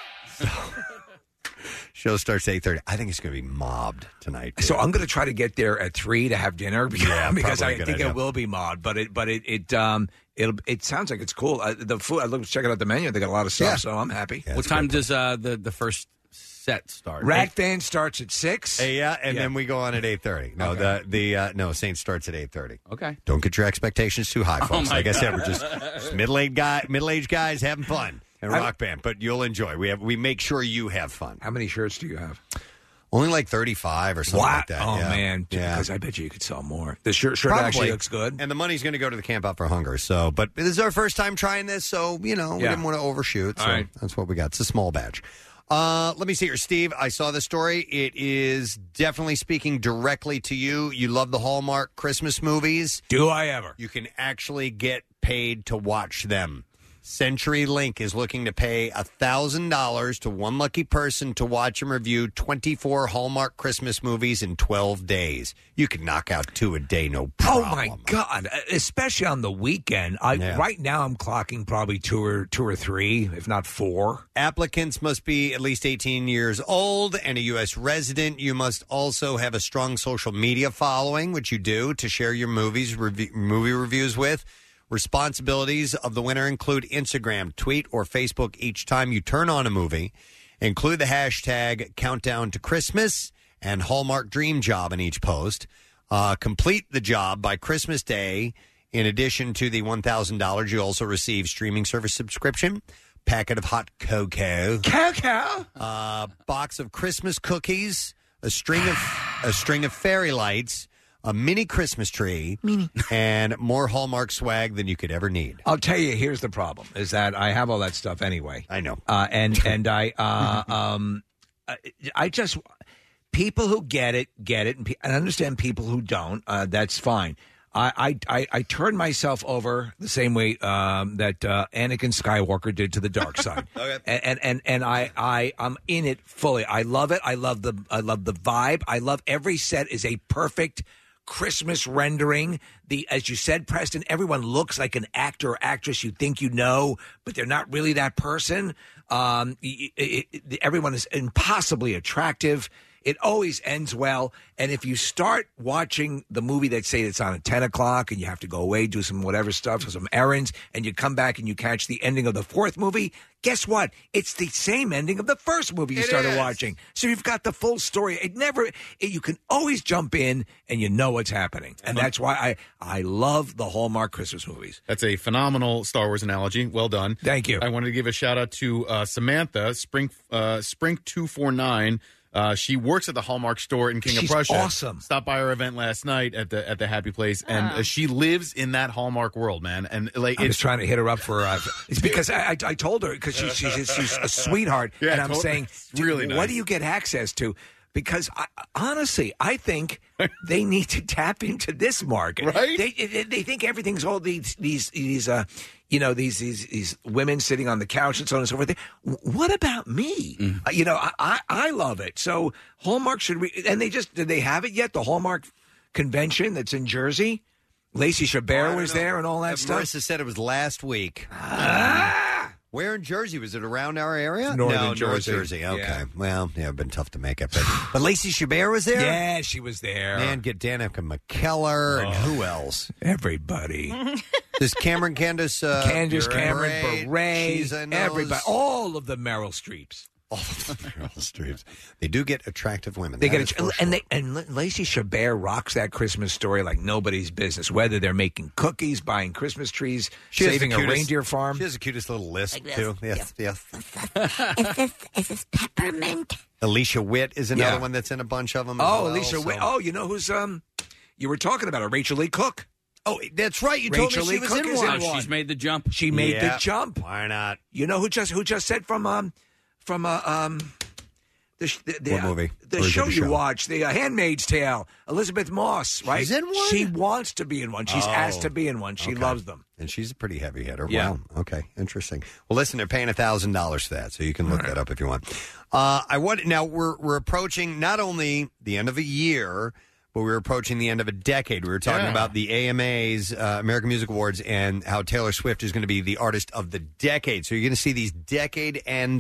Show starts at eight thirty. I think it's going to be mobbed tonight. too. So I'm going to try to get there at three to have dinner because, Yeah, because probably I a good think idea. it will be mobbed. But it, but it, it, um, it'll, it sounds like it's cool. Uh, the food. I looked checking out the menu. They got a lot of stuff, Yeah. so I'm happy. What time does uh, the the first set start? Rat Fan starts at six. Uh, yeah, and Yeah. then we go on at eight thirty. No, Okay. the the uh, no Saint starts at eight thirty. Okay. Don't get your expectations too high, Oh, folks. my like I said, God. we're just, just middle aged guy, middle aged guys having fun in a I- rock band, but you'll enjoy. We have we make sure you have fun. How many shirts do you have? Only like thirty-five or something Wow. like that. Oh yeah. man, yeah. because I bet you you could sell more. The shirt, shirt Probably. actually looks good. And the money's going to go to the Camp Out for Hunger. So, but this is our first time trying this, so you know we Yeah. didn't want to overshoot. So All right. that's what we got. It's a small batch. Uh, let me see here, Steve. I saw the story. It is definitely speaking directly to you. You love the Hallmark Christmas movies. Do I ever? You can actually get paid to watch them. CenturyLink is looking to pay one thousand dollars to one lucky person to watch and review twenty-four Hallmark Christmas movies in twelve days. You can knock out two a day, no Oh problem. my God! Especially on the weekend. I Yeah. right now I'm clocking probably two or two or three, if not four. Applicants must be at least eighteen years old and a U S resident. You must also have a strong social media following, which you do, to share your movies, rev- movie reviews with. Responsibilities of the winner include Instagram, tweet, or Facebook each time you turn on a movie. Include the hashtag Countdown to Christmas and Hallmark Dream Job in each post. Uh, complete the job by Christmas Day. In addition to the one thousand dollars, you also receive streaming service subscription, packet of hot cocoa, cocoa, uh, box of Christmas cookies, a string of a string of fairy lights, a mini Christmas tree, Mini. and more Hallmark swag than you could ever need. I'll tell you. Here's the problem: is that I have all that stuff anyway. I know, uh, and and I uh, um, I, I just people who get it get it, and pe- I understand people who don't. Uh, that's fine. I, I, I, I turn myself over the same way um, that uh, Anakin Skywalker did to the dark side, Okay. and and and, and I, I I'm in it fully. I love it. I love the I love the vibe. I love every set is a perfect Christmas rendering. The as you said, Preston, everyone looks like an actor or actress you think you know, but they're not really that person. Um, it, it, it, everyone is impossibly attractive. It always ends well. And if you start watching the movie that say it's on at ten o'clock and you have to go away, do some whatever stuff, some errands, and you come back and you catch the ending of the fourth movie, guess what? It's the same ending of the first movie you It started is. watching. So you've got the full story. It never, it, you can always jump in and you know what's happening. And that's why I, I love the Hallmark Christmas movies. That's a phenomenal Star Wars analogy. Well done. Thank you. I wanted to give a shout out to uh, Samantha Spring uh, Spring two four nine. Uh, she works at the Hallmark store in King She's of Prussia. awesome. Stopped by our event last night at the at the Happy Place, and uh, she lives in that Hallmark world, man. And like, I was it's trying to hit her up for. Uh, it's because I, I, I told her because she, she's she's a sweetheart, Yeah, and I'm totally. saying, It's really what nice. do you get access to? Because I, honestly, I think they need to tap into this market. Right? They they, they think everything's all these these these uh you know these these these women sitting on the couch and so on and so forth. What about me? Uh, you know, I, I I love it. So Hallmark should re- and they just did they have it yet? The Hallmark convention that's in Jersey. Lacey Chabert was there and all that Uh, stuff. Marissa said it was last week. Ah! Where in Jersey? Was it around our area? Northern no, Jersey. North Jersey. Okay. Yeah. Well, yeah, it'd been tough to make it. But, but Lacey Chabert was there? Yeah, she was there. Man, get Danica McKellar and Oh. who else? Everybody. There's Cameron Candace. Uh, Candace Bure. Cameron Bure. She's a nose. Everybody. All of the Meryl Streeps. All of the Meryl Streeps. They do get attractive women. They That get is a, for and sure. they and L- Lacey Chabert rocks that Christmas story like nobody's business. Whether they're making cookies, buying Christmas trees, She has the saving a cutest- reindeer farm. She has the cutest little lisp, too. Yes, yes. Is this is this peppermint? Alicia Witt is another Yeah. one that's in a bunch of them. as Oh, well, Alicia so- Witt. Oh, you know who's um? You were talking about her, Rachel Lee Cook. Oh, that's right. You Rachel told me Lee she was Cook in is one. in one. She's made the jump. She made Yeah. the jump. Why not? You know who just who just said from um from uh, um the sh- the, the, What uh, movie? the Or is it show a you show? watch, the uh, Handmaid's Tale. Elizabeth Moss, right? She's in one? She wants to be in one. She's Oh. asked to be in one. She Okay. loves them. And she's a pretty heavy hitter. Yeah. Wow. Okay. Interesting. Well, listen, they're paying a thousand dollars for that, so you can look that up if you want. Uh, I want now. We're we're approaching not only the end of a year, but we're approaching the end of a decade. We were talking Yeah. about the A M As, uh, American Music Awards, and how Taylor Swift is going to be the artist of the decade. So you're going to see these decade end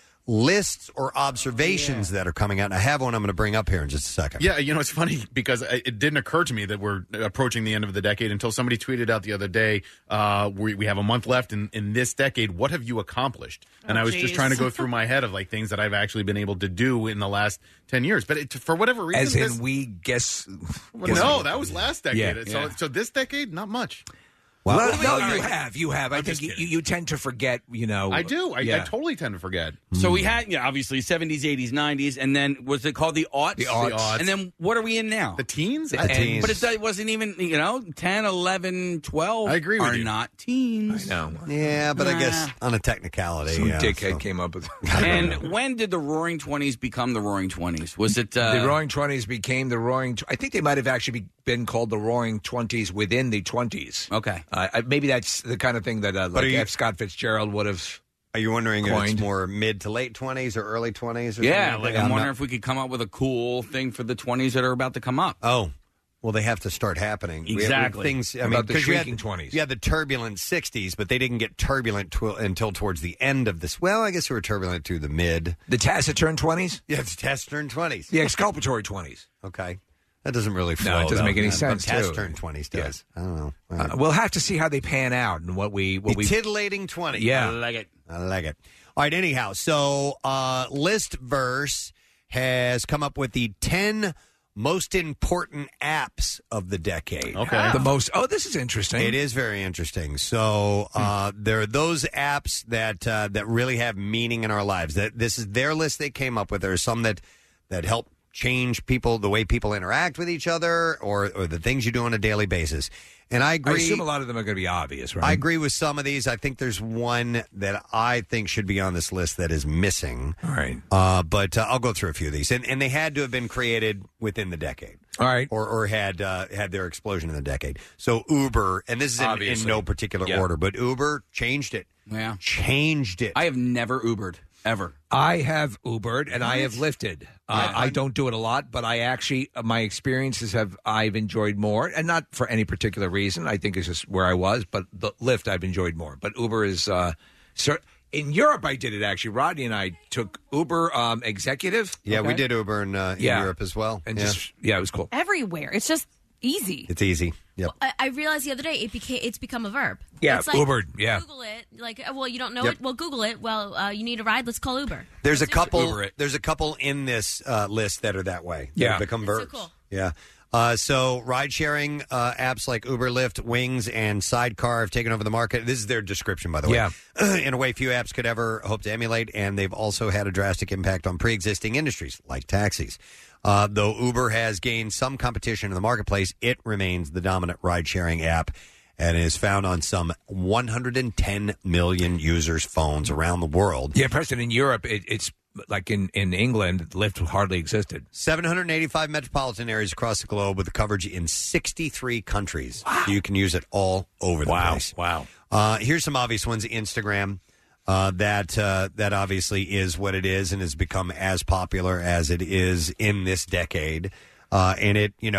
lists or observations that are coming out. And I have one I'm going to bring up here in just a second. Yeah, you know, it's funny because it didn't occur to me that we're approaching the end of the decade until somebody tweeted out the other day, uh, we, we have a month left in, in this decade. What have you accomplished? And Oh, I was geez. just trying to go through my head of like things that I've actually been able to do in the last ten years. But it, for whatever reason, As in, this- we guess. well, guess- no, that was last decade. Yeah. So, Yeah. so this decade, not much. Well, Well, wait, no, all you right. have, you have. I I'm think just you, kidding. you tend to forget. You know, I do. I, I yeah. totally tend to forget. So we had, yeah, obviously seventies, eighties, nineties, and then was it called the aughts? The aughts. The aughts. And then what are we in now? The teens? The I- teens. But it, it wasn't even, you know, ten, eleven, twelve I agree with are you. not teens. I know. Yeah, but I Nah. guess on a technicality, Some yeah, dickhead so- came up with And when did the Roaring Twenties become the Roaring Twenties? Was it uh, the Roaring Twenties became the Roaring. I think they might have actually be, been called the Roaring Twenties within the Twenties. Okay, uh, I- maybe that's the kind of thing that uh, But like are you- F. Scott Fitzgerald would have. Are you wondering if Coined. it's more mid to late twenties or early twenties? Or yeah. something? Like I'm wondering if we could come up with a cool thing for the twenties that are about to come up. Oh, well, they have to start happening. We have Exactly. things. I About mean, the 'cause you had- shrinking twenties. You had the turbulent sixties, but they didn't get turbulent tw- until towards the end of this. Well, I guess we were turbulent to the mid. The taciturn twenties? Yeah, it's taciturn twenties. The exculpatory twenties. Okay. That doesn't really flow. No, it doesn't though. make any Yeah, sense, But too. taciturn twenties does. I don't know. All right. Uh, we'll have to see how they pan out and what we what the we. titillating twenty. Yeah. I like it. I like it. All right, anyhow, so uh, Listverse has come up with the ten most important apps of the decade. Okay. The most. Oh, this is interesting. It is very interesting. So uh, there are those apps that uh, that really have meaning in our lives. That this is their list they came up with. There are some that that help change people, the way people interact with each other, or or the things you do on a daily basis. And I I agree. assume a lot of them are going to be obvious, right? I agree with some of these. I think there's one that I think should be on this list that is missing. All right. Uh, but uh, I'll go through a few of these, and and they had to have been created within the decade. All right. Or or had uh, had their explosion in the decade. So Uber, and this is in, in Obviously. no particular Yeah. order, but Uber changed it. Yeah. Changed it. I have never Ubered ever. I have Ubered and I have lifted. Uh, I don't do it a lot, but I actually uh, my experiences have I've enjoyed more, and not for any particular reason. I think it's just where I was, but the Lyft I've enjoyed more. But Uber is uh, cer- in Europe. I did it actually. Rodney and I took Uber um, executive. Yeah, we okay? did Uber in, uh, in Yeah. Europe as well. and yeah. just yeah, it was cool. Everywhere. It's just easy. It's easy. Yep. I, I realized the other day it became it's become a verb. Yeah, it's like, Ubered, yeah. Google it. Like, uh, well, you don't know Yep. it. Well, Google it. Well, uh, you need a ride. Let's call Uber. There's a That's Uber. couple. Uber it. There's a couple in this uh, list that are that way. that Yeah. have become That's so verbs. cool. Yeah. Uh, so ride-sharing uh, apps like Uber, Lyft, Wings, and Sidecar have taken over the market. This is their description, by the way. Yeah. In a way few apps could ever hope to emulate, and they've also had a drastic impact on pre-existing industries like taxis. Uh, though Uber has gained some competition in the marketplace, it remains the dominant ride-sharing app and is found on some one hundred ten million users' phones around the world. Yeah, Preston, in Europe, it, it's like in, in England, Lyft hardly existed. seven hundred eighty-five metropolitan areas across the globe with coverage in sixty-three countries. So you can use it all over the Wow, place. wow. Uh, here's some obvious ones. Instagram. Uh, that uh, that obviously is what it is and has become as popular as it is in this decade. Uh, and it, you know,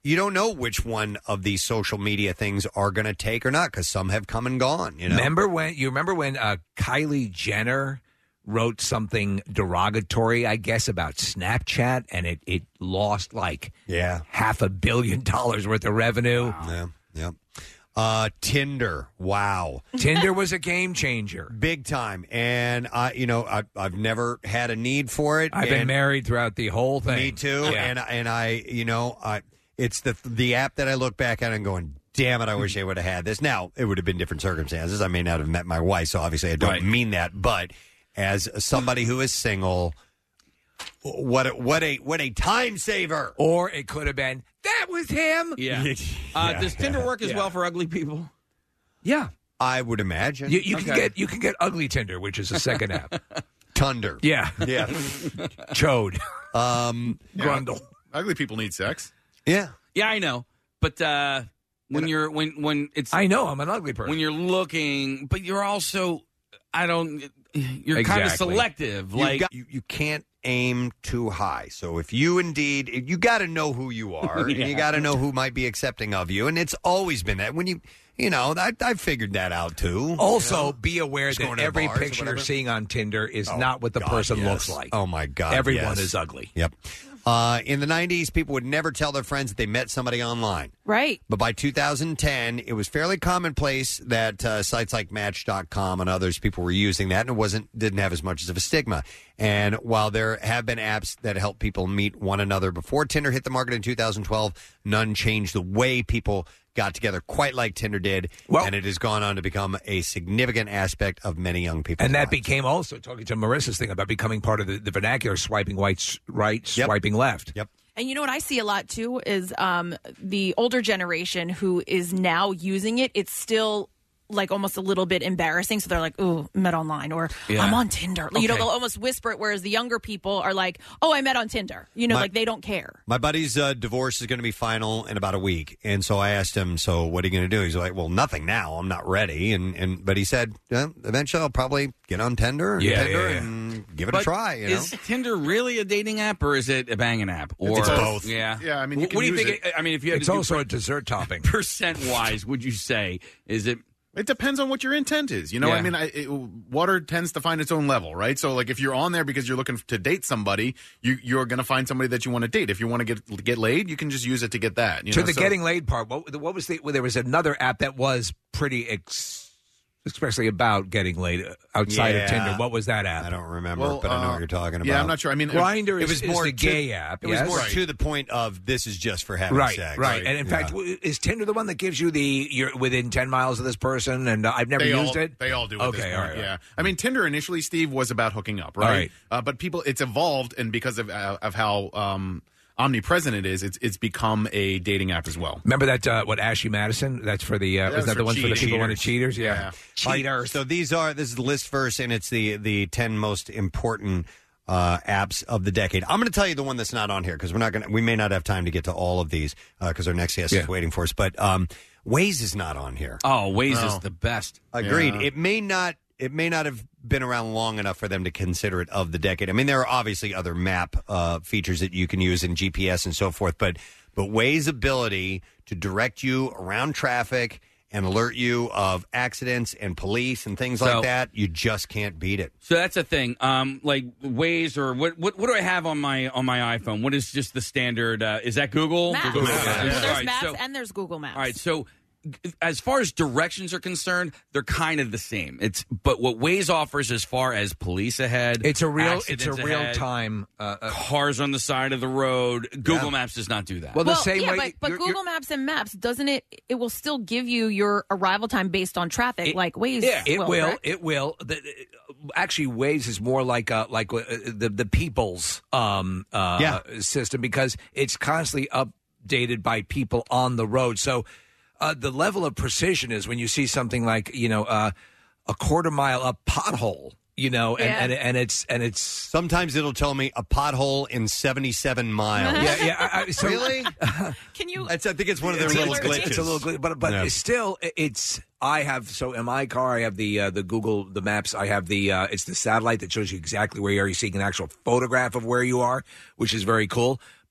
you don't know which one of these social media things are going to take or not because some have come and gone. You know, Remember when you remember when uh, Kylie Jenner wrote something derogatory, I guess, about Snapchat, and it, it lost like yeah half a billion dollars worth of revenue. Wow. Yeah, yeah. Uh, Tinder, wow. Tinder was a game changer, big time. And I, you know, I, I've never had a need for it. I've been and married throughout the whole thing. Me too. Yeah. And and I, you know, I it's the the app that I look back at and going, damn it, I wish I would have had this. Now it would have been different circumstances. I may not have met my wife, so obviously I don't Right. mean that. But as somebody who is single, what a, what a what a time saver. Or it could have been that was him. Yeah. Uh, does Tinder work as yeah. well for ugly people? Yeah, I would imagine. You, you can Okay. get you can get Ugly Tinder, which is a second app. Tunder. Yeah, Yeah. Chode. Um, Grundle. Ugly people need sex. Yeah. Yeah, I know. But uh, when you're when when it's I know I'm an ugly person. when you're looking, but you're also I don't. You're kind of Exactly. selective. You Like got- you, you can't aim too high. So if you indeed, you got to know who you are, and you Yeah. got to know who might be accepting of you. And it's always been that. When you, you know, I, I figured that out too. Also, you know? be aware Just going that to the every bars or picture you're whatever. seeing on Tinder is Oh, not what the God, person yes. looks like. Oh my God! Everyone yes. is ugly. Yep. Uh, in the nineties, people would never tell their friends that they met somebody online. Right. But by two thousand ten, it was fairly commonplace that uh, sites like Match dot com and others, people were using that, and it wasn't didn't have as much of a stigma. And while there have been apps that help people meet one another before Tinder hit the market in two thousand twelve, none changed the way people got together quite like Tinder did, and it has gone on to become a significant aspect of many young people. And that became also, talking to Marissa's thing about becoming part of the, the vernacular, swiping right, s- right Yep. swiping left. Yep. And you know what I see a lot too is um, the older generation who is now using it. It's still like almost a little bit embarrassing. So they're like, "Ooh, met online," or Yeah. "I'm on Tinder." You know, Okay. they'll almost whisper it. Whereas the younger people are like, "Oh, I met on Tinder." You know, My- like they don't care. My buddy's uh, divorce is going to be final in about a week, and so I asked him, "So what are you going to do?" He's like, "Well, nothing now. I'm not ready." And and but he said, yeah, "Eventually, I'll probably get on Tinder, and, Yeah, Tinder yeah, yeah. and give it But a try." You know, is Tinder really a dating app or is it a banging app? Or It's both. Yeah, Yeah, I mean, you Wh- can what do you use think? it. I mean, if you had It's to do also a dessert topping. percent wise, would you say is it? It depends on what your intent is. You know, Yeah. I mean, I, it, water tends to find its own level, right? So, like, if you're on there because you're looking to date somebody, you, you're going to find somebody that you want to date. If you want to get get laid, you can just use it to get that. You to know? the So- getting laid part, what, what was the? Well, there was another app that was pretty, ex, especially about getting laid uh, outside Yeah. of Tinder. What was that app? I don't remember, Well, but I know uh, what you're talking about. yeah, I'm not sure. I mean, Grindr it is, was is more the to- gay app. It was yes? more to the point of this is just for having right, sex, right. And in Yeah. fact, w- is Tinder the one that gives you the you're within ten miles of this person? And uh, I've never they used all, it. They all do. At Okay, this point, all right, yeah. I mean, Tinder initially, Steve, was about hooking up, right? All right. Uh, but people, it's evolved, and because of uh, of how um, omnipresent it is, it's it's become a dating app as well. Remember that uh, what Ashley Madison? That's for the uh, That was was that for the one for the cheaters. people who wanted cheaters? Yeah, Yeah. Cheaters. So these are this is the list first, and it's the the ten most important uh, apps of the decade. I'm going to tell you the one that's not on here because we're not going. to We may not have time to get to all of these because our next guest Yeah. is waiting for us. But um, Waze is not on here. Oh, Waze No. is the best. Agreed. Yeah. It may not. It may not have been around long enough for them to consider it of the decade. I mean, there are obviously other map uh, features that you can use in G P S and so forth, but but Waze's ability to direct you around traffic and alert you of accidents and police and things So- like that, you just can't beat it. So that's the thing. Um, like Waze or what, what? What do I have on my on my iPhone? What is just the standard? Uh, is that Google? Maps. Google Well, there's All right, maps so- and there's Google Maps. All right, so g- as far as directions are concerned, they're kind of the same. It's but what Waze offers as far as police ahead, it's a real it's a accidents real ahead, time uh, uh, cars on the side of the road. Google Maps does not do that. Well, the Well, same yeah, way. but, but you're- Google Maps and Maps doesn't it? It will still give you your arrival time based on traffic, It- like Waze. It will. will. correct? It will. The, actually, Waze is more like uh, like uh, the the people's um, uh, Yeah. system because it's constantly updated by people on the road. So uh, the level of precision is when you see something like you know uh, a quarter mile up pothole. You know, and, Yeah. and and it's and it's sometimes it'll tell me a pothole in seventy-seven miles. yeah, yeah. I, I, so, Really? Can you? It's, I think it's one of their It's a- little it's, glitches. It's a little glitch, but but Yeah. it's still, it's. I have so in my car, I have the uh, the Google the Maps. I have the uh, it's the satellite that shows you exactly where you are. You're seeing an actual photograph of where you are, which is very cool.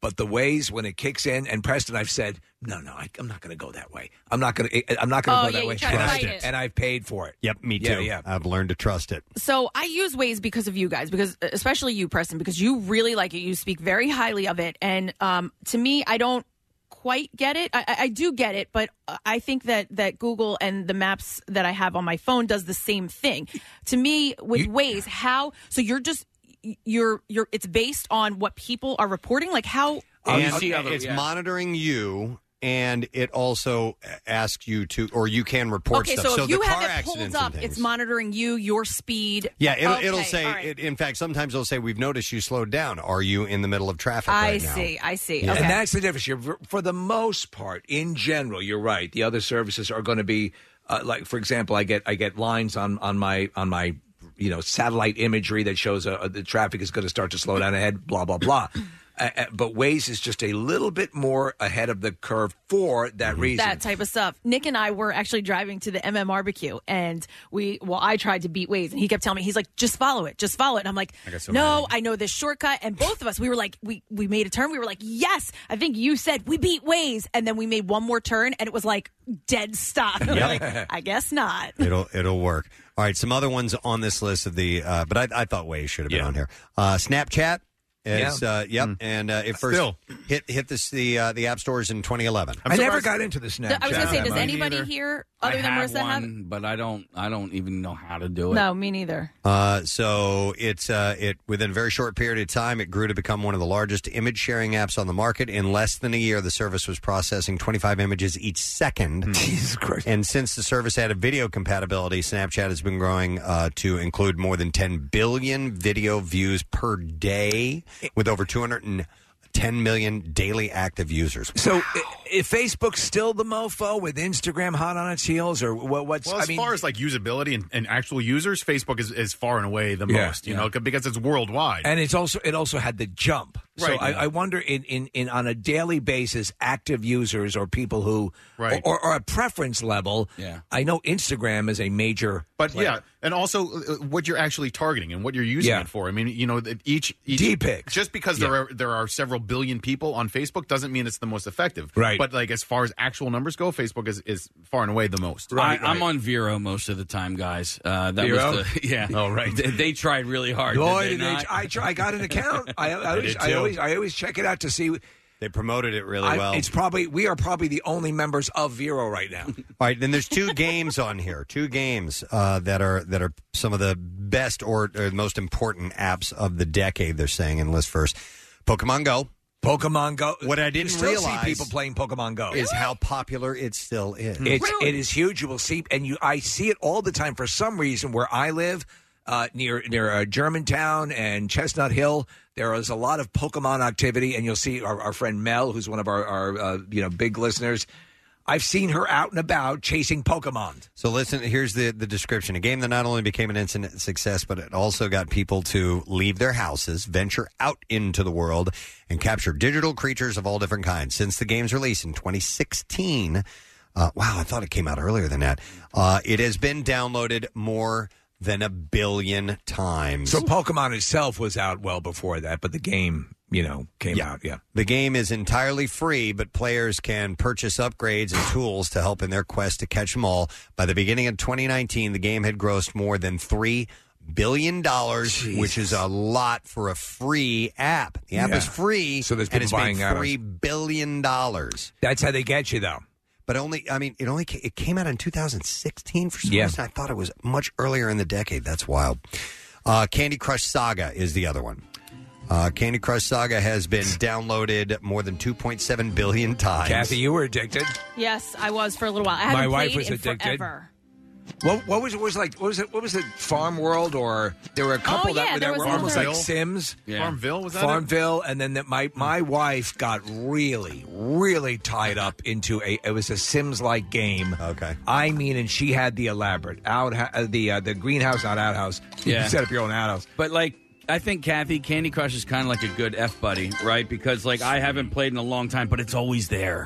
But the Waze, when it kicks in, and Preston, I've said, no, no, I, I'm not going to go that way. I'm not going to. I'm not going to Oh, go yeah, that you way. try to and, fight I, it. and I've paid for it. Yep, me Yeah, too. yeah. I've learned to trust it. So I use Waze because of you guys, because especially you, Preston, because you really like it. You speak very highly of it, and um, to me, I don't quite get it. I, I do get it, but I think that that Google and the maps that I have on my phone does the same thing. To me, with Waze, how so you're just you're you're it's based on what people are reporting, like how. And see other- it's yeah. monitoring you, and it also asks you to, or you can report Okay, stuff. so if the you car have it accidents pulled and up, things. it's monitoring you, your speed. Yeah, it'll, Okay, it'll say. all right. It, in fact, sometimes it'll say, "We've noticed you slowed down. Are you in the middle of traffic I right now?" see, I see. Yeah. Okay. And that's the difference. You're, for the most part, in general, you're right. The other services are going to be uh, like, for example, I get I get lines on on my on my you know satellite imagery that shows uh, the traffic is going to start to slow down ahead. Blah blah blah. Uh, uh, but Waze is just a little bit more ahead of the curve for that reason. That type of stuff. Nick and I were actually driving to the M M barbecue, and we, well, I tried to beat Waze, and he kept telling me, he's like, just follow it, just follow it. And I'm like, I got so no, I know this shortcut. And both of us, we were like, we, we made a turn. We were like, yes, I think you said we beat Waze. And then we made one more turn, and it was like dead stop. And we're like, I guess not. It'll it'll work. All right, some other ones on this list of the, uh, but I, I thought Waze should have been on here. Uh, Snapchat. Is, Yeah. uh, yep, and uh, it first Still. hit hit this the uh, the app stores in twenty eleven. I never got into the Snapchat. I was going to say, does Me anybody neither. here, I other than have Marissa, have? one, but I don't. I don't even know how to do it. No, me neither. Uh, so it's uh, it within a very short period of time, it grew to become one of the largest image sharing apps on the market. In less than a year, the service was processing twenty-five images each second. Jesus Christ! And since the service added video compatibility, Snapchat has been growing uh, to include more than ten billion video views per day, with over two hundred ten million daily active users. So, i- is Facebook still the mofo with Instagram hot on its heels, or what, what's? Well, I as mean, far as like usability and, and actual users, Facebook is, is far and away the Yeah, most. You yeah. know, because it's worldwide. and it's also it also had the jump. So Right, I, yeah. I wonder in, in, in on a daily basis, active users or people who Right. or, or a preference level. Yeah. I know Instagram is a major, But player. yeah, and also uh, what you're actually targeting and what you're using Yeah. it for. I mean, you know, that each, each D-pics. just because there are there are several billion people on Facebook doesn't mean it's the most effective. Right. But like as far as actual numbers go, Facebook is, is far and away the most. I, I'm on Vero most of the time, guys. Uh, that Vero? was the yeah. Oh, right. They, they tried really hard. Boy, did did they they- not? I, try- I got an account. I, I, always, did I too. always I always check it out to see. They promoted it really I- well. It's probably we are probably the only members of Vero right now. All right, then there's two games on here. Two games uh, that are that are some of the best or, or most important apps of the decade. They're saying in list first, Pokemon Go. Pokemon Go. What I You didn't still realize see people playing Pokemon Go is how popular it still is. It's it is huge. You will see, and you I see it all the time. For some reason, where I live, uh, near near uh, Germantown and Chestnut Hill, there is a lot of Pokemon activity, and you'll see our, our friend Mel, who's one of our, our uh, you know big listeners. I've seen her out and about chasing Pokemon. So listen, here's the, the description. A game that not only became an instant success, but it also got people to leave their houses, venture out into the world, and capture digital creatures of all different kinds. Since the game's release in twenty sixteen, uh, wow, I thought it came out earlier than that, uh, it has been downloaded more than a billion times. So Pokemon itself was out well before that, but the game, you know, came Yeah. out. Yeah. The game is entirely free, but players can purchase upgrades and tools to help in their quest to catch them all. By the beginning of twenty nineteen, the game had grossed more than three billion dollars, which is a lot for a free app. The app Yeah. is free, So there's and people it's buying made out of- three billion dollars. That's how they get you, though. But only, I mean, it only ca- it came out in two thousand sixteen for some Yeah. reason. I thought it was much earlier in the decade. That's wild. Uh, Candy Crush Saga is the other one. Uh, Candy Crush Saga has been downloaded more than two point seven billion times. Kathy, you were addicted. Yes, I was for a little while. I My haven't wife played was in addicted. forever. What what was it was like? What was it? What was it? Farm World, or there were a couple Oh, yeah, that, were- there that was were almost another- like Sims. Yeah. Farmville, was that it? Farmville, and then that my my wife got really really tied up into a it was a Sims like game. Okay, I mean, and she had the elaborate out uh, the uh, the greenhouse, not outhouse. Yeah. You set up your own outhouse. But like, I think Kathy, Candy Crush is kind of like a good F buddy, right? Because like I haven't played in a long time, but it's always there,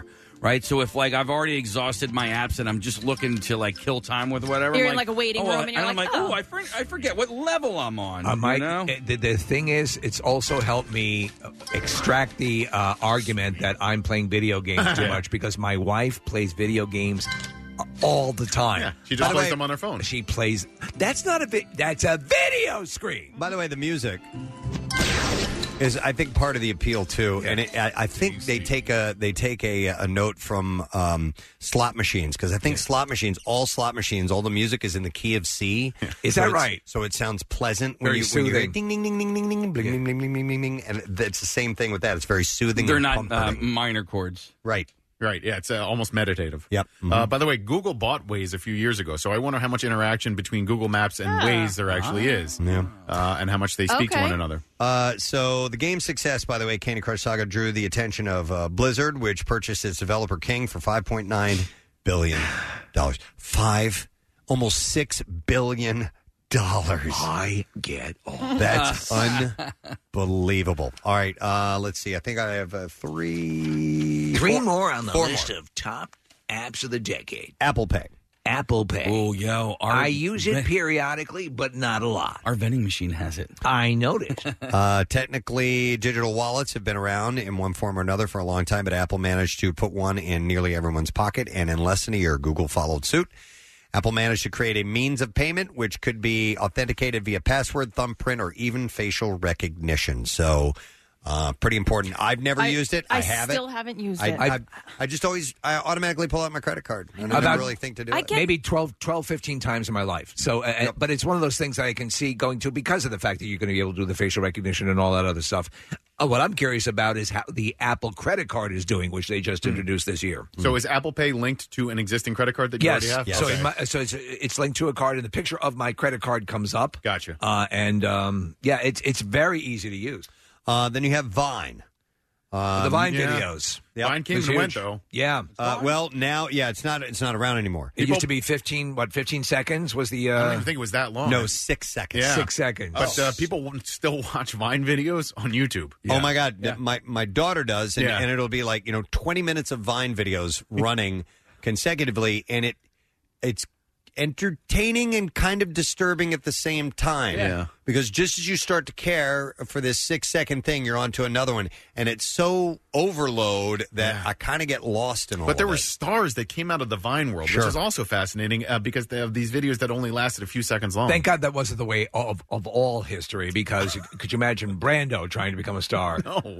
right? So if like I've already exhausted my apps and I'm just looking to like kill time with whatever, You're I'm in like a waiting oh, room and you're I'm like, like, oh, I, for, I forget what level I'm on. Uh, my, you know? uh, the, the thing is, it's also helped me extract the uh, argument that I'm playing video games too much because my wife plays video games all the time. Yeah, she just By the plays way, them on her phone. She plays. That's not a vi- That's a video screen. By the way, the music is, I think, part of the appeal too, and it, I, I think they take a they take a, a note from um, slot machines because I think slot machines, all slot machines, all the music is in the key of C. Is So that it's- right? So it sounds pleasant when Very you when you hear soothing. ding ding ding ding ding ding bling bling bling bling bling bling bling, and it's the same thing with that. It's very soothing. They're and not uh, comforting. minor chords. Right. Right, yeah, it's uh, almost meditative. Yep. Uh, by the way, Google bought Waze a few years ago, so I wonder how much interaction between Google Maps and Waze there actually is, Yeah. uh, and how much they speak to Okay. one another. Uh, so the game's success, by the way, Candy Crush Saga drew the attention of uh, Blizzard, which purchased its developer King for five point nine billion dollars. Five, almost six billion dollars. I get all That's unbelievable. All right, uh, let's see. I think I have uh, three, Three four- more on the four list more. of top apps of the decade. Apple Pay. Apple Pay. Oh, yo, our, I use it periodically, but not a lot. Our vending machine has it. I noticed. Uh, technically, digital wallets have been around in one form or another for a long time, but Apple managed to put one in nearly everyone's pocket, and in less than a year, Google followed suit. Apple managed to create a means of payment which could be authenticated via password, thumbprint, or even facial recognition. So, uh, pretty important. I've never I- used it. I I, have still it. haven't used I, it. I, I just always, I automatically pull out my credit card. I never About- really think to do I it. get- Maybe twelve, twelve, fifteen times in my life. So, uh, but it's one of those things that I can see going to because of the fact that you're going to be able to do the facial recognition and all that other stuff. Uh, what I'm curious about is how the Apple credit card is doing, which they just introduced this year. So is Apple Pay linked to an existing credit card that you Yes. already have? So, Okay. in my, so it's it's linked to a card, and the picture of my credit card comes up. Gotcha. Uh, and um, yeah, it's it's very easy to use. Uh, then you have Vine. Um, the Vine yeah. videos. Yep. Vine came It's and went, huge. though. Yeah. Uh, well, now, yeah, it's not. It's not around anymore. It used to be fifteen. What fifteen seconds was the? Uh, I don't even think it was that long. No, six seconds. Yeah. Six seconds. But uh, people w- still watch Vine videos on YouTube. Oh my God, my my daughter does, and, Yeah. and it'll be like you know twenty minutes of Vine videos running consecutively, and it it's entertaining and kind of disturbing at the same time. Yeah. Because just as you start to care for this six second thing, you're on to another one, and it's so overload that I kind of get lost in all. But there of were it. stars that came out of the Vine world, Sure. which is also fascinating uh, because they have these videos that only lasted a few seconds long. Thank God that wasn't the way of, of all history, because could you imagine Brando trying to become a star? No.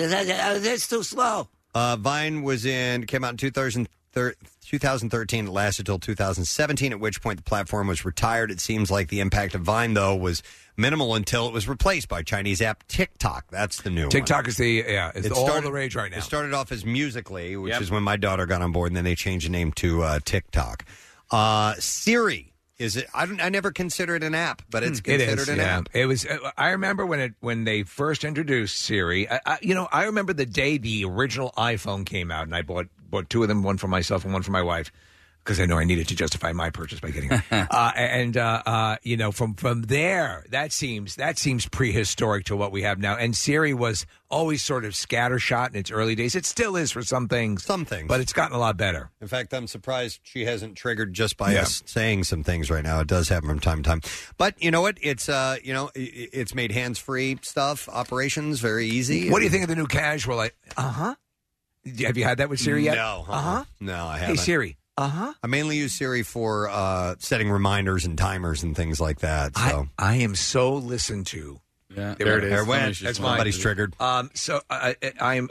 That's too slow. Uh, Vine was in came out in two thousand thirteen. It lasted till two thousand seventeen, at which point the platform was retired. It seems like the impact of Vine, though, was minimal until it was replaced by Chinese app TikTok. That's the new one. TikTok is the yeah, it's It all started- the rage right now. It started off as Musical.ly, which Yep. is when my daughter got on board, and then they changed the name to uh, TikTok. Uh, Siri is it? I don't. I never consider it an app, but it's It considered is, an yeah. app. It was. uh, I remember when it when they first introduced Siri. I, I, you know, I remember the day the original iPhone came out, and I bought bought two of them, one for myself and one for my wife, because I know I needed to justify my purchase by getting it. uh, and uh, uh, you know, from from there, that seems that seems prehistoric to what we have now. And Siri was always sort of scattershot in its early days. It still is for some things, some things, but it's gotten a lot better. In fact, I'm surprised she hasn't triggered just by Yeah. us saying some things right now. It does happen from time to time. But you know what? It's uh, you know, i- i- it's made hands-free stuff, operations very easy. What do you think of the new casual? Like, uh huh. Have you had that with Siri yet? No. Uh huh. No, I Hey haven't. Siri. Uh huh. I mainly use Siri for uh, setting reminders and timers and things like that. So I am so listened to. Yeah, there it is. There it went. That's Somebody's mine. triggered. Um, so I, I, I'm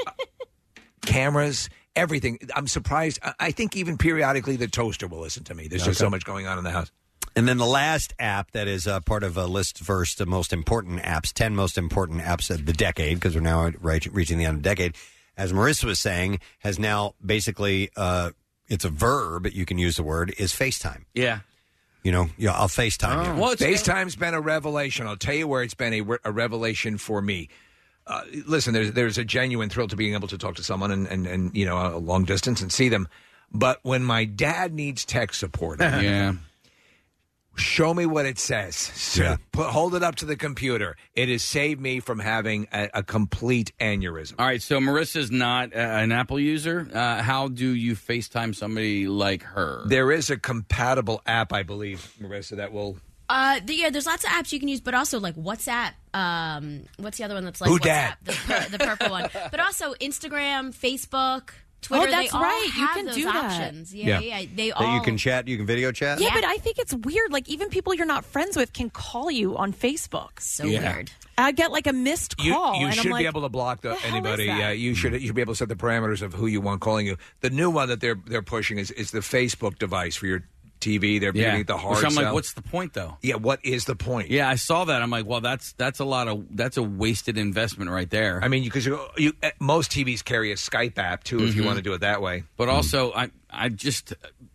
cameras, everything. I'm surprised. I, I think even periodically the toaster will listen to me. There's just Okay. so much going on in the house. And then the last app that is uh, part of a list first of most important apps, ten most important apps of the decade, because we're now right, reaching the end of the decade, as Marissa was saying, has now basically, uh, it's a verb, you can use the word, is FaceTime. Yeah. You know, yeah, I'll FaceTime you. Well, FaceTime's been a revelation. I'll tell you where it's been a, re- a revelation for me. Uh, listen, there's there's a genuine thrill to being able to talk to someone and, and, and you know a long distance and see them. But when my dad needs tech support, Yeah. Show me what it says. So Yeah. put, hold it up to the computer. It has saved me from having a, a complete aneurysm. All right, so Marissa's not uh, an Apple user. Uh, how do you FaceTime somebody like her? There is a compatible app, I believe, Marissa, that will... Uh, the, yeah, there's lots of apps you can use, but also like WhatsApp. Um, what's the other one that's like Who WhatsApp? dat? The, pur- the purple one. But also Instagram, Facebook, Twitter. Oh, that's they all right. You have can those do that. options. Yeah, yeah. yeah. They all. That you can chat, you can video chat? Yeah, but I think it's weird. Like, even people you're not friends with can call you on Facebook. So Yeah. weird. I get like a missed You, call. you and should I'm like, be able to block the, the hell is anybody. that? Yeah, you should. You should be able to set the parameters of who you want calling you. The new one that they're they're pushing is, is the Facebook device for your T V. They're Yeah. giving it the hard Which I'm like, sell. what's the point, though? Yeah, what is the point? Yeah, I saw that. I'm like, well, that's that's a lot of that's a wasted investment right there. I mean, because you, you, uh, most T Vs carry a Skype app too, if you Mhm. want to do it that way. But also, I I just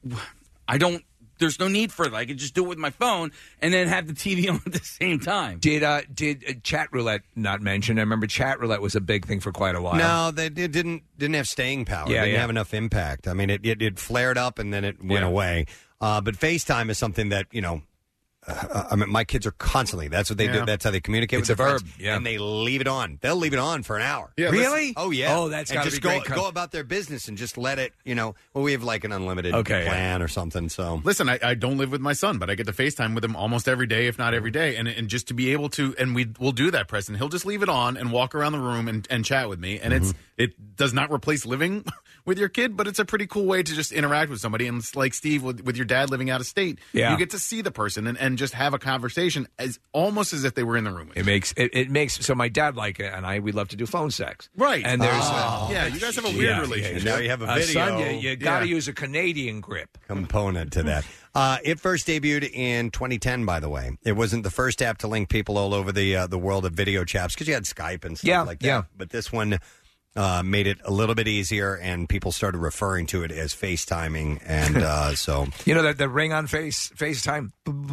I don't. There's no need for it. I could just do it with my phone and then have the T V on at the same time. Did uh, did uh, chat roulette not mention? I remember chat roulette was a big thing for quite a while. No, they it didn't didn't have staying power. Yeah, They didn't yeah. have enough impact. I mean, it, it, it flared up and then it went Yeah. away. Uh, but FaceTime is something that, you know, uh, I mean, my kids are constantly, that's what they Yeah. do. That's how they communicate It's with a their verb, friends. yeah. And they leave it on. They'll leave it on for an hour. Yeah, Really? Oh, yeah. Oh, that's And gotta just be go, great. go about their business and just let it, you know, well, we have like an unlimited Okay, yeah. plan or something. So Listen, I, I don't live with my son, but I get to FaceTime with him almost every day, if not every day. And and just to be able to, and we will do that, Preston. He'll just leave it on and walk around the room and, and chat with me. And it's it does not replace living with your kid, but it's a pretty cool way to just interact with somebody. And it's like Steve, with, with your dad living out of state, Yeah. you get to see the person and, and just have a conversation as almost as if they were in the room with you. It makes it, it makes so my dad like it, and I we love to do phone sex. Right. And there's Oh. Yeah, you guys have a weird yeah, relationship. yeah, Now you have a Uh, video. son, you, you got to Yeah. use a Canadian grip component to that. Uh, it first debuted in twenty ten, by the way. It wasn't the first app to link people all over the uh, the world of video chats because you had Skype and stuff Yeah, like that. yeah. But this one uh, made it a little bit easier, and people started referring to it as FaceTiming. And uh, so, You know that the ring on face FaceTime.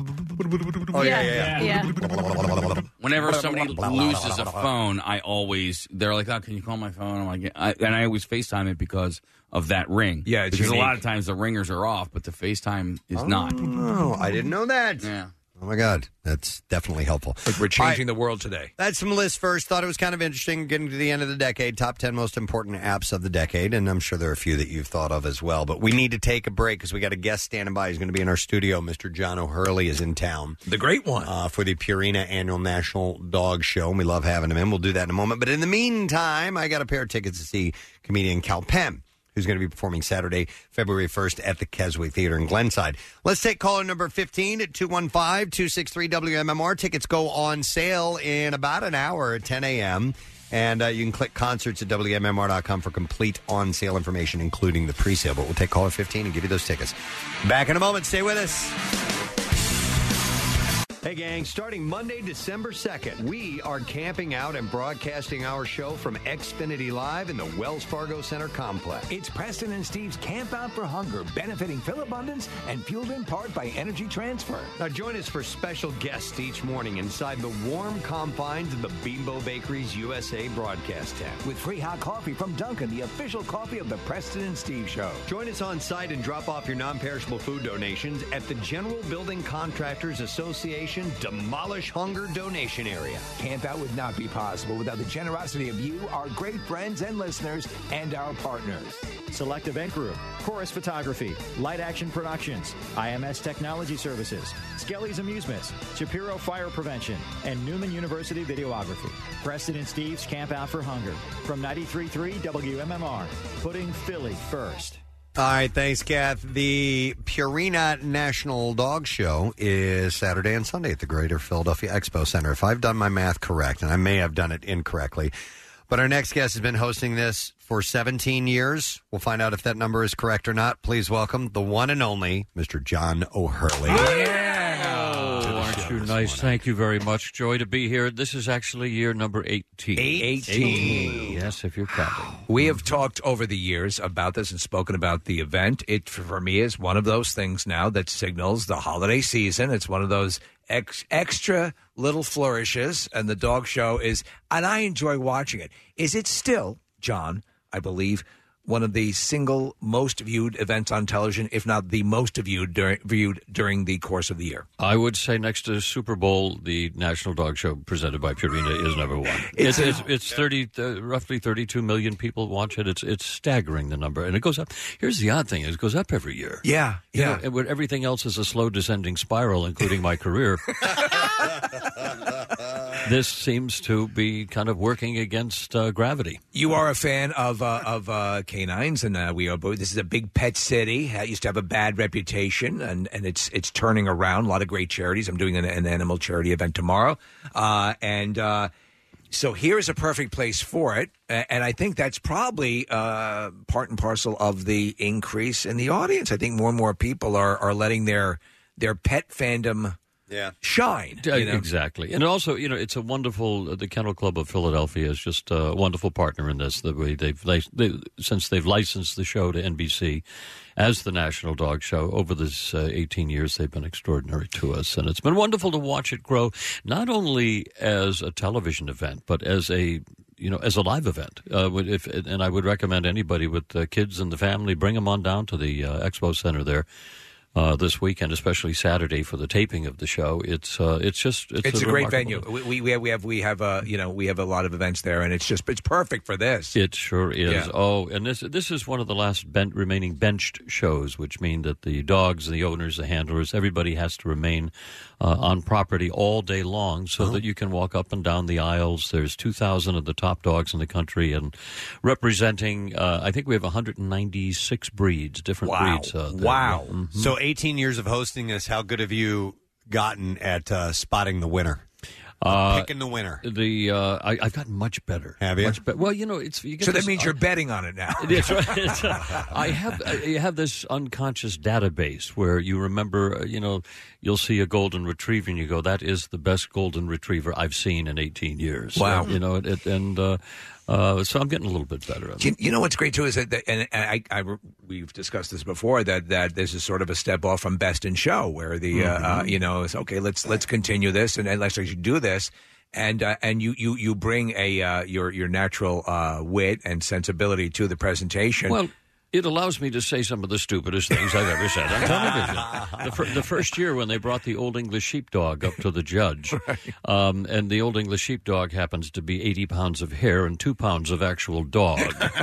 oh yeah, yeah, yeah. Whenever somebody loses a phone, I always they're like, "Oh, can you call my phone?" I'm like, I, and I always FaceTime it because of that ring. Yeah, it's because a lot unique. of times the ringers are off, but the FaceTime is not. Oh, I didn't know that. Yeah. Oh my God, that's definitely helpful. Like we're changing the world today. That's some lists first. Thought it was kind of interesting getting to the end of the decade. Top ten most important apps of the decade. And I'm sure there are a few that you've thought of as well. But we need to take a break because we got a guest standing by. He's going to be in our studio. Mister John O'Hurley is in town. The great one. Uh, for the Purina Annual National Dog Show. And we love having him in. We'll do that in a moment. But in the meantime, I got a pair of tickets to see comedian Cal Penn, who's going to be performing Saturday, February first at the Keswick Theater in Glenside. Let's take caller number fifteen at two one five, two six three, W M M R. Tickets go on sale in about an hour at ten a.m. And uh, you can click concerts at W M M R dot com for complete on-sale information, including the pre-sale. But we'll take caller fifteen and give you those tickets. Back in a moment. Stay with us. Hey, gang, starting Monday, December second, we are camping out and broadcasting our show from Xfinity Live in the Wells Fargo Center complex. It's Preston and Steve's Camp Out for Hunger, benefiting Phil Abundance and fueled in part by Energy Transfer. Now, join us for special guests each morning inside the warm confines of the Bimbo Bakeries U S A broadcast tent. With free hot coffee from Dunkin', the official coffee of the Preston and Steve Show. Join us on site and drop off your non-perishable food donations at the General Building Contractors Association Demolish Hunger Donation Area. Camp Out would not be possible without the generosity of you, our great friends and listeners, and our partners. Select Event Group, Chorus Photography, Light Action Productions, I M S Technology Services, Skelly's Amusements, Shapiro Fire Prevention, and Newman University Videography. Preston and Steve's Camp Out for Hunger from ninety-three point three W M M R, putting Philly first. All right, thanks, Kath. The Purina National Dog Show is Saturday and Sunday at the Greater Philadelphia Expo Center. If I've done my math correct, and I may have done it incorrectly, but our next guest has been hosting this for seventeen years. We'll find out if that number is correct or not. Please welcome the one and only Mister John O'Hurley. Oh, aren't you nice? Thank you very much. Joy to be here. This is actually year number eighteen. eighteen. Yes, if you're counting. We have talked over the years about this and spoken about the event. It, for me, is one of those things now that signals the holiday season. It's one of those ex- extra little flourishes, and the dog show is, and I enjoy watching it. Is it still, John, I believe, one of the single most viewed events on television, if not the most viewed during, viewed during the course of the year. I would say next to Super Bowl, the National Dog Show presented by Purina is number one. It's- It's it's, it's thirty uh, roughly thirty-two million people watch it. It's it's staggering, the number, and it goes up. Here's the odd thing: is it goes up every year. Yeah, You yeah. know, and when everything else is a slow descending spiral, including my career. This seems to be kind of working against uh, gravity. You are a fan of uh, of uh, canines, and uh, we are. This is a big pet city. It used to have a bad reputation, and, and it's it's turning around. A lot of great charities. I'm doing an, an animal charity event tomorrow, uh, and uh, so here's a perfect place for it. A- And I think that's probably uh, part and parcel of the increase in the audience. I think more and more people are are letting their their pet fandom. Yeah. Shine. Uh, you know? Exactly. And also, you know, it's a wonderful, uh, the Kennel Club of Philadelphia is just a wonderful partner in this. The way they've, they, they, since they've licensed the show to N B C as the National Dog Show, over this uh, eighteen years, they've been extraordinary to us. And it's been wonderful to watch it grow, not only as a television event, but as a you know, as a live event. Uh, would- if, and I would recommend anybody with uh, kids in the family, bring them on down to the uh, Expo Center there. Uh, this weekend, especially Saturday for the taping of the show, it's uh, it's just it's, It's, a, great remarkable- venue. We, we have we have we have uh, you know we have a lot of events there, and it's just it's perfect for this. It sure is. Yeah. Oh, and this this is one of the last ben- remaining benched shows, which mean that the dogs, the owners, the handlers, everybody has to remain uh, on property all day long, so that you can walk up and down the aisles. There's two thousand of the top dogs in the country, and representing, uh, I think we have one hundred ninety-six breeds, different Wow. breeds. Uh, there. Wow. Mhm. So eighteen years of hosting this, how good have you gotten at uh, spotting the winner? Uh, Picking the winner. The uh, I, I've gotten much better. Have you? Much be- well, you know, it's you get So that this- means you're betting on it now. It is right. It's, uh, I have I you have this unconscious database where you remember, uh, you know, you'll see a golden retriever and you go, "That is the best golden retriever I've seen in eighteen years." Wow. Uh, you know, it, it, and uh, uh, so I'm getting a little bit better at it. You, you know what's great too is that, that and, and I, I, we've discussed this before that that this is sort of a step off from Best in Show, where the uh, uh, you know it's okay. Let's let's continue this and, and let's actually do this. And uh, and you, you, you bring a uh, your your natural uh, wit and sensibility to the presentation. Well, it allows me to say some of the stupidest things I've ever said on television. The, fir- the first year when they brought the Old English Sheepdog up to the judge, um, and the Old English Sheepdog happens to be eighty pounds of hair and two pounds of actual dog.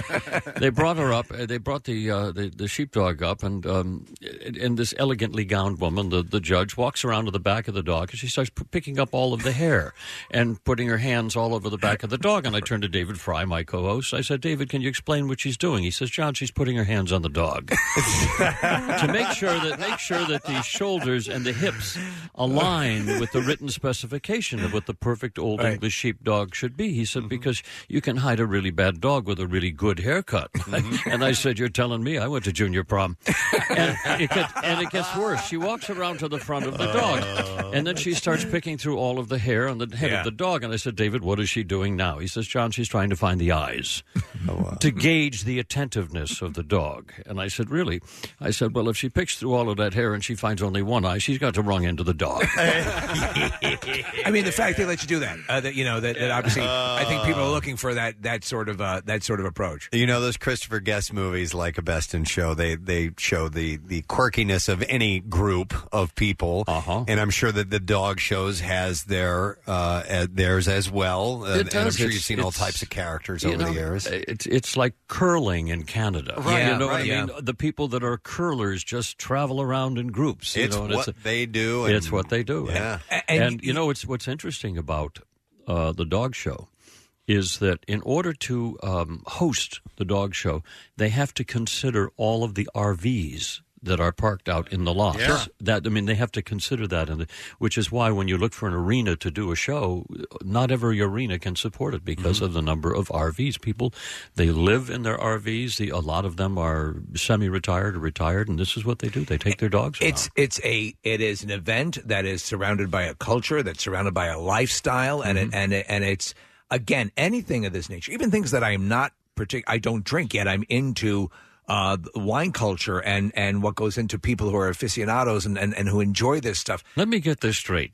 They brought her up. uh, They brought the uh, the, the sheepdog up, and um, and this elegantly gowned woman, the, the judge, walks around to the back of the dog, and she starts p- picking up all of the hair and putting her hands all over the back of the dog. And I turned to David Fry, my co-host. I said, "David, can you explain what she's doing?" He says, "John, she's putting her hands on the dog to make sure that make sure that the shoulders and the hips align with the written specification of what the perfect Old Right. English sheepdog should be." He said, "Because you can hide a really bad dog with a really good haircut." And I said, "You're telling me? I went to junior prom." And it, gets, and it gets worse. She walks around to the front of the dog, and then she starts picking through all of the hair on the head Yeah. of the dog. And I said, "David, what is she doing now?" He says, "John, she's trying to find the eyes to gauge the attentiveness of the dog." And I said, "Really?" I said, "Well, if she picks through all of that hair and she finds only one eye, she's got the wrong end of the dog." I mean, the fact they let you do that, uh, that you know, that, that obviously, I think people are looking for that that sort of uh, that sort of approach. You know those Christopher Guest movies, like A Best in Show. They they show the the quirkiness of any group of people, uh-huh. and I'm sure that the dog shows has their uh, uh, theirs as well. Uh, It and I'm does. sure It's- you've seen all it's- types of characters You over know, the years. It's it's like curling in Canada. Right, You know right, what I yeah. mean? The people that are curlers just travel around in groups. You It's know, and what a- they do. And, It's what they do. Yeah. And, and, you know, it's what's interesting about uh, the dog show is that in order to um, host the dog show, they have to consider all of the R Vs that are parked out in the lots. Sure. That I mean, they have to consider that, in the, which is why when you look for an arena to do a show, not every arena can support it because Mm-hmm. of the number of R Vs. People, they live in their R Vs. The, a lot of them are semi-retired or retired, and this is what they do. They take their dogs around. It's it's a it is an event that is surrounded by a culture, that's surrounded by a lifestyle, and Mm-hmm. it, and it, and it's again anything of this nature, even things that I'm not partic- I don't drink yet. I'm into uh, wine culture and and what goes into people who are aficionados and, and, and who enjoy this stuff. Let me get this straight.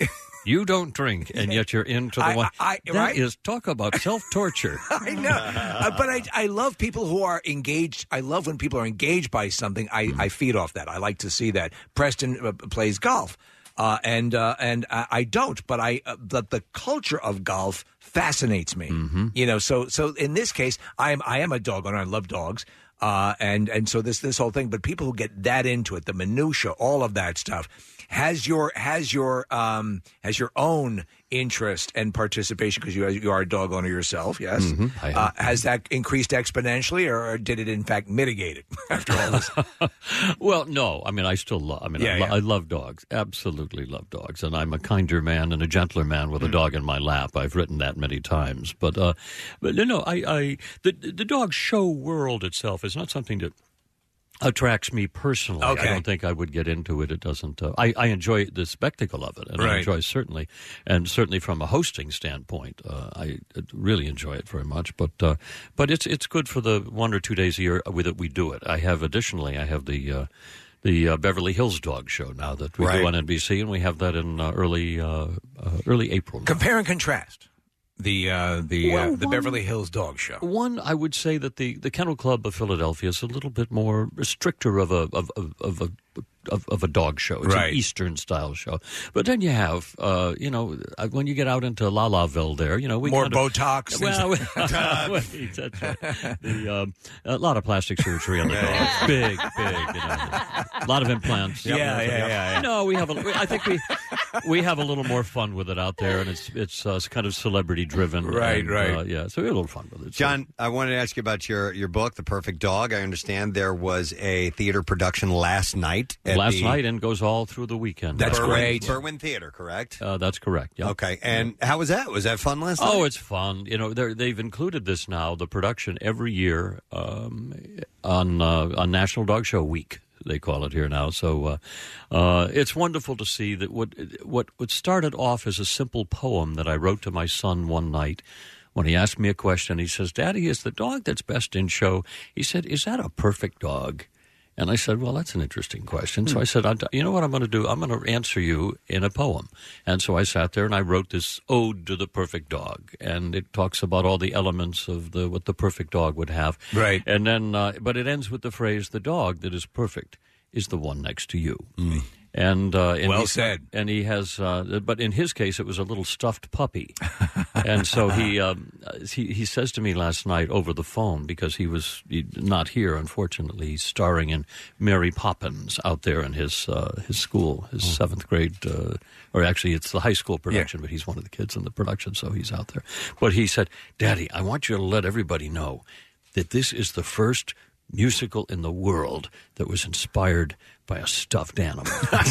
You don't drink, and yet you're into the I- one. I- That right? is talk about self-torture. I know, uh, but I, I love people who are engaged. I love when people are engaged by something. I, I feed off that. I like to see that. Preston uh, plays golf, uh, and uh, and I, I don't. But I uh, the, the culture of golf fascinates me. You know, so so in this case, I am I am a dog owner. I love dogs. Uh, and and so this this whole thing, but people who get that into it, the minutia, all of that stuff, has your has your um has your own interest and participation because you you are a dog owner yourself, yes. Mhm, I am. Uh, has that increased exponentially, or did it in fact mitigate it after all this? Well, no. I mean, I still love. I mean, Yeah, I, lo- yeah. I love dogs. Absolutely love dogs, and I'm a kinder man and a gentler man with a dog in my lap. I've written that many times, but uh, but no, no. I, I the the dog show world itself is not something that attracts me personally. Okay. I don't think I would get into it. It doesn't. Uh, I, I enjoy the spectacle of it, and I Right. enjoy certainly, and certainly from a hosting standpoint, uh, I really enjoy it very much. But uh, but it's it's good for the one or two days a year with it we do it. I have additionally, I have the. Uh, The uh, Beverly Hills Dog Show now that we Right. do on N B C, and we have that in uh, early uh, uh, early April. now. Compare and contrast the uh, the Well, uh, the one- Beverly Hills Dog Show. One, I would say that the, the Kennel Club of Philadelphia is a little bit more stricter of a of, of, of a of, of a dog show. It's Right. an Eastern style show. But then you have, uh, you know, uh, when you get out into La Laville there, you know, we More kind of- Botox, Well, things wait, that's right. The, um, a lot of plastic surgery on the dogs. Big, big. You know, a lot of implants. Yeah, yeah, yeah, yeah. No, we have. A, we- I think we we have a little more fun with it out there, and it's it's uh, kind of celebrity driven. Right, and, right. Uh, yeah, so we have a little fun with it. So- John, I wanted to ask you about your, your book, The Perfect Dog. I understand there was a theater production last night. At last the night and goes all through the weekend. That's Uh, great. Berwyn Theater, correct? Uh, that's correct. Yeah. Okay, and how was that? Was that fun last night? Oh, it's fun. You know, they're- they've included this now, the production every year um, on uh, on National Dog Show Week. They call it here now. So uh, uh, it's wonderful to see that what what what started off as a simple poem that I wrote to my son one night. When he asked me a question, he says, "Daddy, is the dog that's best in show?" He said, "Is that a perfect dog?" And I said, well, that's an interesting question. So I said, I'm, you know what I'm going to do? I'm going to answer you in a poem. And so I sat there and I wrote this ode to the perfect dog. And it talks about all the elements of the what the perfect dog would have. Right. And then, uh, but it ends with the phrase, the dog that is perfect is the one next to you. And, uh, and Well he- said. And he has, uh, but in his case, it was a little stuffed puppy. And so he, um, he he says to me last night over the phone, because he was he, not here, unfortunately. He's starring in Mary Poppins out there in his uh, his school, his seventh grade, uh, or actually it's the high school production, but he's one of the kids in the production, so he's out there. But he said, "Daddy, I want you to let everybody know that this is the first musical in the world that was inspired by a stuffed animal."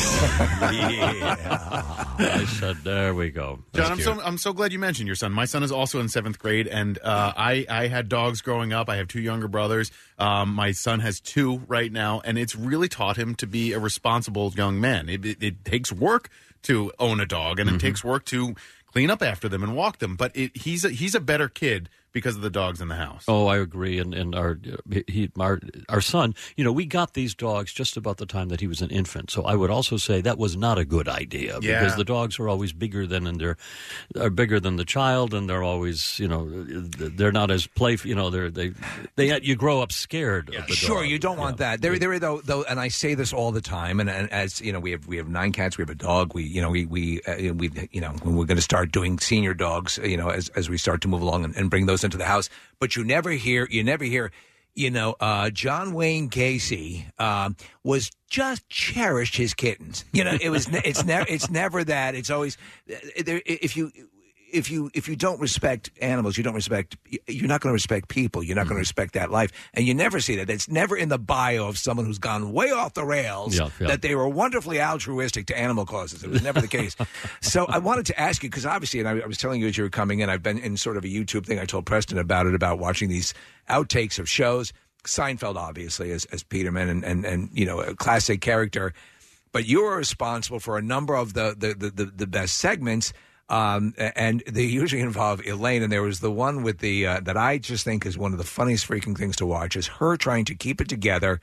I said, there we go. John, I'm so I'm so glad you mentioned your son. My son is also in seventh grade, and uh, I I had dogs growing up. I have two younger brothers. Um, my son has two right now, and it's really taught him to be a responsible young man. It, it, it takes work to own a dog, and it takes work to clean up after them and walk them. But it, he's a, he's a better kid because of the dogs in the house. Oh, I agree. And and our he our our son, you know, we got these dogs just about the time that he was an infant. So I would also say that was not a good idea Yeah. because the dogs are always bigger than and they're are bigger than the child, and they're always, you know, they're not as playful. You know, they're they they you grow up scared of the Sure, dog. you don't want that. There, there, though, though, and I say this all the time. And, and as you know, we have we have nine cats. We have a dog. We, you know, we we uh, we, you know, we're going to start doing senior dogs. You know, as as we start to move along and, and bring those into the house. But you never hear, you never hear, you know, uh, John Wayne Gacy um, was just cherished his kittens. You know, it was, ne- it's never, it's never that. It's always, there, if you. If you if you don't respect animals, you don't respect. You're not going to respect people. You're not going to respect that life, and you never see that. It's never in the bio of someone who's gone way off the rails Yeah, yeah. that they were wonderfully altruistic to animal causes. It was never the case. So I wanted to ask you because obviously, and I, I was telling you as you were coming in, I've been in sort of a YouTube thing. I told Preston about it about watching these outtakes of shows. Seinfeld, obviously, as as Peterman, and and and you know, a classic character. But you were responsible for a number of the the the, the, the best segments. Um, and they usually involve Elaine, and there was the one with the uh, that I just think is one of the funniest freaking things to watch is her trying to keep it together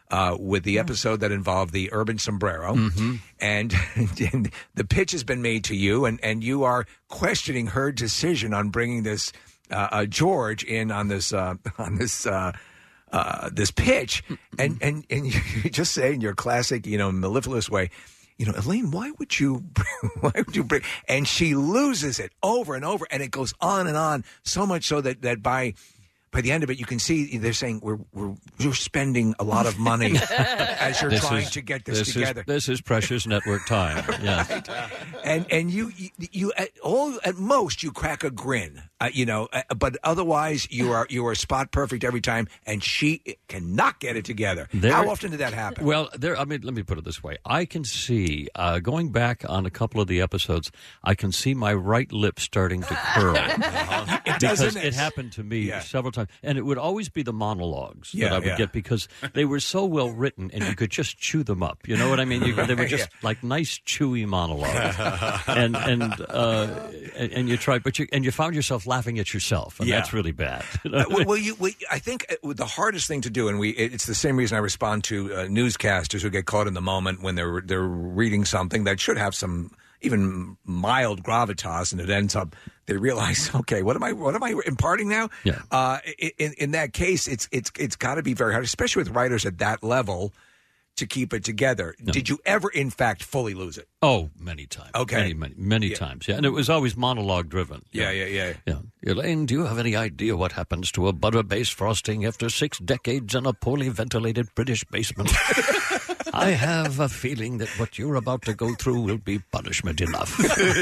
uh, with the episode that involved the urban sombrero. Mm-hmm. And, and the pitch has been made to you, and, and you are questioning her decision on bringing this uh, uh, George in on this uh, on this uh, uh, this pitch, and and and you just say in your classic, you know, mellifluous way, you know, Elaine, why would you, why would you bring? And she loses it over and over, and it goes on and on, so much so that that by. By the end of it, you can see they're saying we're we're, we're spending a lot of money as you're This trying is- to get this, this together. Is, this is precious network time. Yes. and and you you, you at all at most you crack a grin, uh, you know, uh, but otherwise you are you are spot perfect every time, and she cannot get it together. There- How often did that happen? Well, there. I mean, let me put it this way: I can see uh, going back on a couple of the episodes, I can see my right lip starting to curl It because doesn't it it? happened to me Yeah. several times, and it would always be the monologues Yeah, that I would yeah. get because they were so well written, and you could just chew them up. You know what I mean? You, they were just Yeah. like nice, chewy monologues, and and uh, and, and you tried, but you and you found yourself laughing at yourself, and Yeah. that's really bad. Uh, well, well, you, we, I think uh, the hardest thing to do, and we, it's the same reason I respond to uh, newscasters who get caught in the moment when they're they're reading something that should have some even mild gravitas, and it ends up they realize, okay, what am I what am I imparting now? Yeah. Uh, in in that case, it's it's it's got to be very hard, especially with writers at that level, to keep it together. Did you ever, in fact, fully lose it? Oh, many times. Okay. Many, many, many Yeah. times. Yeah. And it was always monologue driven. Yeah, yeah, yeah. Yeah. Elaine, do you have any idea what happens to a butter-based frosting after six decades in a poorly ventilated British basement? I have a feeling that what you're about to go through will be punishment enough.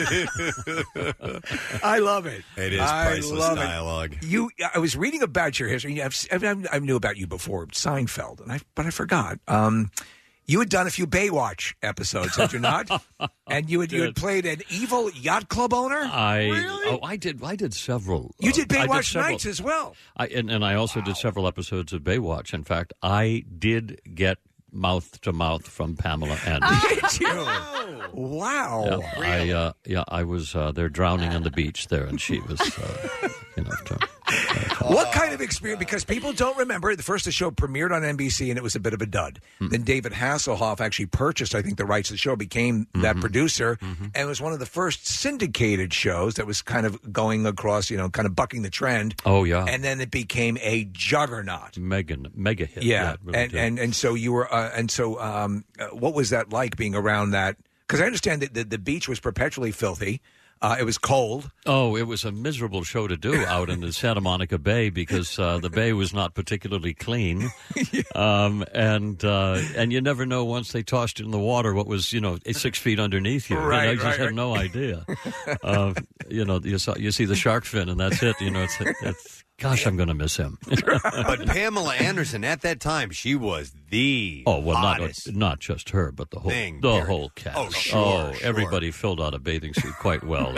I love it. It is I priceless love it. dialogue. You, I was reading about your history. I've, I've, I knew about you before Seinfeld, and I, but I forgot. Um, you had done a few Baywatch episodes, had you not? And you had you had played an evil yacht club owner. I oh I did I did several. You uh, did I Baywatch several- Nights as well. I and, and I also did several episodes of Baywatch. In fact, I did get mouth to mouth from Pamela Anderson. Did you? Wow. Yeah, I uh, yeah, I was uh, there drowning on the beach there, and she was, uh, you know. To, What kind of experience? Because people don't remember. The first the show premiered on N B C, and it was a bit of a dud. Hmm. Then David Hasselhoff actually purchased, I think, the rights to the show, became Mm-hmm. that producer, and it was one of the first syndicated shows that was kind of going across, you know, kind of bucking the trend. Oh yeah, And then it became a juggernaut. Megan, mega hit. Yeah, it really and, did. and and so you were, uh, and so um, uh, what was that like being around that? Because I understand that the, the beach was perpetually filthy. Uh, it was cold. Oh, it was a miserable show to do out in the Santa Monica Bay because uh, the bay was not particularly clean, um, and uh, and you never know once they tossed you in the water what was you know six feet underneath you. Right, you know, you just right, have right. no idea. uh, you know, you saw you see the shark fin and that's it. You know, it's it's. Gosh, I'm going to miss him. But Pamela Anderson, at that time, she was the Oh well, not hottest not just her, but the whole thing, the period. whole cast. Oh, sure, Oh, sure. everybody filled out a bathing suit quite well.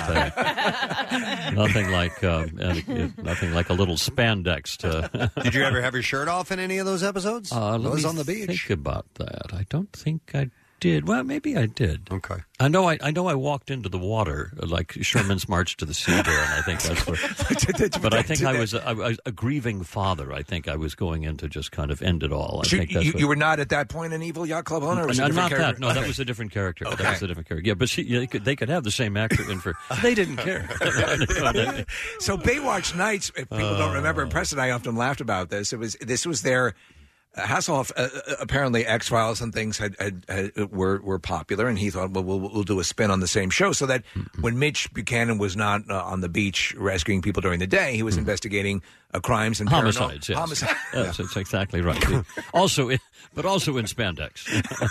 Yeah. nothing like um, and- nothing like a little spandex to. Did you ever have your shirt off in any of those episodes? Uh, let those me on the beach? Think about that. I don't think I did. Well, maybe I did. Okay. I know. I, I know. I walked into the water uh, like Sherman's March to the Sea there, and I think that's where. But I think I was a, I was a grieving father. I think I was going in to just kind of end it all. I So think you, that's you, what, you were not at that point an evil yacht club owner? Or was it a no, different not character? that. No, that Okay. was a different character. Okay. That was a different character. Yeah, but she, yeah, they, could, they could have the same actor in for. They didn't care. So Baywatch Nights, if people don't remember, and Preston and I often laughed about this. It was this was their uh, Hasselhoff. Uh, uh, apparently, X Files and things had, had, had were were popular, and he thought, well, we'll we'll do a spin on the same show. So that when Mitch Buchanan was not uh, on the beach rescuing people during the day, he was investigating uh, crimes and parano- Homicides, yes. homicide. Yes, that's exactly right. also, in, but also in spandex.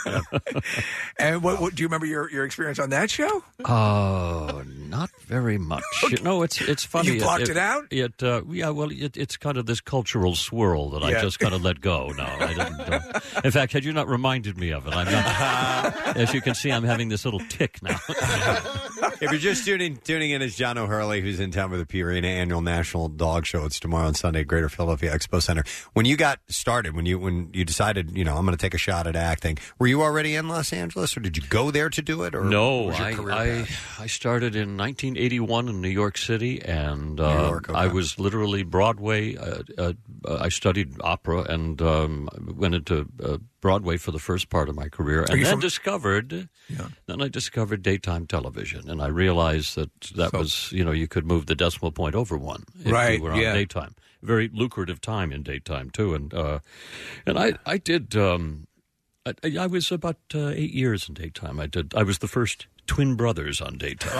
And what, what do you remember your, your experience on that show? Oh, not very much. You know, it's it's funny. You blocked it out? It uh, yeah. Well, it, it's kind of this cultural swirl that Yeah. I just kind of let go. No, I didn't. Uh, in fact, had you not reminded me of it, I'm not. As you can see, I'm having this little tick now. If you're just tuning tuning in, it's John O'Hurley, who's in town for the Purina Annual National Dog Show. It's tomorrow on Sunday at Greater Philadelphia Expo Center. When you got started, when you when you decided, you know, I'm going to take a shot at acting, were you already in Los Angeles, or did you go there to do it? Or No, was your I, career I path? I started in nineteen eighty-one in New York City, and uh, New York, okay. I was literally Broadway. Uh, uh, I studied opera and um, went into uh, Broadway for the first part of my career, and you then from- discovered. Yeah. Then I discovered daytime television, and I realized that that So- was, you know, you could move the decimal point over one if Right, you were on yeah. daytime. Very lucrative time in daytime too, and uh, and I I did. Um, I, I was about uh, eight years in daytime. I did. I was the first twin brothers on daytime.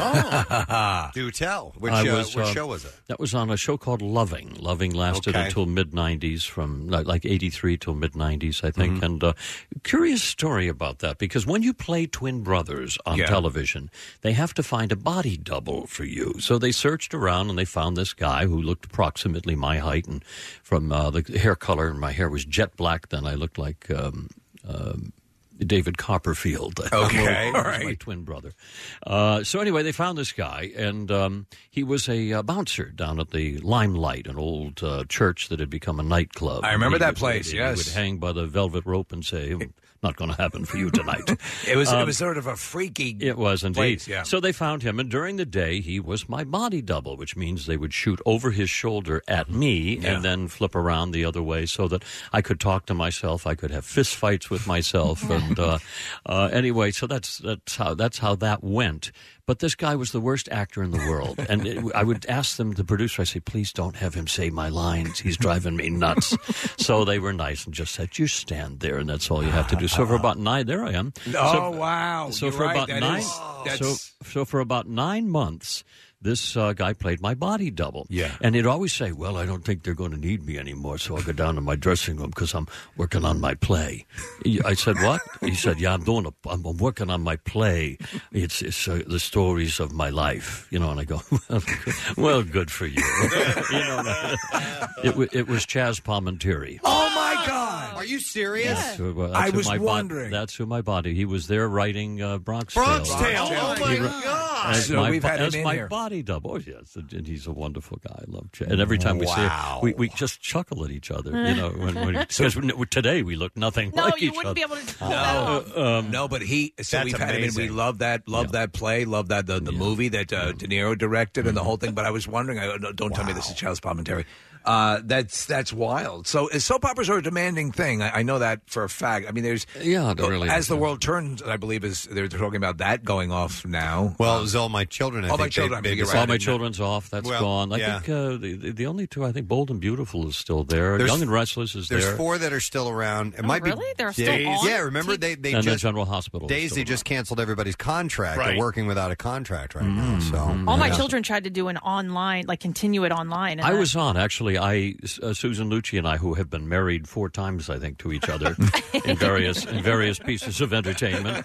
Oh, do tell. Which, I uh, was, which uh, show was it? That was on a show called Loving. Loving lasted Okay. until mid nineties, from like, like eighty-three till mid nineties, I think. Mhm. And uh, curious story about that, because when you play twin brothers on Yeah. television, they have to find a body double for you. So they searched around and they found this guy who looked approximately my height, and from uh, the hair color, and my hair was jet black then. I looked like um, um, David Copperfield. Okay, was all right. my twin brother. Uh, so anyway, they found this guy, and um, he was a uh, bouncer down at the Limelight, an old uh, church that had become a nightclub. I remember And he that was- place, he yes. would hang by the velvet rope and say, "Not going to happen for you tonight." It was Um, it was sort of a freaky. It was indeed. place, yeah. So they found him, and during the day, he was my body double, which means they would shoot over his shoulder at me Yeah. and then flip around the other way so that I could talk to myself. I could have fist fights with myself, and uh, uh, anyway, so that's that's how that's how that went. But this guy was the worst actor in the world, and it, I would ask them, the producer, I say, "Please don't have him say my lines. He's driving me nuts." So they were nice and just said, "You stand there, and that's all you have to do." So for about nine, there I am. Oh, So- wow. So You're for right. about That nine, is- so that's- so for about nine months, this uh, guy played my body double. Yeah. And he'd always say, "Well, I don't think they're going to need me anymore, so I'll go down to my dressing room because I'm working on my play." I said, "What?" He said, "Yeah, I'm doing a, I'm, I'm working on my play. It's, it's uh, the stories of my life, you know." And I go, "Well, good for you." You know, it, wa- it was Chaz Palminteri. Oh my God! Are you serious? That's who- well, I that's who was my bo- wondering. that's who my body. He was there writing uh, Bronx Bronx Tale. Tale. Oh my He wr- God! As So my, we've bo- had him as in my here. body double. Oh, yes, and he's a wonderful guy. I love Chaz. And every time we Wow. see it, we, we just chuckle at each other. You know, when, when, because today we look nothing No, like you each wouldn't other. be able to pull that off. Uh, um, No, but he. So That's we've had him in. We amazing. love that. Love that play. Love that the, the movie that uh, De Niro directed and the whole thing. But I was wondering. I, no, don't tell me this is Charles Palminteri. Uh, that's that's wild. So uh, soap operas are a demanding thing. I, I know that for a fact. I mean, there's Yeah, they really as are, the world turns. I believe is they're talking about that going off now. Well, it was All My Children. I All think My Children, I They, think they you're right. All My decided- Children's off. That's Well, gone. I yeah. think uh, the, the the only two. I think Bold and Beautiful is still there. There's- Young and Restless is There's there. four that are still around. It Oh, might really? be They're still Days. on? Yeah, remember they they and then just General Hospital. is Days still they around. just canceled everybody's contract. Right. They're working without a contract right now. So All my yeah. children tried to do an online, like continue it online. And I that- was on actually. I uh, Susan Lucci and I, who have been married four times, I think, to each other in various in various pieces of entertainment.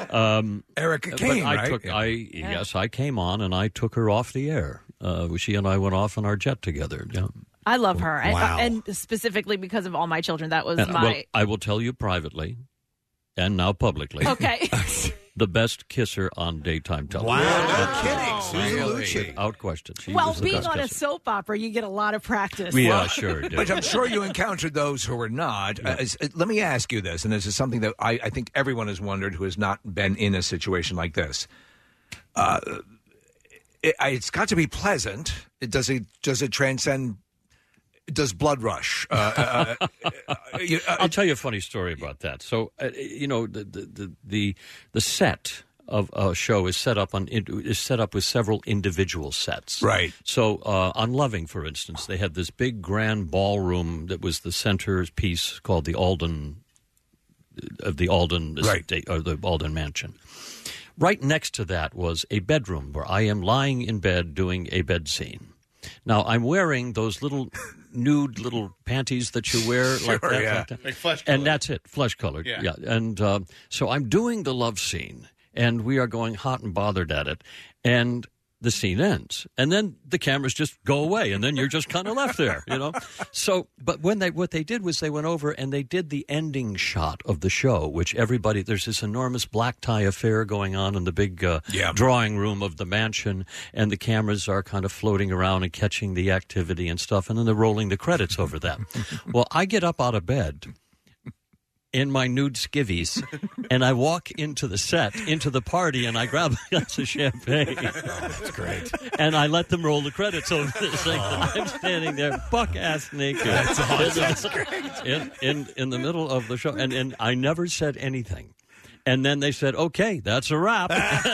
Um, Erica but Kane, I right? took, Yeah. I yes, I came on and I took her off the air. Uh, she and I went off on our jet together. Yeah. I love her, and, Wow. and specifically because of All My Children. That was And, my well, I will tell you privately, and now publicly. okay. The best kisser on daytime television. Wow, no kidding. Susan Really? Lucci. Without question. She well, was the being best on a kisser. soap opera, you get a lot of practice. Yeah, sure. Did. But I'm sure you encountered those who were not. Uh, is- uh, let me ask you this, and this is something that I, I think everyone has wondered who has not been in a situation like this. Uh, it, it's got to be pleasant. It, does it does it transcend? Does blood rush? Uh, uh, uh, uh, you- uh, I'll tell you a funny story about that. So, uh, you know, the the the the, the set of a show is set up on is set up with several individual sets. Right. So, uh, on Loving, for instance, they had this big grand ballroom that was the center piece called the Alden of the Alden Right. estate, or the Alden Mansion. Right next to that was a bedroom where I am lying in bed doing a bed scene. Now, I'm wearing those little nude little panties that you wear Sure, like that. yeah. Like that. Like flesh And colored. that's it, flesh colored. Yeah. Yeah. And uh, so I'm doing the love scene, and we are going hot and bothered at it. And the scene ends, and then the cameras just go away, and then you're just kind of left there, you know. So, but when they what they did was they went over and they did the ending shot of the show, which everybody there's this enormous black tie affair going on in the big uh, Yeah. drawing room of the mansion, and the cameras are kind of floating around and catching the activity and stuff, and then they're rolling the credits over that. Well, I get up out of bed in my nude skivvies, and I walk into the set, into the party, and I grab a glass of champagne. Oh, that's great. And I let them roll the credits over this thing. And I'm standing there, buck-ass naked. That's awesome. In the- That's great. In, in, in the middle of the show. And, and I never said anything. And then they said, okay, that's a wrap.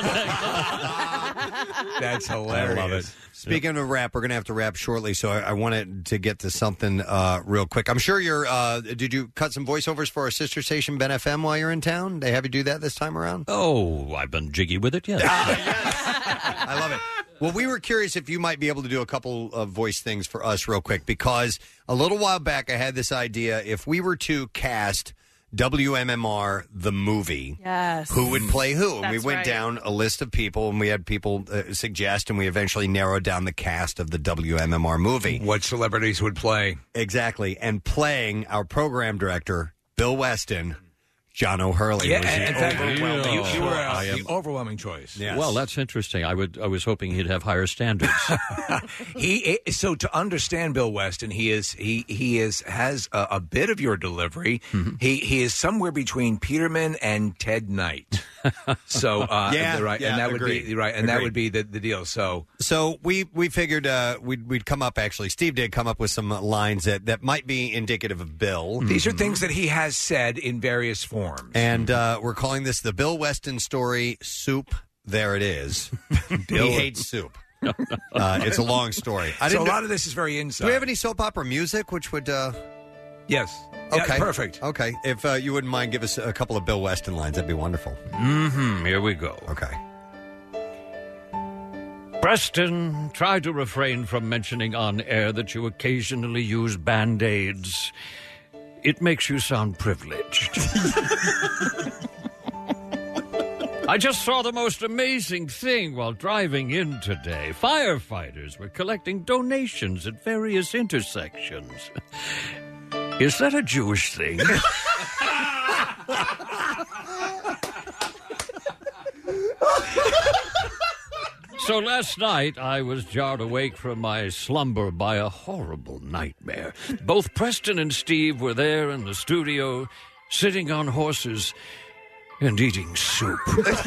That's hilarious. I love it. Speaking of rap, we're going to have to wrap shortly, so I, I wanted to get to something uh, real quick. I'm sure you're. Uh, did you cut some voiceovers for our sister station, Ben F M, while you're in town? They have you do that this time around? Oh, I've been jiggy with it, yes. I love it. Well, we were curious if you might be able to do a couple of voice things for us real quick, because a little while back I had this idea. If we were to cast W M M R the movie, Yes. who would play who? And we That's went right. down a list of people, and we had people uh, suggest, and we eventually narrowed down the cast of the W M M R movie. What celebrities would play? Exactly. And playing our program director, Bill Weston, John O'Hurley. Yeah, was and the in fact, overwhelming you, you were choice. uh, the overwhelming choice. Yes. Well, that's interesting. I would. I was hoping he'd have higher standards. He so to understand Bill Weston, he is he he is has a, a bit of your delivery. Mm-hmm. He he is somewhere between Peterman and Ted Knight. So uh, Yeah, right, yeah, and that would agreed. be right, and that Agreed. would be the, the deal. So So we we figured uh, we'd we'd come up. Actually, Steve did come up with some lines that, that might be indicative of Bill. these are things that he has said in various forms. And uh, we're calling this the Bill Weston story. Soup. There it is. Bill- He hates soup. Uh, it's a long story. I so a didn't know- lot of this is very inside. Do we have any soap opera music, which would? Uh... Yes. Yeah, Okay. perfect. Okay. If uh, you wouldn't mind, give us a couple of Bill Weston lines. That'd be wonderful. Mm-hmm. Here we go. Okay. Preston, try to refrain from mentioning on air that you occasionally use Band-Aids. It makes you sound privileged. I just saw the most amazing thing while driving in today. Firefighters were collecting donations at various intersections. Is that a Jewish thing? So last night, I was jarred awake from my slumber by a horrible nightmare. Both Preston and Steve were there in the studio, sitting on horses and eating soup.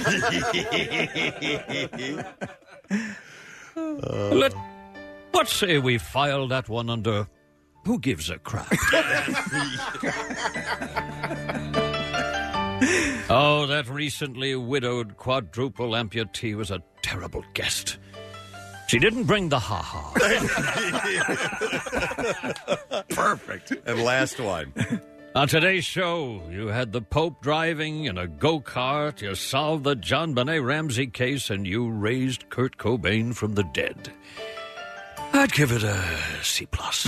Let, let's say we file that one under who gives a crap. Oh, that recently widowed quadruple amputee was a terrible guest. She didn't bring the ha-ha. Perfect. And last one. On today's show, you had the Pope driving in a go-kart, you solved the John Benet Ramsey case, and you raised Kurt Cobain from the dead. I'd give it a C plus.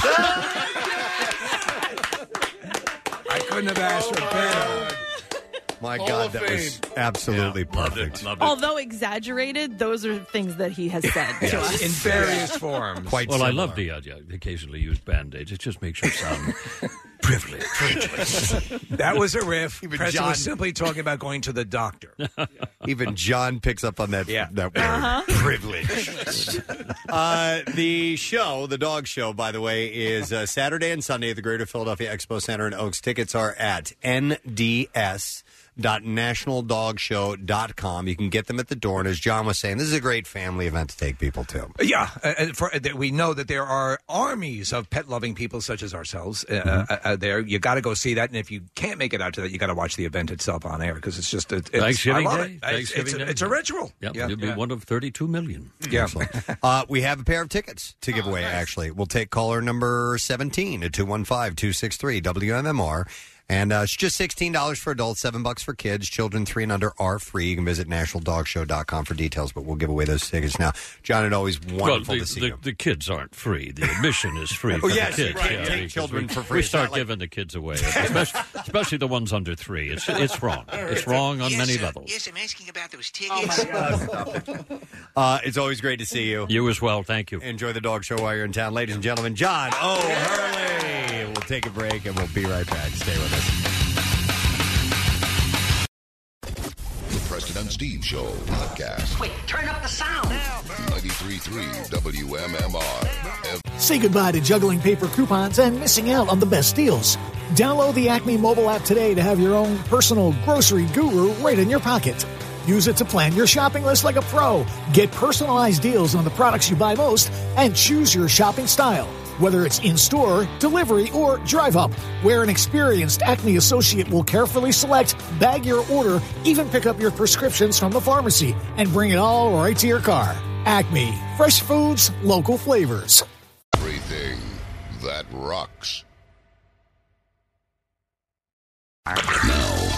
I couldn't have asked for better. My Hall God, of that was Fame. absolutely perfect. Although exaggerated, those are things that he has said to us. In various forms. Quite well, I similar. love the idea. Occasionally use Band-Aids. It just makes you sound privileged. That was a riff. Even Preston John- was simply talking about going to the doctor. Even John picks up on that, Yeah. that word. Uh-huh. Privilege. uh, the show, the dog show, by the way, is uh, Saturday and Sunday at the Greater Philadelphia Expo Center in Oaks. Tickets are at N D S dot national dog show dot com. You can get them at the door. And as John was saying, this is a great family event to take people to. Yeah, uh, and for, uh, that we know that there are armies of pet-loving people such as ourselves uh, Mm-hmm. uh, uh, there. You got to go see that, and if you can't make it out to that, you got to watch the event itself on air because it's just a, it's, Thanksgiving I love Day. It. It's, Thanksgiving it's, a, Day. it's a ritual. Yep, Yeah, you'll be yeah. one of thirty-two million. Yeah. Uh, we have a pair of tickets to give away, actually. We'll take caller number seventeen at two one five, two six three W M M R. And uh, it's just sixteen dollars for adults, seven bucks for kids. Children three and under are free. You can visit national dog show dot com for details, but we'll give away those tickets now. John, it's always wonderful well, the, to see the, you. the kids aren't free. The admission is free Oh, for yes, the kids. right. Yeah, Take because children we, for free. We It's start not like- giving the kids away, especially, especially the ones under three. It's it's wrong. It's wrong on yes, many sir. levels. Yes, I'm asking about those tickets. Uh, it's always great to see you. You as well. Thank you. Enjoy the dog show while you're in town. Ladies and gentlemen, John O'Hurley. We'll take a break and we'll be right back. Stay with us. The Preston and Steve Show podcast. Wait, turn up the sound. ninety-three point three W M M R. Say goodbye to juggling paper coupons and missing out on the best deals. Download the Acme mobile app today to have your own personal grocery guru right in your pocket. Use it to plan your shopping list like a pro. Get personalized deals on the products you buy most and choose your shopping style. Whether it's in-store, delivery, or drive-up, where an experienced Acme associate will carefully select, bag your order, even pick up your prescriptions from the pharmacy, and bring it all right to your car. Acme. Fresh foods, local flavors. Everything that rocks. Now,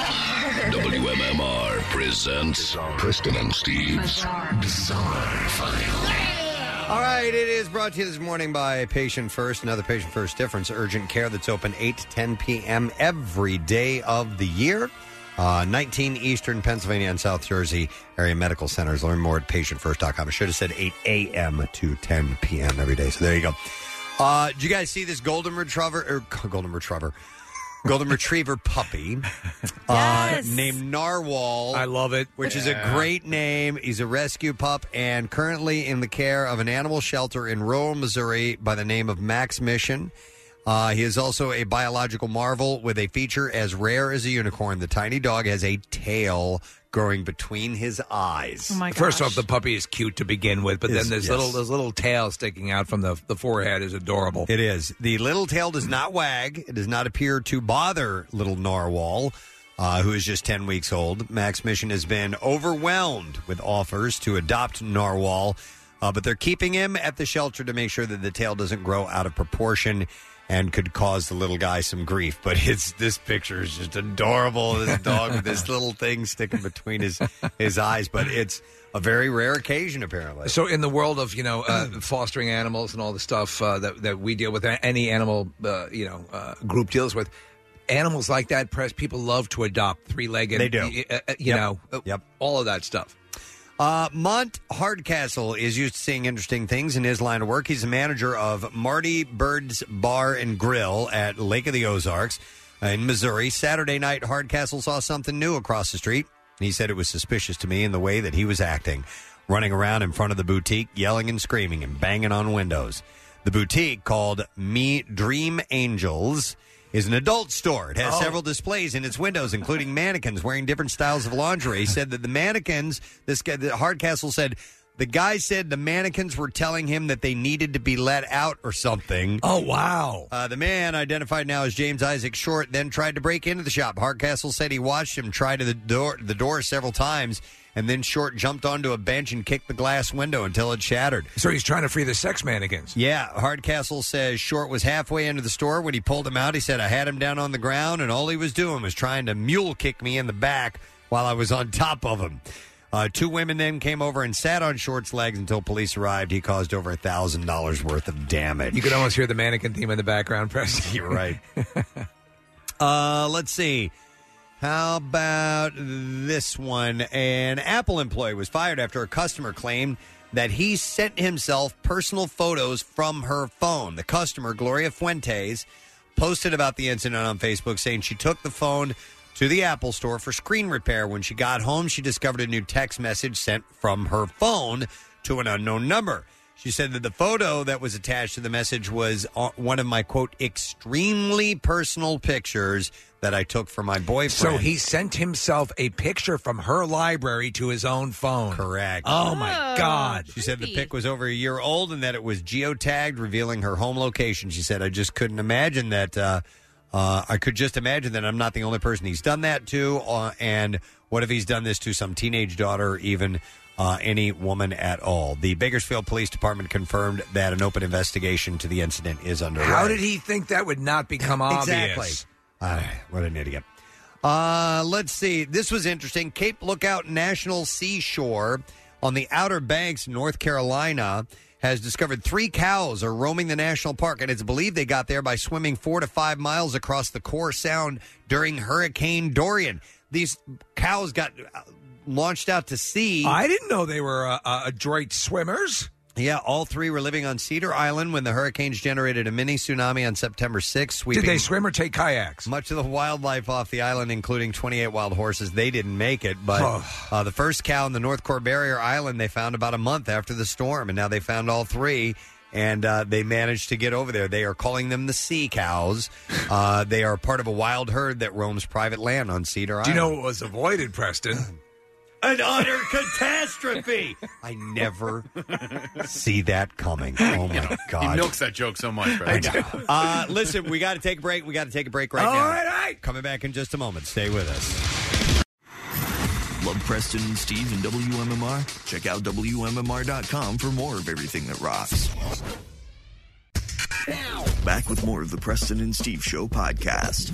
W M M R presents Preston and Steve's Bizarre File. All right, it is brought to you this morning by Patient First, another Patient First difference, urgent care that's open eight to ten p.m. every day of the year. Uh, nineteen Eastern Pennsylvania and South Jersey area medical centers. Learn more at patient first dot com. I should have said eight a.m. to ten p.m. every day. So there you go. Uh, did you guys see this golden retriever, or golden retriever, golden retriever puppy uh, named Narwhal? I love it. Which is Yeah. a great name. He's a rescue pup and currently in the care of an animal shelter in rural Missouri by the name of Max Mission. Uh, he is also a biological marvel with a feature as rare as a unicorn. The tiny dog has a tail growing between his eyes. Oh my First off, the puppy is cute to begin with, but Is- then there's yes. little those little tail sticking out from the the forehead is adorable. It is. The little tail does not wag. It does not appear to bother little Narwhal, uh, who is just ten weeks old. Max Mission has been overwhelmed with offers to adopt Narwhal, uh, but they're keeping him at the shelter to make sure that the tail doesn't grow out of proportion and could cause the little guy some grief. But it's this picture is just adorable. This dog with this little thing sticking between his, his eyes. But it's a very rare occasion, apparently. So, in the world of you know uh, fostering animals and all the stuff uh, that that we deal with, any animal uh, you know uh, group deals with, animals like that, press people love to adopt three-legged. They do. Uh, uh, you Yep. know, uh, Yep. all of that stuff. Uh, Mont Hardcastle is used to seeing interesting things in his line of work. He's a manager of Marty Bird's Bar and Grill at Lake of the Ozarks uh, in Missouri. Saturday night, Hardcastle saw something new across the street. He said it was suspicious to me in the way that he was acting, running around in front of the boutique, yelling and screaming and banging on windows. The boutique, called Me Dream Angels, is an adult store. It has Oh. several displays in its windows, including mannequins wearing different styles of lingerie. He said that the mannequins, this guy, the Hardcastle said, the guy said the mannequins were telling him that they needed to be let out or something. Oh, wow. Uh, the man, identified now as James Isaac Short, then tried to break into the shop. Hardcastle said he watched him try to the door, the door several times, and then Short jumped onto a bench and kicked the glass window until it shattered. So he's trying to free the sex mannequins. Yeah, Hardcastle says Short was halfway into the store when he pulled him out. He said, I had him down on the ground, and all he was doing was trying to mule kick me in the back while I was on top of him. Uh, two women then came over and sat on Short's legs until police arrived. He caused over a thousand dollars worth of damage. You could almost hear the mannequin theme in the background, Preston. You're right. uh, let's see. How about this one? An Apple employee was fired after a customer claimed that he sent himself personal photos from her phone. The customer, Gloria Fuentes, posted about the incident on Facebook, saying she took the phone to the Apple store for screen repair. When she got home, she discovered a new text message sent from her phone to an unknown number. She said that the photo that was attached to the message was uh, one of my, quote, extremely personal pictures that I took for my boyfriend. So he sent himself a picture from her library to his own phone. Correct. Oh, my God. She said the pic was over a year old and that it was geotagged, revealing her home location. She said, I just couldn't imagine that. Uh, uh, I could just imagine that I'm not the only person he's done that to. Uh, and what if he's done this to some teenage daughter or even uh, any woman at all? The Bakersfield Police Department confirmed that an open investigation to the incident is underway. How did he think that would not become obvious? Exactly. Uh, what an idiot. Uh, let's see. This was interesting. Cape Lookout National Seashore on the Outer Banks, North Carolina, has discovered three cows are roaming the national park, and it's believed they got there by swimming four to five miles across the Core Sound during Hurricane Dorian. These cows got launched out to sea. I didn't know they were uh, uh, adroit swimmers. Yeah, all three were living on Cedar Island when the hurricanes generated a mini tsunami on September sixth. Did they swim or take kayaks? Much of the wildlife off the island, including twenty-eight wild horses. They didn't make it, but uh, the first cow in the North Core Barrier Island they found about a month after the storm, and now they found all three, and uh, they managed to get over there. They are calling them the sea cows. Uh, they are part of a wild herd that roams private land on Cedar Island. Do you know what was avoided, Preston? An utter catastrophe. I never see that coming. Oh, my God. He milks that joke so much, right? I know. Uh, listen, we got to take a break. We got to take a break right All now. right, all right. Coming back in just a moment. Stay with us. Love Preston and Steve and W M M R? Check out W M M R dot com for more of everything that rocks. Back with more of the Preston and Steve Show podcast.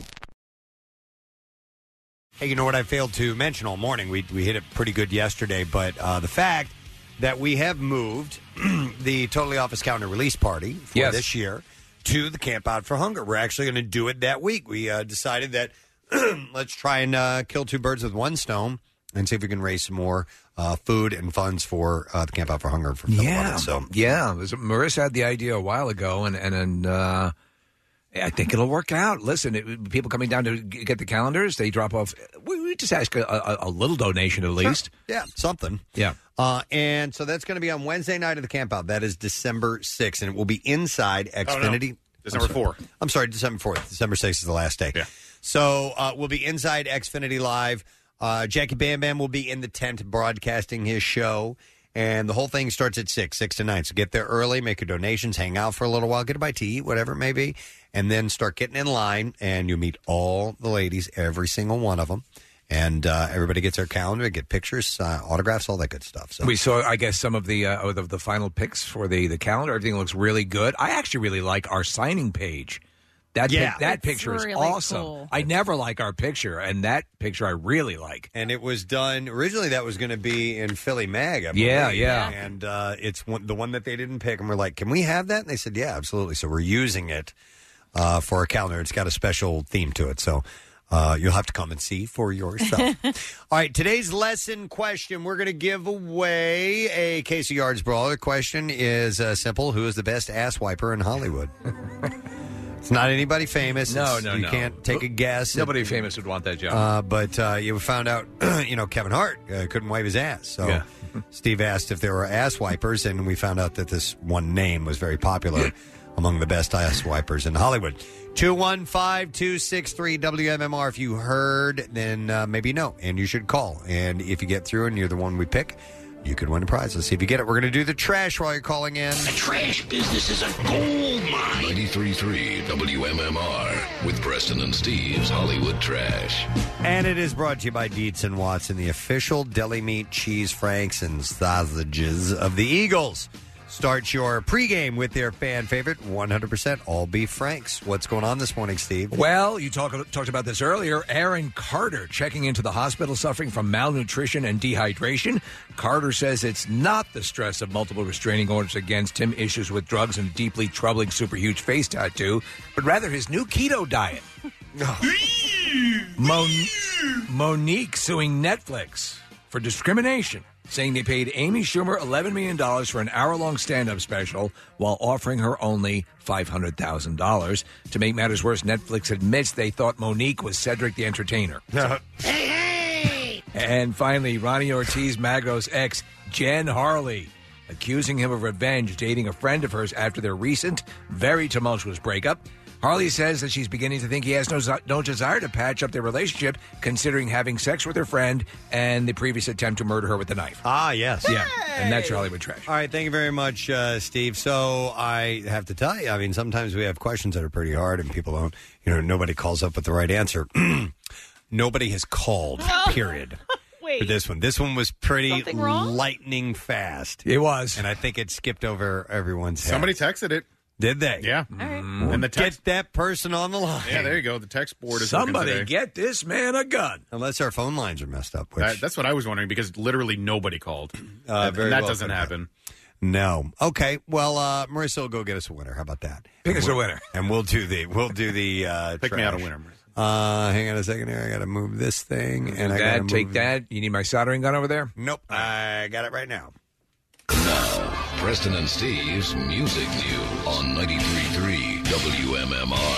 Hey, you know what I failed to mention all morning? We we hit it pretty good yesterday, but uh, the fact that we have moved the Totally Office Calendar release party for Yes. this year to the Camp Out for Hunger. We're actually going to do it that week. We uh, decided that let's try and uh, kill two birds with one stone and see if we can raise some more uh, food and funds for uh, the Camp Out for Hunger for fellow Yeah, mothers. So yeah. It was- Marissa had the idea a while ago, and and, and uh, I think it'll work out. Listen, it, people coming down to g- get the calendars, they drop off. We, we just ask a, a, a little donation at least. Yeah, something. Yeah. Uh, and so that's going to be on Wednesday night of the camp out. That is December sixth, and it will be inside Xfinity. December I'm sorry. fourth. I'm sorry, December fourth. December sixth is the last day. Yeah. So uh, we'll be inside Xfinity Live. Uh, Jackie Bam Bam will be in the tent broadcasting his show. And the whole thing starts at six, six to nine. So get there early, make your donations, hang out for a little while, get a bite to eat, whatever it may be, and then start getting in line. And you meet all the ladies, every single one of them. And uh, everybody gets their calendar, get pictures, uh, autographs, all that good stuff. So We saw, I guess, some of the uh, of the, the final picks for the, the calendar. Everything looks really good. I actually really like our signing page. That Yeah. pic- that It's picture is really awesome. cool. I never like our picture, and that picture I really like. And it was done originally. That was going to be in Philly Mag. I Yeah, believe. yeah. And uh, it's one, the one that they didn't pick. And we're like, can we have that? And they said, yeah, absolutely. So we're using it uh, for a calendar. It's got a special theme to it. So uh, you'll have to come and see for yourself. All right, today's lesson question: we're going to give away a case of Yards Brawl. The question is uh, simple: who is the best ass wiper in Hollywood? It's not anybody famous. No, It's- no, you no. can't take a guess. Nobody famous would want that job. Uh, but uh, you found out, you know, Kevin Hart uh, couldn't wipe his ass. So Yeah. Steve asked if there were ass wipers, and we found out that this one name was very popular among the best ass wipers in Hollywood. two one five, two six three, W M M R. If you heard, then uh, maybe you know, and you should call. And if you get through and you're the one we pick, you could win a prize. Let's see if you get it. We're going to do the trash while you're calling in. The trash business is a gold mine. ninety-three point three W M M R with Preston and Steve's Hollywood Trash. And it is brought to you by Dietz and Watson, the official deli meat, cheese, franks, and sausages of the Eagles. Start your pregame with their fan favorite, one hundred percent all beef franks. What's going on this morning, Steve? Well, you talk, talked about this earlier. Aaron Carter checking into the hospital suffering from malnutrition and dehydration. Carter says it's not the stress of multiple restraining orders against him, issues with drugs, and a deeply troubling super huge face tattoo, but rather his new keto diet. Mon- Monique suing Netflix for discrimination, saying they paid Amy Schumer eleven million dollars for an hour-long stand-up special while offering her only five hundred thousand dollars. To make matters worse, Netflix admits they thought Monique was Cedric the Entertainer. And finally, Ronnie Ortiz Magro's ex, Jen Harley, accusing him of revenge, dating a friend of hers after their recent, very tumultuous breakup. Harley says that she's beginning to think he has no, no desire to patch up their relationship, considering having sex with her friend and the previous attempt to murder her with a knife. Ah, yes. Yeah, and that's your Hollywood trash. All right, thank you very much, uh, Steve. So I have to tell you, I mean, sometimes we have questions that are pretty hard and people don't, you know, nobody calls up with the right answer. Nobody has called, period. Wait. For this one. This one was pretty Something wrong? lightning fast. It was. And I think it skipped over everyone's head. Somebody texted it. Did they? Yeah. Mm. And the text, Get that person on the line. yeah, there you go. The text board is working Somebody today. get this man a gun. Unless our phone lines are messed up. Which, That- that's what I was wondering because literally nobody called. Uh, and very that well doesn't could happen. No. Okay. Well, uh, Marissa will go get us a winner. How about that? Pick us a We'll- winner. And we'll do the we'll do the uh, Pick me out a trash. winner. Uh, hang on a second here. I got to move this thing, and I got to Dad, take move... that. You need my soldering gun over there? Nope. I got it right now. Now, Preston and Steve's Music News on ninety-three point three W M M R.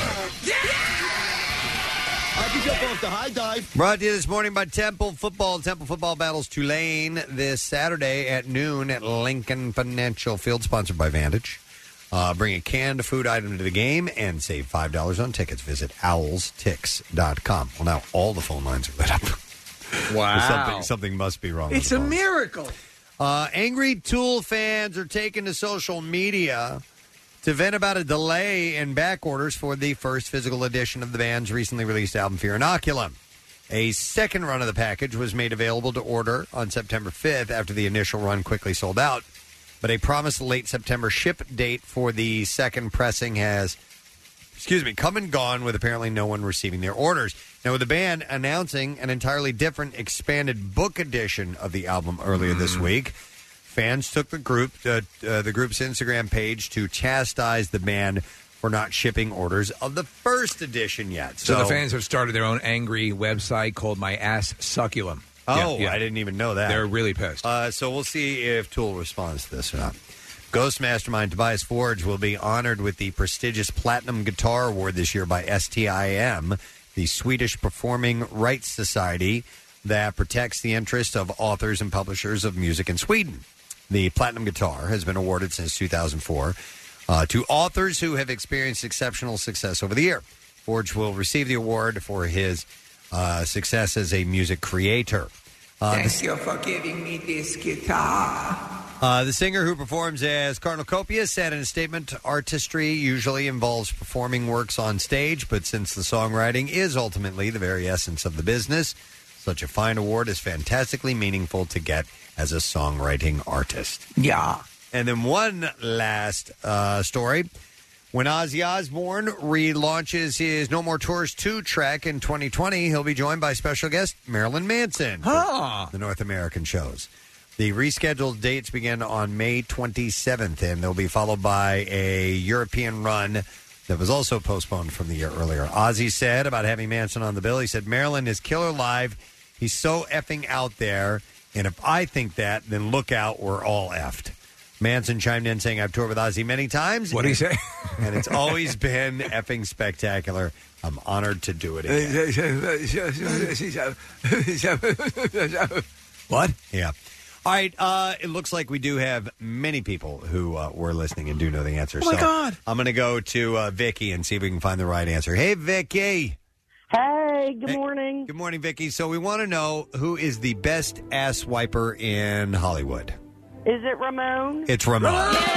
I can jump off the high dive. Brought to you this morning by Temple Football. Temple Football battles Tulane this Saturday at noon at Lincoln Financial Field, sponsored by Vantage. Uh, bring a canned food item to the game and save five dollars on tickets. Visit owls tix dot com. Well, now all the phone lines are lit up. Wow. something, something must be wrong. It's with a the phones. miracle. Uh, angry Tool fans are taking to social media to vent about a delay in back orders for the first physical edition of the band's recently released album, Fear Inoculum. A second run of the package was made available to order on September fifth after the initial run quickly sold out. But a promised late September ship date for the second pressing has, excuse me, come and gone with apparently no one receiving their orders. Now, with the band announcing an entirely different expanded book edition of the album earlier this week, fans took the group uh, uh, the group's Instagram page to chastise the band for not shipping orders of the first edition yet. So, the fans have started their own angry website called My Ass Succulum. Oh, Yeah, yeah. I didn't even know that. They're really pissed. Uh, so we'll see if Tool responds to this or not. Ghost Mastermind Tobias Forge will be honored with the prestigious Platinum Guitar Award this year by S T I M, the Swedish Performing Rights Society that protects the interests of authors and publishers of music in Sweden. The Platinum Guitar has been awarded since two thousand four uh, to authors who have experienced exceptional success over the year. Forge will receive the award for his uh, success as a music creator. Uh, Thank the, you for giving me this guitar. uh, the singer who performs as Cornucopia said in a statement, artistry usually involves performing works on stage, but since the songwriting is ultimately the very essence of the business, such a fine award is fantastically meaningful to get as a songwriting artist. Yeah. And then one last uh, story. When Ozzy Osbourne relaunches his No More Tours two track in twenty twenty, he'll be joined by special guest Marilyn Manson for Huh. the North American shows. The rescheduled dates begin on May twenty-seventh, and they'll be followed by a European run that was also postponed from the year earlier. Ozzy said about having Manson on the bill, he said, Marilyn is killer live. He's so effing out there, and if I think that, then look out, we're all effed. Manson chimed in saying, I've toured with Ozzy many times. What'd he say? And it's always been effing spectacular. I'm honored to do it again. What? Yeah. All right. Uh, it looks like we do have many people who uh, were listening and do know the answer. Oh, my so God. I'm going to go to uh, Vicky and see if we can find the right answer. Hey, Vicky. Hey, good Hey, morning. Good morning, Vicky. So we want to know who is the best ass wiper in Hollywood. Is it Ramon? It's Ramon.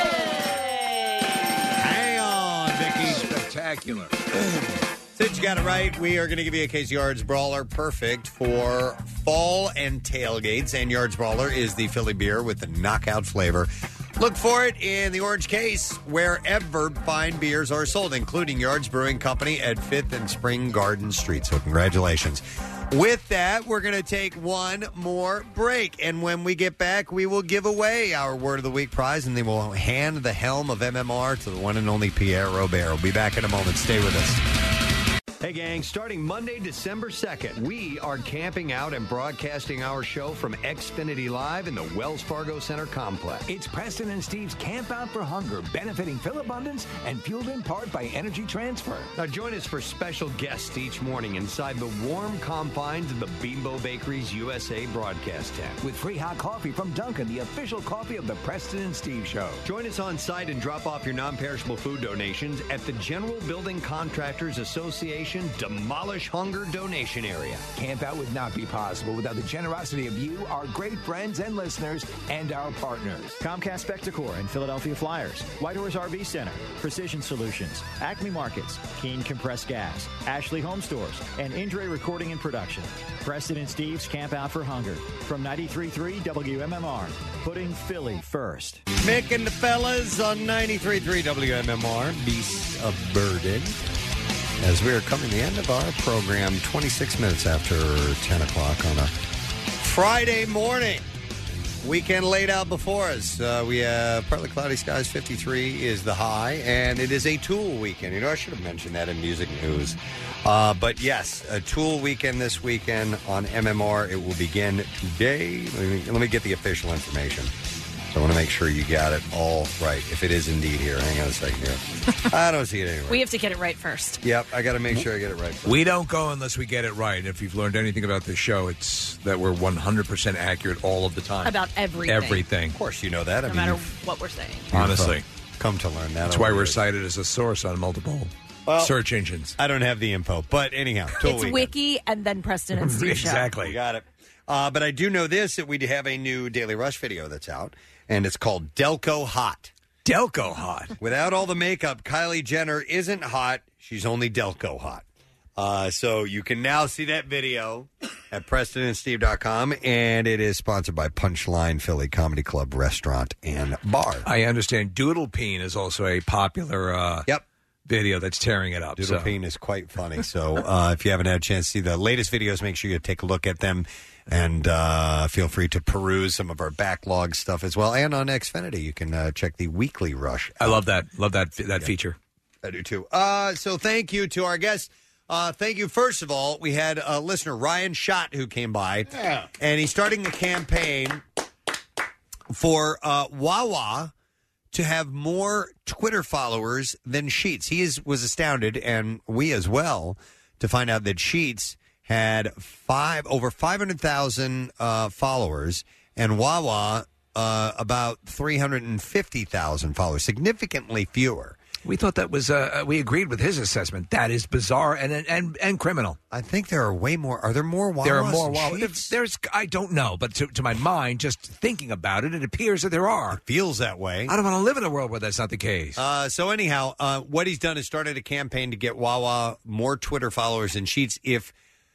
Hang on, Vicky. Spectacular. Since you got it right, we are going to give you a case of Yards Brawler, perfect for fall and tailgates. And Yards Brawler is the Philly beer with the knockout flavor. Look for it in the orange case wherever fine beers are sold, including Yards Brewing Company at fifth and Spring Garden Street. So congratulations. With that, we're going to take one more break. And when we get back, we will give away our Word of the Week prize, and then we'll hand the helm of M M R to the one and only Pierre Robert. We'll be back in a moment. Stay with us. Hey, gang, starting Monday, December second, we are camping out and broadcasting our show from Xfinity Live in the Wells Fargo Center complex. It's Preston and Steve's Camp Out for Hunger, benefiting Phil Abundance and fueled in part by Energy Transfer. Now, join us for special guests each morning inside the warm confines of the Bimbo Bakeries U S A broadcast tent. With free hot coffee from Dunkin', the official coffee of the Preston and Steve Show. Join us on site and drop off your non-perishable food donations at the General Building Contractors Association Operation Demolish Hunger donation area. Camp Out would not be possible without the generosity of you, our great friends and listeners, and our partners. Comcast Spectacor and Philadelphia Flyers, Whitehorse R V Center, Precision Solutions, Acme Markets, Keen Compressed Gas, Ashley Home Stores, and Indre Recording and Production. Preston and Steve's Camp Out for Hunger from ninety-three point three W M M R, putting Philly first. Mick and the fellas on ninety-three point three W M M R, Beasts of Burden. As we are coming to the end of our program, twenty-six minutes after ten o'clock on a Friday morning. Weekend laid out before us. Uh, we have partly cloudy skies, fifty-three is the high, and it is a Tool weekend. You know, I should have mentioned that in music news. Uh, but yes, a Tool weekend this weekend on M M R. It will begin today. Let me, let me get the official information. So I want to make sure you got it all right. If it is indeed here, hang on a second here. I don't see it anywhere. We have to get it right first. Yep, I got to make sure I get it right first. We don't go unless we get it right. If you've learned anything about this show, it's that we're one hundred percent accurate all of the time. About everything. Everything. Of course you know that. No I mean, matter you've- what we're saying. Honestly. Come to learn that. That's over why the we're years. cited as a source on multiple Well, search engines. I don't have the info, but anyhow, Tool It's weekend. Wiki and then Preston and Steve show. Exactly. Got it. Uh, but I do know this, that we have a new Daily Rush video that's out, and it's called Delco Hot. Delco Hot. Without all the makeup, Kylie Jenner isn't hot. She's only Delco Hot. Uh, so you can now see that video at Preston and Steve dot com, and it is sponsored by Punchline Philly Comedy Club Restaurant and Bar. I understand Doodle Peen is also a popular uh, yep. video that's tearing it up. Doodle so. Peen is quite funny. So uh, if you haven't had a chance to see the latest videos, make sure you take a look at them. And uh, feel free to peruse some of our backlog stuff as well. And on Xfinity, you can uh, check the weekly Rush. I love that. Love that that Yeah. feature. I do too. Uh, so thank you to our guests. Uh, thank you. First of all, we had a listener, Ryan Schott, who came by. Yeah. And he's starting a campaign for uh, Wawa to have more Twitter followers than Sheetz. He is, was astounded, and we as well, to find out that Sheetz had five over five hundred thousand uh, followers, and Wawa uh, about three hundred fifty thousand followers, significantly fewer. We thought that was, uh, we agreed with his assessment. That is bizarre and and and criminal. I think there are way more. Are there more Wawas? There are more than Wawa. Sheetz? If there's, I don't know, but to, to my mind, just thinking about it, it appears that there are. It feels that way. I don't want to live in a world where that's not the case. Uh, so anyhow, uh, what he's done is started a campaign to get Wawa more Twitter followers than Sheetz. If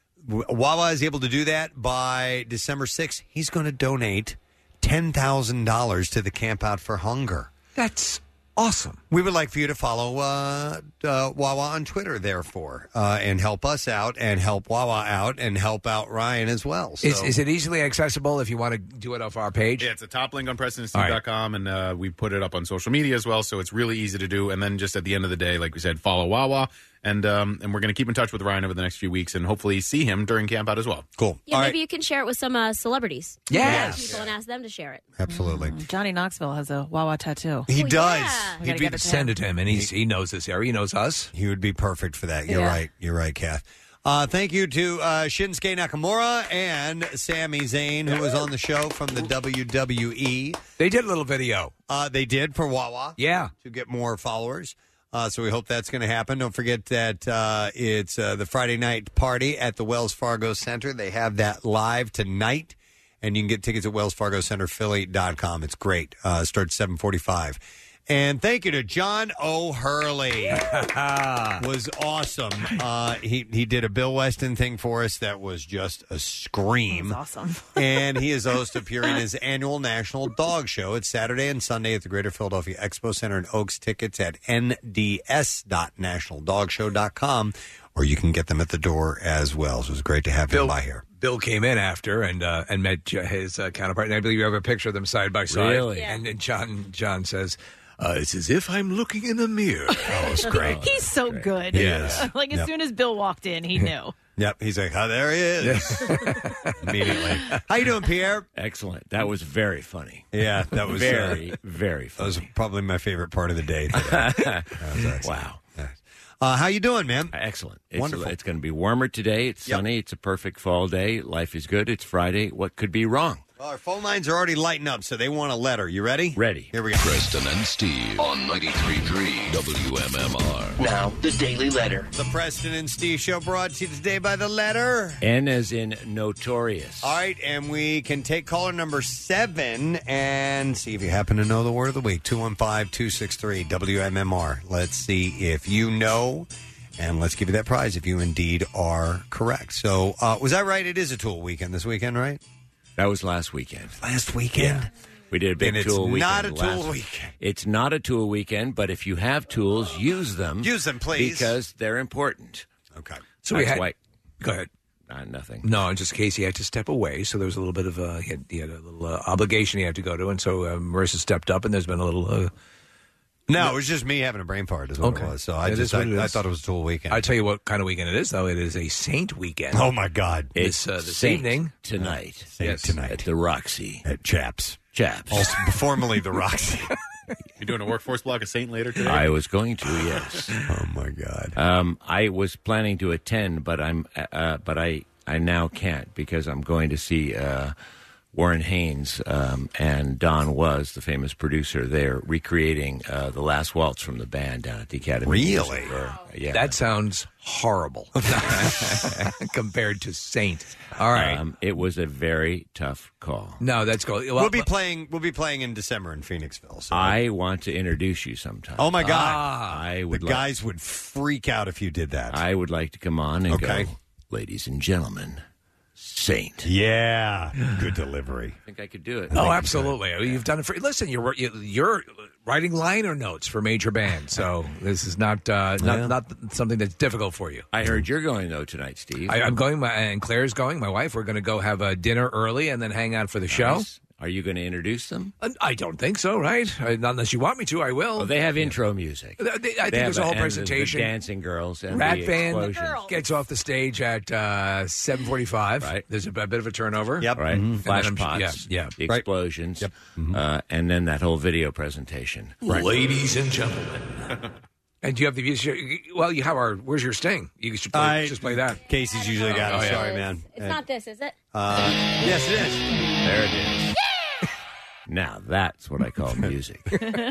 Wawa is able to do that by December sixth, he's going to donate ten thousand dollars to the Camp Out for Hunger. That's awesome. We would like for you to follow uh, uh, Wawa on Twitter, therefore, uh, and help us out and help Wawa out and help out Ryan as well. So. Is, is it easily accessible if you want to do it off our page? Yeah, it's a top link on Preston and Steve dot com, and uh, we put it up on social media as well, so it's really easy to do. And then just at the end of the day, like we said, follow Wawa, and um, and we're going to keep in touch with Ryan over the next few weeks and hopefully see him during Camp Out as well. Cool. Yeah, maybe you can share it with some uh, celebrities. Yes. Know people and ask them to share it. Absolutely. Johnny Knoxville has a Wawa tattoo. He Oh, does. yeah. We He'd gotta be get the it to send him. it to him, and he's, he knows this area. He knows us. He would be perfect for that. You're Yeah. right. You're right, Kath. Uh, thank you to uh, Shinsuke Nakamura and Sami Zayn, who was on the show from the W W E. They did a little video. Uh, they did for Wawa. Yeah. To get more followers. Uh, so we hope that's going to happen. Don't forget that uh, it's uh, the Friday night party at the Wells Fargo Center. They have that live tonight, and you can get tickets at wells fargo center philly dot com. It's great. Uh, starts seven forty-five. And thank you to John O'Hurley. Was awesome. Uh, he he did a Bill Weston thing for us that was just a scream. Awesome. And he is the host of Purina's annual National Dog Show. It's Saturday and Sunday at the Greater Philadelphia Expo Center in Oaks. Tickets at n d s dot national dog show dot com, or you can get them at the door as well. So it's great to have Bill, him by here. Bill came in after and uh, and met J- his uh, counterpart. And I believe you have a picture of them side by side. Really? And, and John John says, uh, "It's as if I'm looking in a mirror." Oh, it's great. He's so good. Yes. Like as Yep. soon as Bill walked in, he knew. Yep, he's like, oh, there he is. Immediately. How you doing, Pierre? Excellent. That was very funny. Yeah, that was very, uh, very That funny. was probably my favorite part of the day today. That was excellent. Wow. Uh, how you doing, man? Excellent. It's, Wonderful. It's going to be warmer today. It's Yep. sunny. It's a perfect fall day. Life is good. It's Friday. What could be wrong? Well, our phone lines are already lighting up, so they want a letter. You ready? Ready. Here we go. Preston and Steve on ninety-three point three W M M R. Now, the Daily Letter. The Preston and Steve Show brought to you today by the letter. N as in notorious. All right, and we can take caller number seven and see if you happen to know the word of the week. two one five, two six three, W M M R. Let's see if you know, and let's give you that prize if you indeed are correct. So, uh, was that right? It is a tool weekend this weekend, right? That was last weekend. Last weekend? Yeah. We did a big And it's tool weekend. not a tool last- weekend. It's not a tool weekend, but if you have tools, use them. Use them, please. Because they're important. Okay. So we That's had. why- Go ahead. Uh, nothing. No, just Casey had to step away, so there was a little bit of a he had, he had a little uh, obligation he had to go to, and so uh, Marissa stepped up, and there's been a little. Uh, No, it was just me having a brain fart is what Okay. it was. So I It just is what I, it I is. thought it was a tool weekend. I tell you what kind of weekend it is, though. It is a Saint weekend. Oh, my God. This, uh, this Saint evening tonight. Saint Yes. tonight. At the Roxy. At Chaps. Chaps. Also, formerly the Roxy. You doing a workforce block of Saint later today? I was going to, yes. Oh, my God. Um, I was planning to attend, but I'm, uh, uh, but I, I now can't because I'm going to see uh, Warren Haynes um, and Don Was, the famous producer. They're recreating uh, the Last Waltz from the band down at the Academy. Really? Music, or- yeah. that sounds horrible compared to Saint. All right, Um, it was a very tough call. no, that's cool. Well, we'll be playing. We'll be playing in December in Phoenixville. So. I want to introduce you sometime. oh my God! I the would like, guys would freak out if you did that. I would like to come on and Okay. go, ladies and gentlemen, Saint. yeah, good delivery. I think I could do it. Oh, absolutely. You've done it for. Listen, you're you- you're writing liner notes for major bands, so this is not uh, not Yeah. not something that's difficult for you. I heard you're going though tonight, Steve. I, I'm going, my, and Claire's going. My wife. We're going to go have a dinner early and then hang out for the show. Nice. Are you going to introduce them? Uh, I don't think so. Right? Uh, not unless you want me to. I will. Well, they have intro music. They- they- I They think have there's a whole and the- presentation. The dancing girls and Rat the Band explosions. gets off the stage at uh, seven forty-five. Right. There's a, a bit of a turnover. Yep. Right, And then flash I'm- pots, Yeah, yeah. the Right. explosions, Yep. uh, and then that whole video presentation. Ladies and gentlemen. And do you have the music? Well, you have our. Where's your sting? You should play, I- just play that. Casey's usually got it. Oh, yeah. Sorry, man. It's not this, is it? Uh, yes, it is. There it is. Now that's what I call music.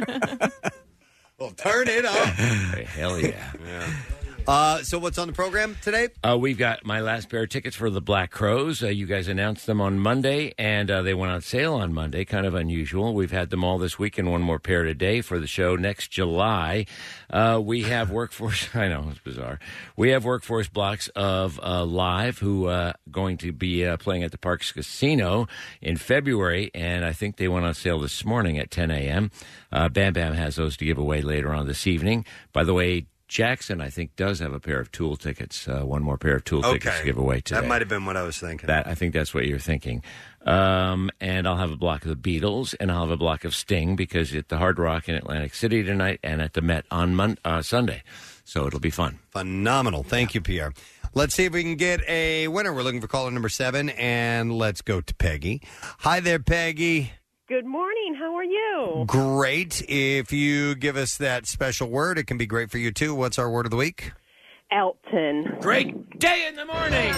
Well, turn it up. Hey, hell yeah. Uh, so, what's on the program today? Uh, we've got my last pair of tickets for the Black Crows. Uh, you guys announced them on Monday, and uh, they went on sale on Monday. Kind of unusual. We've had them all this week and one more pair today for the show next July. Uh, we have workforce. I know, it's bizarre. We have workforce blocks of uh, Live, who uh, going to be uh, playing at the Parks Casino in February, and I think they went on sale this morning at ten a.m. Uh, Bam Bam has those to give away later on this evening. By the way, Jackson, I think, does have a pair of Tool tickets, uh, one more pair of Tool tickets to give away today. That might have been what I was thinking. That I think that's what you're thinking. Um, and I'll have a block of the Beatles, and I'll have a block of Sting, because at the Hard Rock in Atlantic City tonight and at the Met on Mon- uh, Sunday. So it'll be fun. Phenomenal. Thank you, Pierre. Let's see if we can get a winner. We're looking for caller number seven, and let's go to Peggy. Hi there, Peggy. Good morning. How are you? Great. If you give us that special word, it can be great for you, too. What's our word of the week? Elton. Great day in the morning.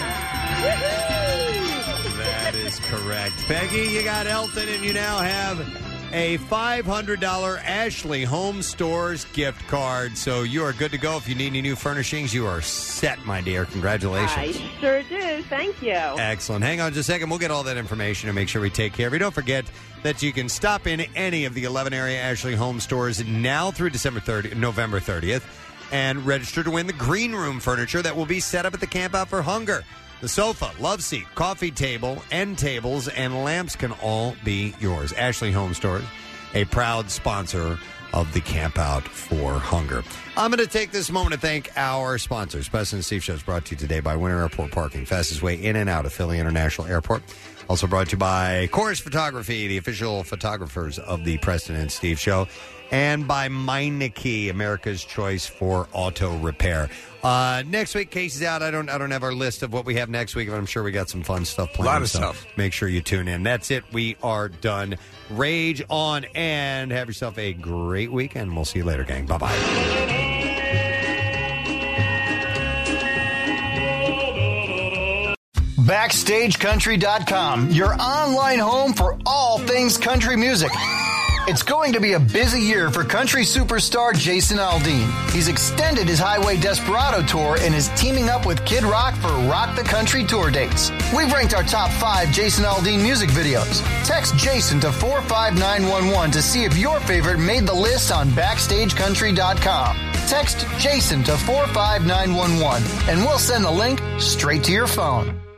That is correct. Peggy, you got Elton, and you now have a five hundred dollars Ashley Home Stores gift card. So you are good to go. If you need any new furnishings, you are set, my dear. Congratulations. I sure do. Thank you. Excellent. Hang on just a second. We'll get all that information and make sure we take care of you. Don't forget that you can stop in any of the eleven area Ashley Home Stores now through December thirtieth, November thirtieth, and register to win the green room furniture that will be set up at the Camp Out for Hunger. The sofa, love seat, coffee table, end tables, and lamps can all be yours. Ashley Home Stores, a proud sponsor of the Camp Out for Hunger. I'm going to take this moment to thank our sponsors. Preston and Steve Show is brought to you today by Winter Airport Parking, fastest way in and out of Philly International Airport. Also brought to you by Chorus Photography, the official photographers of the Preston and Steve Show, and by Meineke, America's choice for auto repair. Uh, next week, Casey's out. I don't I don't have our list of what we have next week, but I'm sure we got some fun stuff planned. A lot of so stuff. Make sure you tune in. That's it. We are done. Rage on and have yourself a great weekend. We'll see you later, gang. Bye-bye. Backstage Country dot com, your online home for all things country music. It's going to be a busy year for country superstar Jason Aldean. He's extended his Highway Desperado tour and is teaming up with Kid Rock for Rock the Country tour dates. We've ranked our top five Jason Aldean music videos. Text Jason to four five nine one one to see if your favorite made the list on Backstage Country dot com. Text Jason to four five nine one one and we'll send the link straight to your phone.